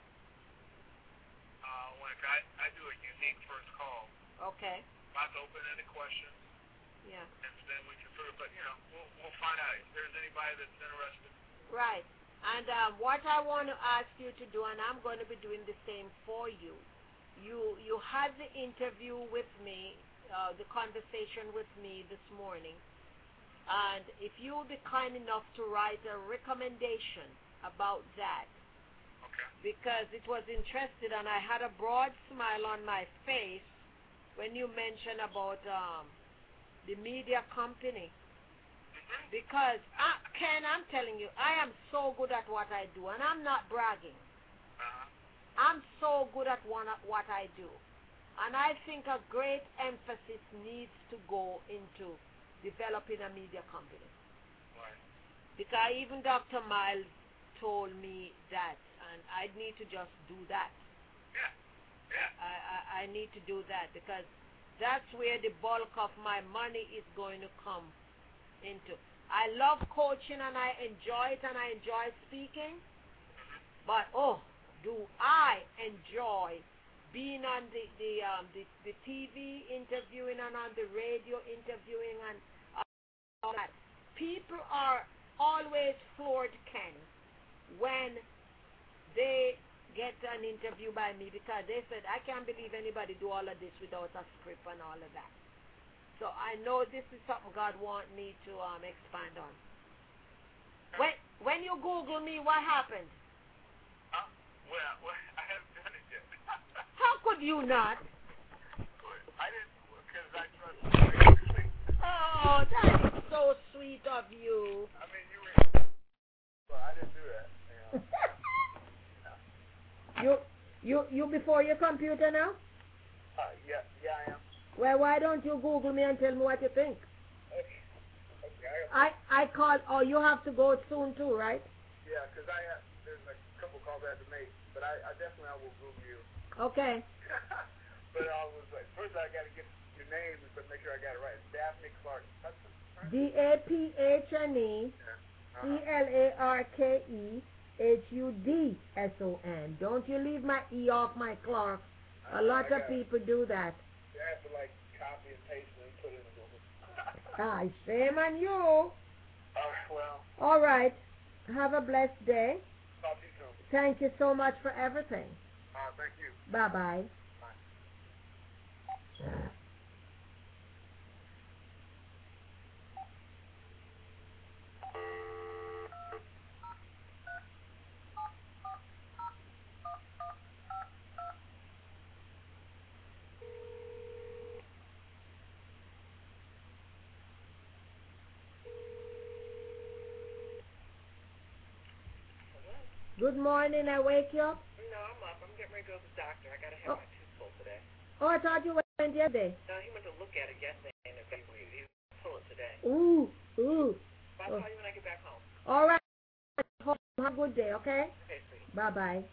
H: When I do a unique first call.
C: Okay.
H: Lots of open-ended questions.
C: Yeah.
H: And then we can sort of, we'll find out if there's anybody that's interested.
C: Right. And what I want to ask you to do, and I'm going to be doing the same for you, you had the interview with me, the conversation with me this morning, and if you'll be kind enough to write a recommendation about that,
H: okay,
C: because it was interested, and I had a broad smile on my face when you mentioned about the media company. Because, Ken, I'm telling you, I am so good at what I do, and I'm not bragging. I'm so good at what I do. And I think a great emphasis needs to go into developing a media company.
H: Right.
C: Because even Dr. Miles told me that, and I need to just do that.
H: Yeah.
C: I need to do that, because that's where the bulk of my money is going to come into. I love coaching, and I enjoy it, and I enjoy speaking, but do I enjoy being on the TV interviewing and on the radio interviewing and all that. People are always floored, Ken, when they get an interview by me, because they said, I can't believe anybody do all of this without a script and all of that. So I know this is something God wants me to expand on. When you Google me, what happened?
H: Well, I haven't done it yet.
C: How could you not?
H: I didn't, because I trust you.
C: Oh, that is so sweet of you.
H: I mean, you were, well, I didn't do that.
C: You before your computer now?
H: Yeah, I am.
C: Well, why don't you Google me and tell me what you think?
H: Okay.
C: I called. Oh, you have to go soon too, right?
H: Yeah, because there's a couple calls I have to make, but I definitely will Google you.
C: Okay.
H: But I was like, first I got to get your name and make sure I got it right. Daphne Clark Hudson.
C: DAPHNE CLARKEHUDSON. Don't you leave my E off my Clark. A lot of people do that.
H: You have to copy and paste and put it in Google.
C: Shame on you.
H: All right, well.
C: All right. Have a blessed day.
H: Talk to you soon.
C: Thank you so much for everything.
H: Thank you.
C: Bye-bye.
H: Bye.
C: Good morning. I wake you up?
I: No, I'm up. I'm getting ready to go to the doctor. I got to have my tooth pulled today.
C: Oh, I thought you went yesterday.
I: No, he went to look at it yesterday, and he pull it today.
C: Ooh.
I: I'll call you when I get back home.
C: All right. Have a good day, okay?
I: Okay, sweetie.
C: Bye-bye.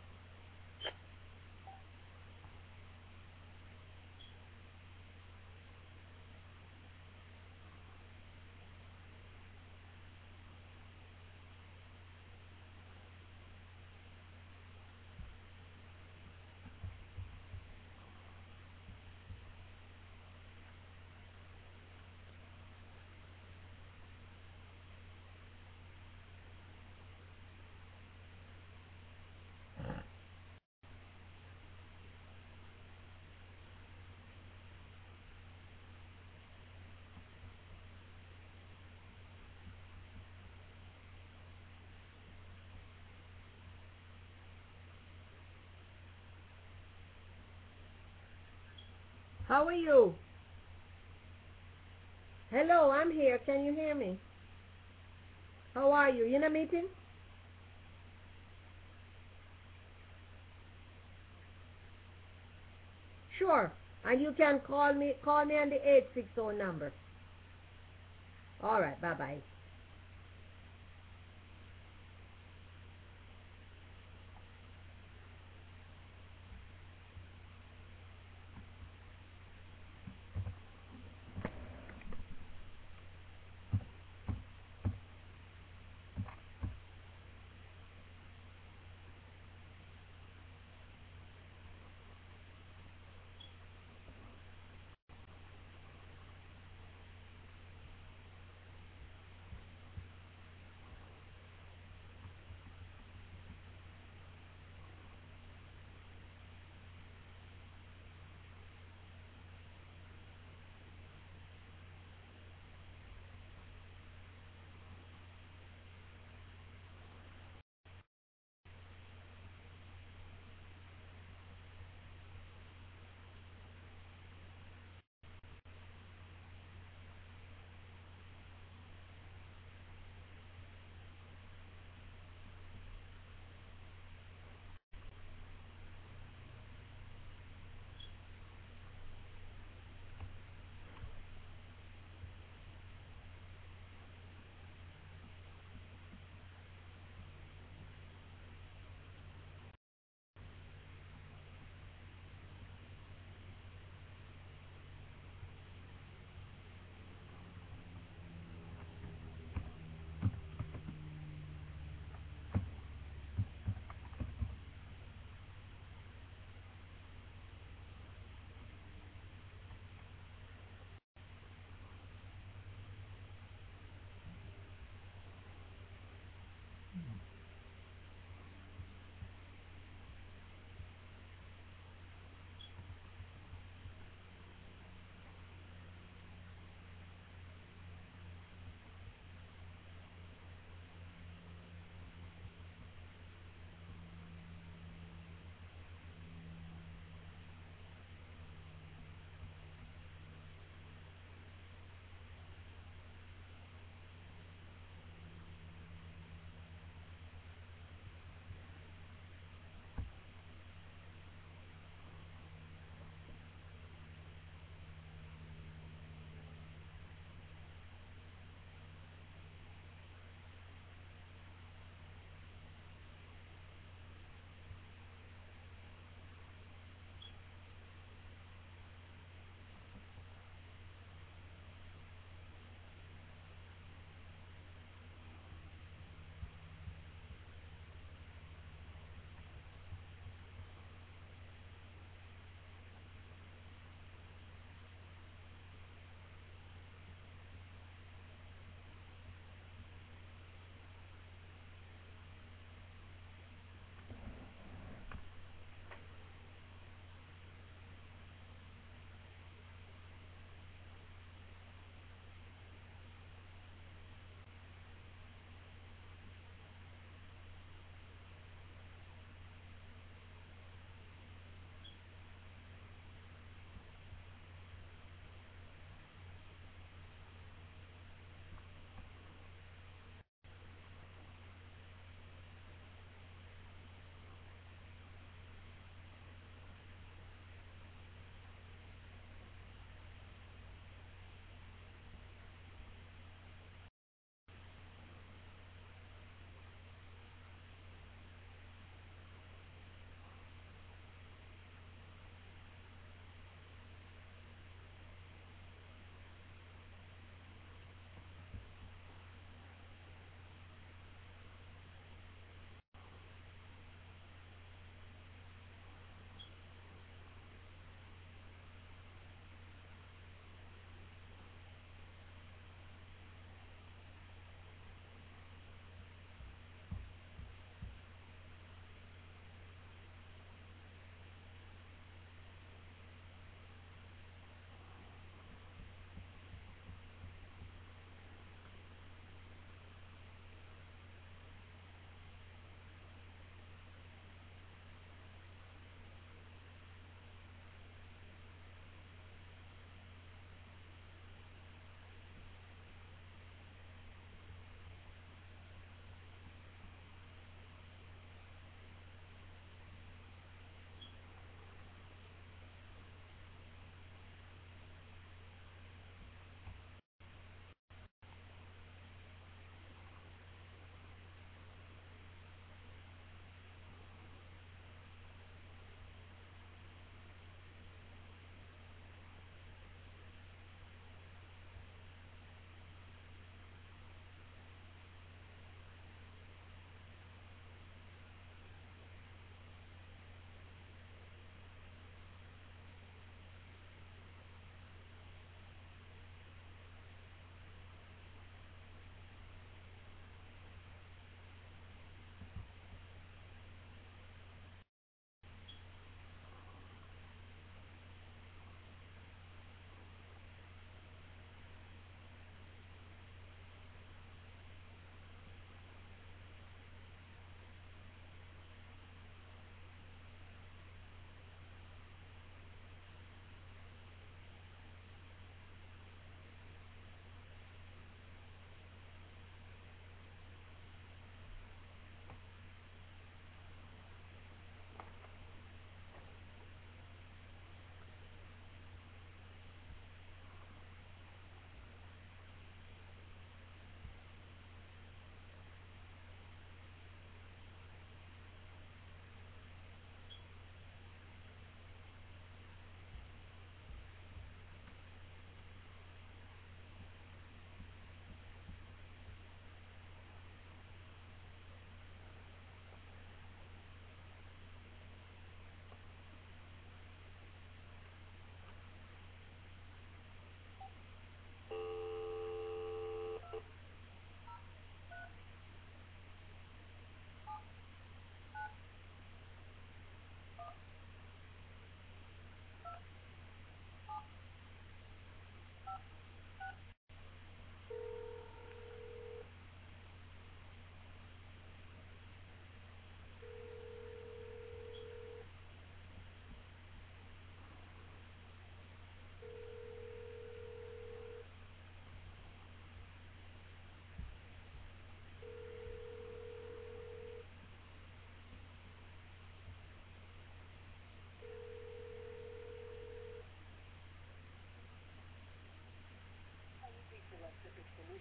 C: How are you? Hello, I'm here. Can you hear me? How are you? You in a meeting? Sure. And you can call me on the 860 number. All right, bye-bye.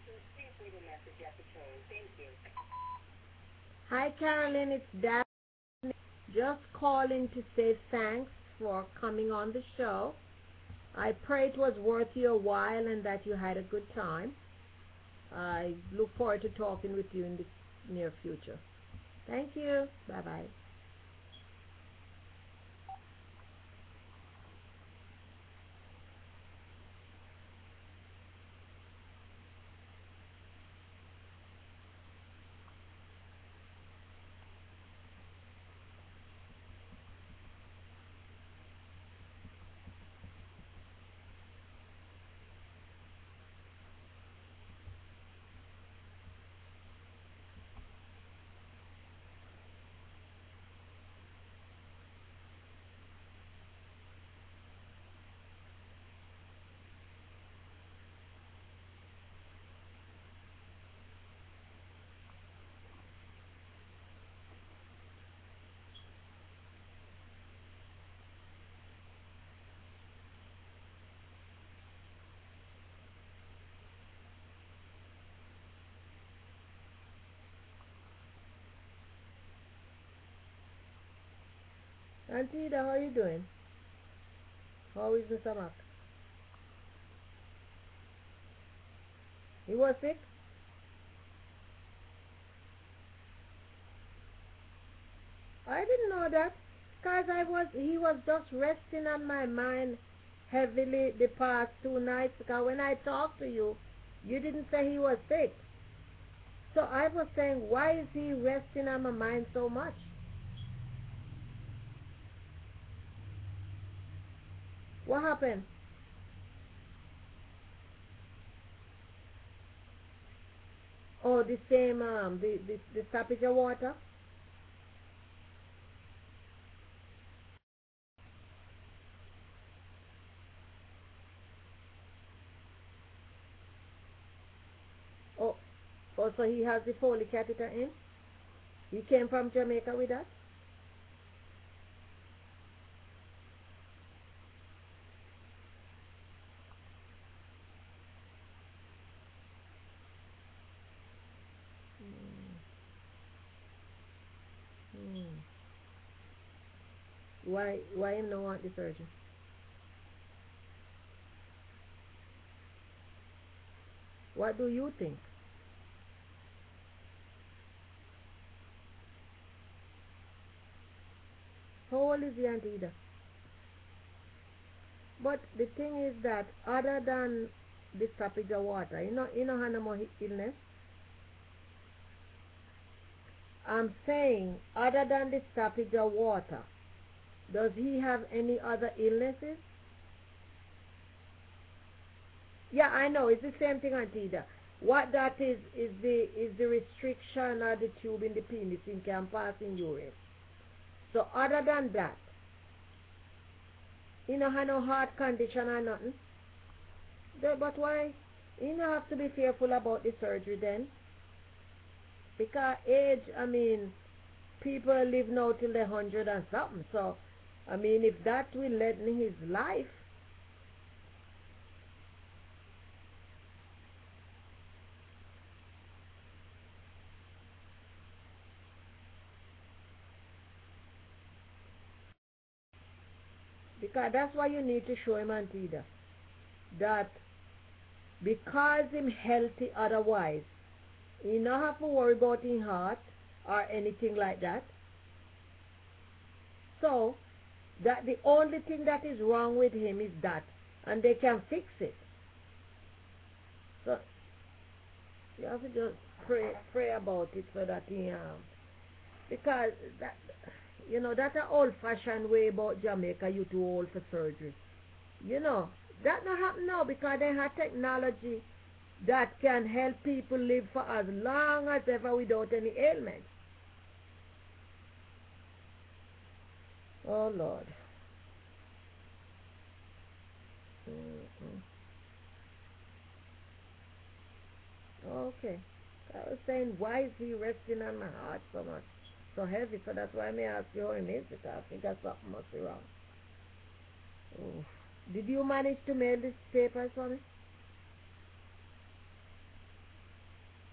I: Please leave a message at the tone. Thank you.
C: Hi, Carolyn. It's Daphne. Just calling to say thanks for coming on the show. I pray it was worth your while and that you had a good time. I look forward to talking with you in the near future. Thank you. Bye-bye. Auntie Ida, how are you doing? How is Mr. Mark? He was sick? I didn't know that, because he was just resting on my mind heavily the past 2 nights, because when I talked to you, you didn't say he was sick. So I was saying, why is he resting on my mind so much? What happened? Oh, the same, the stoppage of water? Oh, so he has the Foley catheter in? He came from Jamaica with that? Why him no want the surgery? What do you think? How old is the Auntie Ida? But the thing is that other than the stoppage of water, you know have no more illness. I'm saying other than the stoppage of water, does he have any other illnesses? Yeah, I know. It's the same thing, Auntie Ida. What that is the restriction of the tube in the penis in can pass in urine. So other than that, you know have no heart condition or nothing. But why? You know have to be fearful about the surgery then. Because age, I mean, people live now till they're 100 and something. So, I mean, if that will lengthen his life, because that's why you need to show him, Auntie Ida, that because him healthy otherwise, he not have to worry about his heart or anything like that. So, that the only thing that is wrong with him is that, and they can fix it. So, you have to just pray about it so that he, because that, you know, that's an old-fashioned way about Jamaica, you too old for surgery. You know, that not happen now because they have technology that can help people live for as long as ever without any ailments. Oh, Lord. Okay. I was saying, why is he resting on my heart so much? So heavy, so that's why I may ask you how it is, because I think that something must be wrong. Oh. Did you manage to mail these papers for me?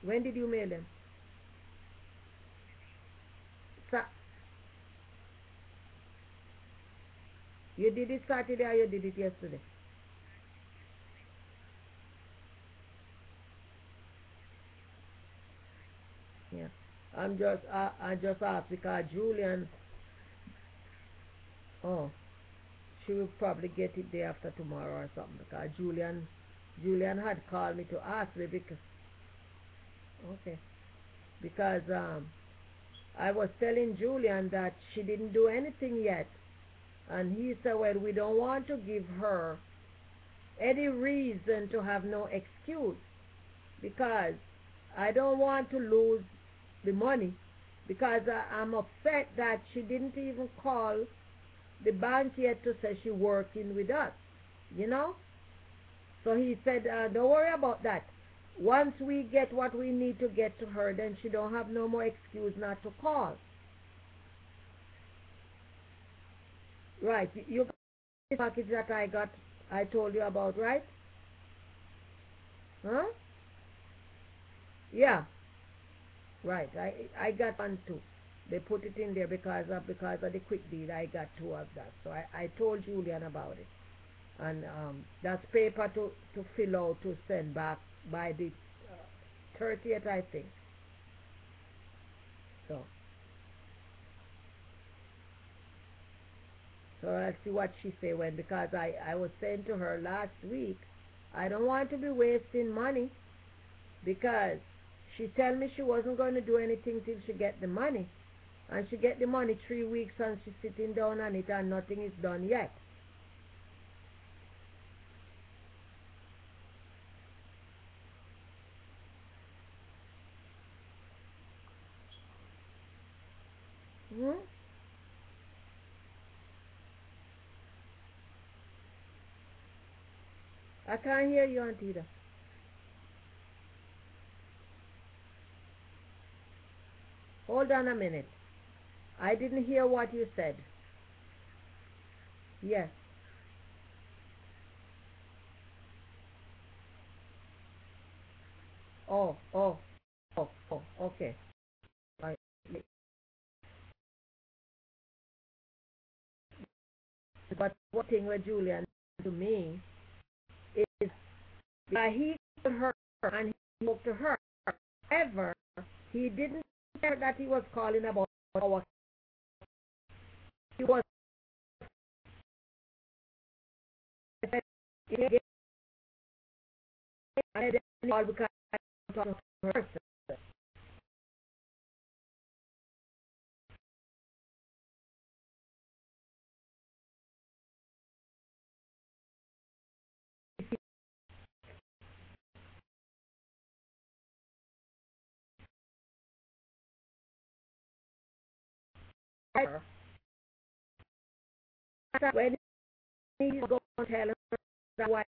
C: When did you mail them? You did it Saturday or you did it yesterday? Yeah. I just asked because Julian, oh, she will probably get it day after tomorrow or something because Julian had called me to ask me because I was telling Julian that she didn't do anything yet, and he said, well, we don't want to give her any reason to have no excuse because I don't want to lose the money because I'm upset that she didn't even call the bank yet to say she's working with us, you know. So he said, don't worry about that. Once we get what we need to get to her, then she don't have no more excuse not to call. Right, you got the package that I told you about, right? Huh? Yeah. Right, I got one too. They put it in there because of the quick deed. I got two of that. So I told Julian about it. And that's paper to fill out to send back by the 30th, I think. So I'll see what she say when, because I was saying to her last week, I don't want to be wasting money because she tell me she wasn't going to do anything till she get the money. And she get the money 3 weeks and she's sitting down on it and nothing is done yet. I can't hear you, Aunt Ida. Hold on a minute. I didn't hear what you said. Yes. Oh, okay. But one thing with Julian to me is that he called her and he spoke to her. However, he didn't say that he was calling about our. He was. I didn't call because I talked to her. When he go and tell her that why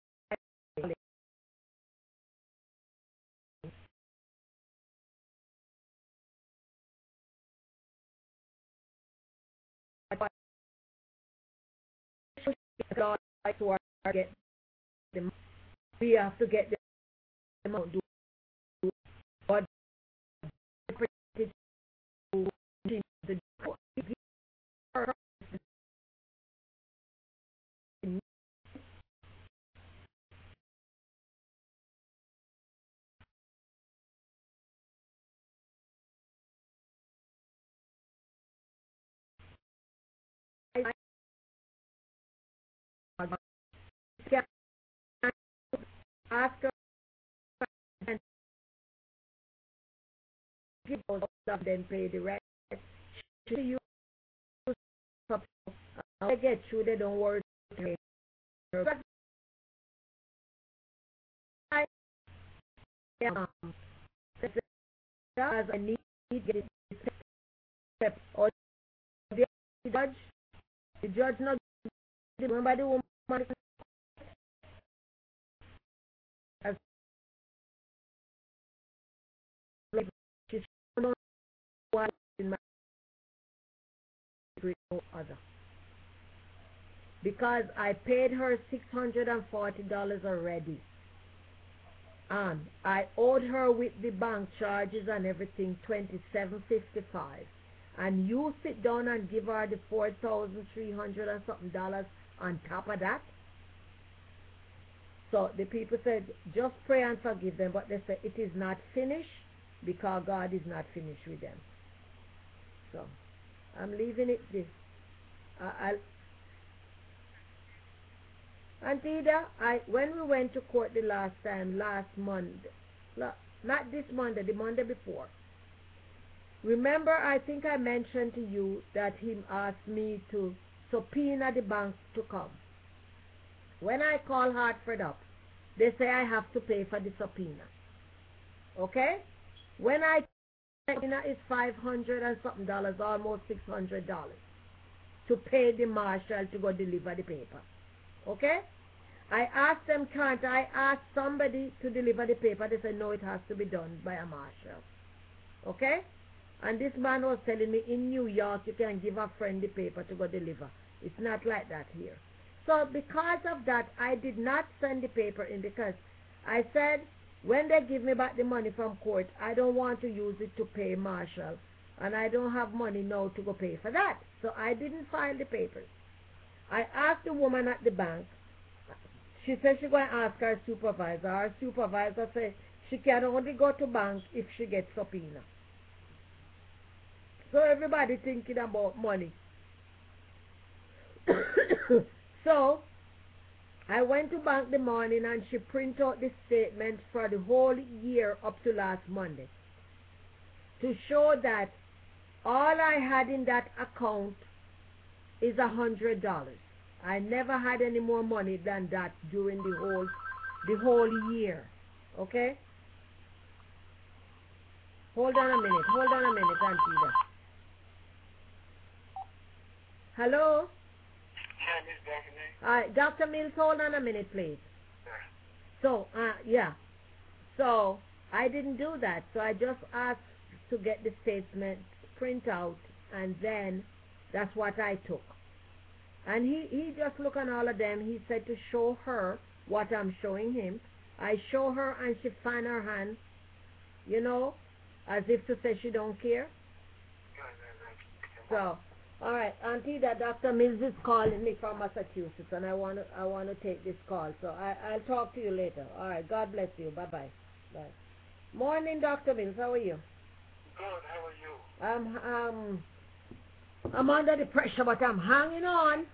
C: God like to get them, we have to get them out. But ask her and give those stuff, then pay the rest. Should you I get through, they don't worry. As I need to get it step or the judge not remember the woman as she's no one in my no other. Because I paid her $640 already. I owed her with the bank charges and everything $27.55, and you sit down and give her the $4,300 and something dollars on top of that. So the people said, just pray and forgive them, but they said it is not finished because God is not finished with them. So I'm leaving it this. Antida, when we went to court the last time, last Monday, not this Monday, the Monday before, remember I think I mentioned to you that he asked me to subpoena the bank to come. When I call Hartford up, they say I have to pay for the subpoena. Okay? When I subpoena is $500 and something dollars, almost $600 to pay the marshal to go deliver the paper. Okay? I asked them, can't I ask somebody to deliver the paper? They said, no, it has to be done by a marshal. Okay? And this man was telling me, in New York, you can give a friend the paper to go deliver. It's not like that here. So because of that, I did not send the paper in because I said, when they give me back the money from court, I don't want to use it to pay marshal. And I don't have money now to go pay for that. So I didn't file the papers. I asked the woman at the bank. She said she's going to ask her supervisor. Our supervisor said she can only go to bank if she gets subpoena. So everybody thinking about money. So I went to bank the morning and she printed out the statement for the whole year up to last Monday to show that all I had in that account is $100. I never had any more money than that during the whole year. Okay? Hold on a minute, Antida. Hello? Dr. Mills, hold on a minute, please. So, yeah. So, I didn't do that. So, I just asked to get the statement print out, and then that's what I took. And he just looked on all of them. He said to show her what I'm showing him. I show her, and she fan her hand, you know, as if to say she don't care. So, all right, Auntie, that Dr. Mills is calling me from Massachusetts, and I want to take this call. So I'll talk to you later. All right, God bless you. Bye-bye. Bye. Morning, Dr. Mills. How are you?
H: Good. How are you?
C: I'm under the pressure, but I'm hanging on.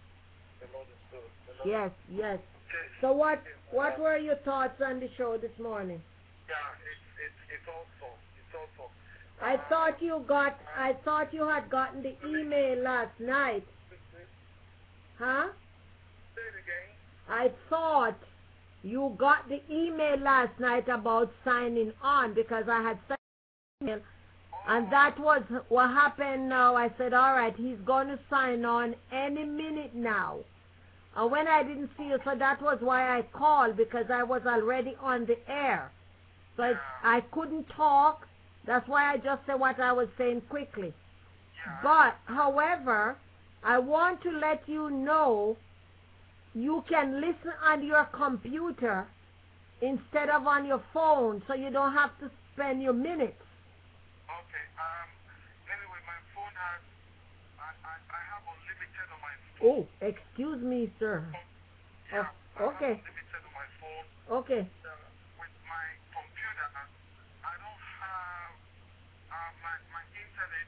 C: Yes. So what were your thoughts on the show this morning?
H: Yeah, it's awful.
C: I thought you had gotten the email last night. Huh?
H: Say it again.
C: I thought you got the email last night about signing on because I had sent an email. And that was what happened now. I said, all right, he's going to sign on any minute now. And when I didn't see you, so that was why I called, because I was already on the air. So I couldn't talk. That's why I just said what I was saying quickly. But, however, I want to let you know you can listen on your computer instead of on your phone, so you don't have to spend your minutes.
H: Okay. Anyway, my phone has, I have unlimited on my phone.
C: Oh, excuse me, sir.
H: Yeah.
C: Okay.
H: I have unlimited on my phone.
C: Okay.
H: With my computer, I don't have, my internet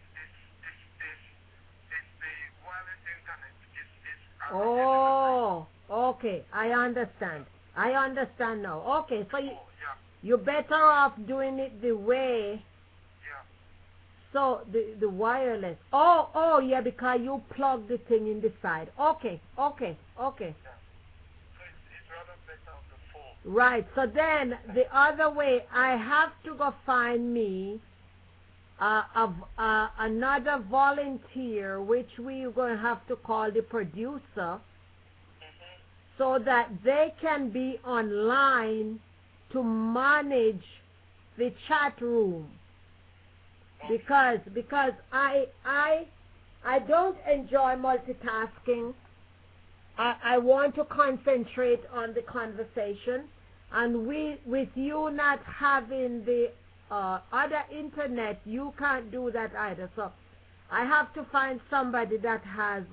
H: is the wireless internet.
C: Oh, okay. I understand now. Okay, so you're better off doing it the way. So the wireless. Oh, yeah, because you plug the thing in the side. Okay.
H: So it's rather better on the phone.
C: Right. So then the other way, I have to go find me another volunteer, which we're going to have to call the producer, so that they can be online to manage the chat room. Because I don't enjoy multitasking. I want to concentrate on the conversation, And with you not having the other internet, you can't do that either. So I have to find somebody that has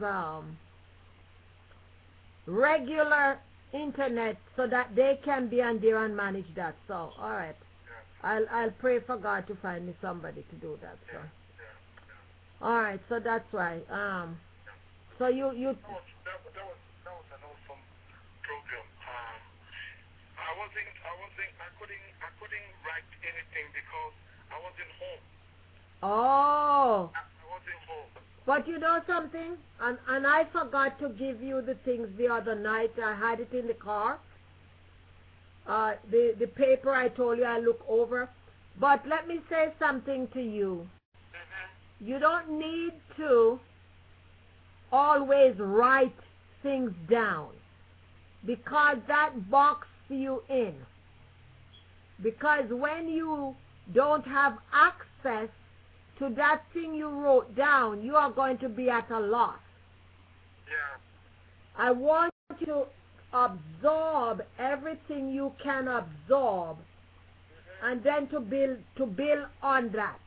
C: regular internet so that they can be on there and manage that. So, all right. I'll pray for God to find me somebody to do that. So. All right, so that's why. So you.
H: That was an awesome program. I couldn't write anything because I wasn't home.
C: Oh.
H: I wasn't home.
C: But you know something? And I forgot to give you the things the other night. I had it in the car. The paper I told you I look over. But let me say something to you. You don't need to always write things down because that boxes you in. Because when you don't have access to that thing you wrote down, you are going to be at a loss.
H: Yeah.
C: I want you to absorb everything you can absorb, and then to build on that.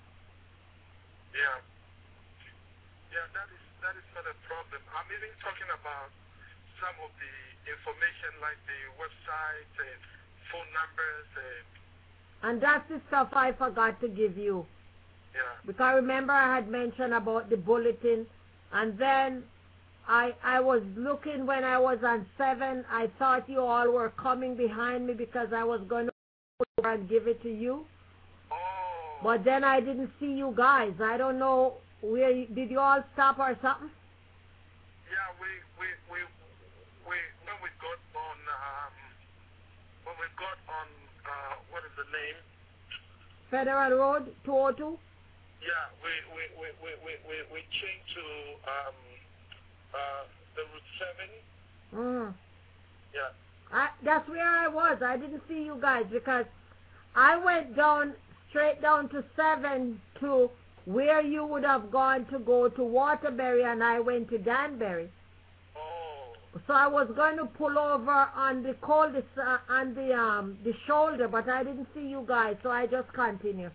H: Yeah. Yeah, that is not a problem. I'm even talking about some of the information like the website and phone numbers
C: and that's the stuff I forgot to give you.
H: Yeah.
C: Because remember I had mentioned about the bulletin, and then I was looking when I was on 7. I thought you all were coming behind me because I was going to put it and give it to you.
H: Oh.
C: But then I didn't see you guys. I don't know where did you all stop or something?
H: Yeah, when we got on what is the name?
C: Federal Road 202.
H: Yeah, we changed to the Route 7. Yeah.
C: That's where I was. I didn't see you guys because I went straight down to 7 to where you would have gone to go to Waterbury, and I went to Danbury.
H: Oh.
C: So I was going to pull over on the on the shoulder, but I didn't see you guys, so I just continued.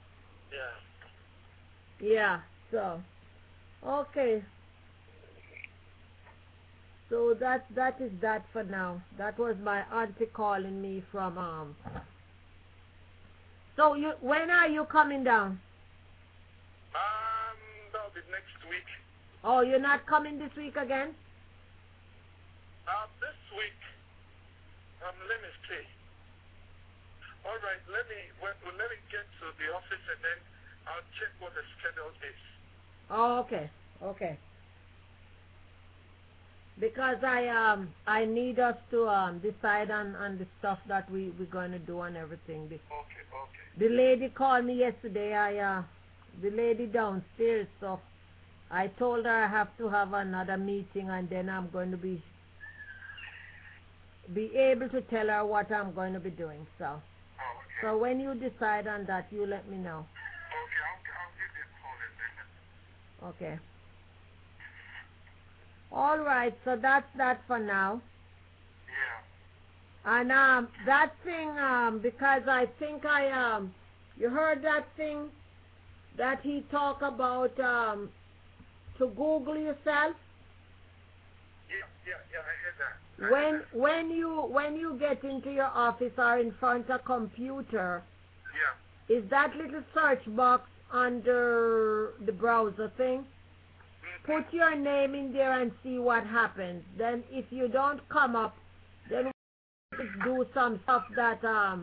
H: Yeah.
C: Yeah. So, okay. So that is that for now. That was my auntie calling me from So when are you coming down?
H: That'll be next week.
C: Oh, you're not coming this week again?
H: This week, let me see. All right, let me get to the office and then I'll check what the schedule is.
C: Oh, okay, okay. Because I need us to decide on the stuff that we're going to do and everything.
H: Okay.
C: The lady called me yesterday. The lady downstairs, so I told her I have to have another meeting, and then I'm going to be able to tell her what I'm going to be doing. So,
H: okay.
C: So when you decide on that, you let me know.
H: Okay, I'll give you a call in a minute.
C: Okay. All right, so that's that for now.
H: Yeah.
C: And that thing, because I think you heard that thing that he talked about to Google yourself.
H: Yeah, I heard that.
C: When you get into your office or in front of a computer,
H: yeah,
C: is that little search box under the browser thing? Put your name in there and see what happens. Then if you don't come up, then we do some stuff that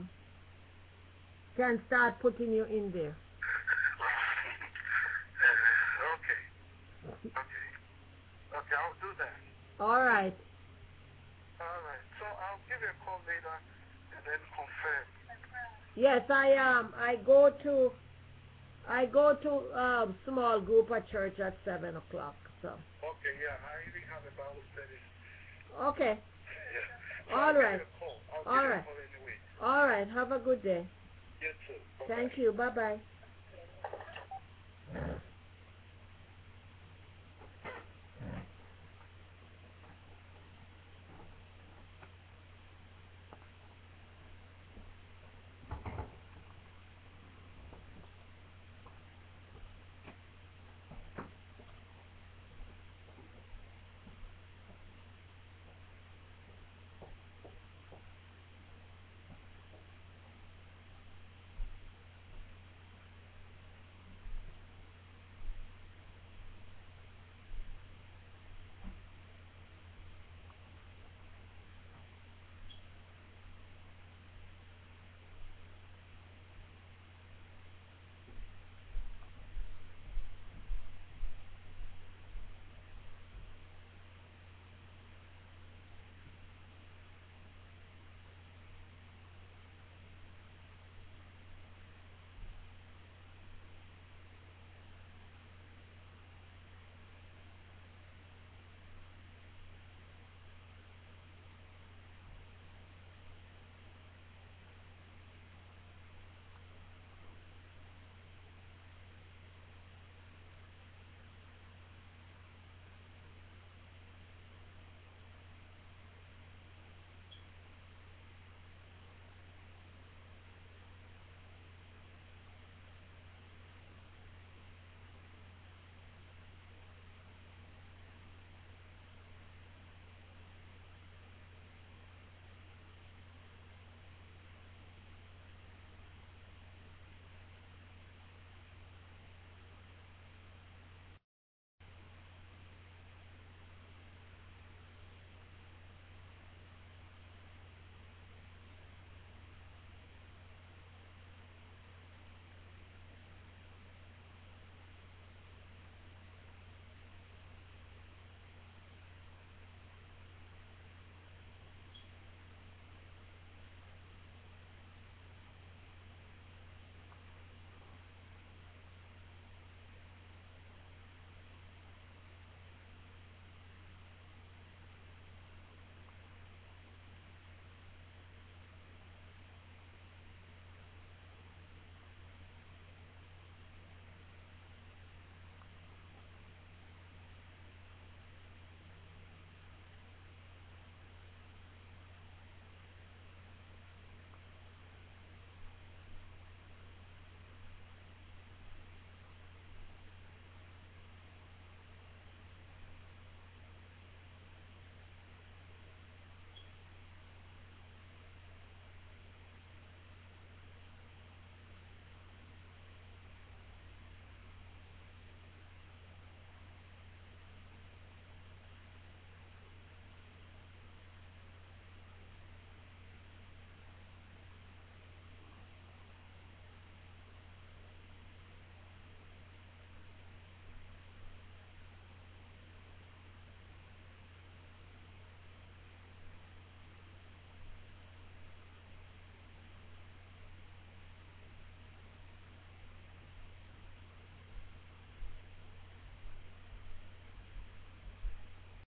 C: can start putting you in there.
H: Okay, I'll do that.
C: All right.
H: So I'll give you a call later and then confirm.
C: Yes, I go to small group at church at 7 o'clock. So.
H: Okay, yeah, I even have a Bible study.
C: Okay.
H: Yeah. So
C: All right.
H: I'll give you a call anyway.
C: All right. Have a good day.
H: You too. Bye-bye.
C: Thank you. Bye-bye.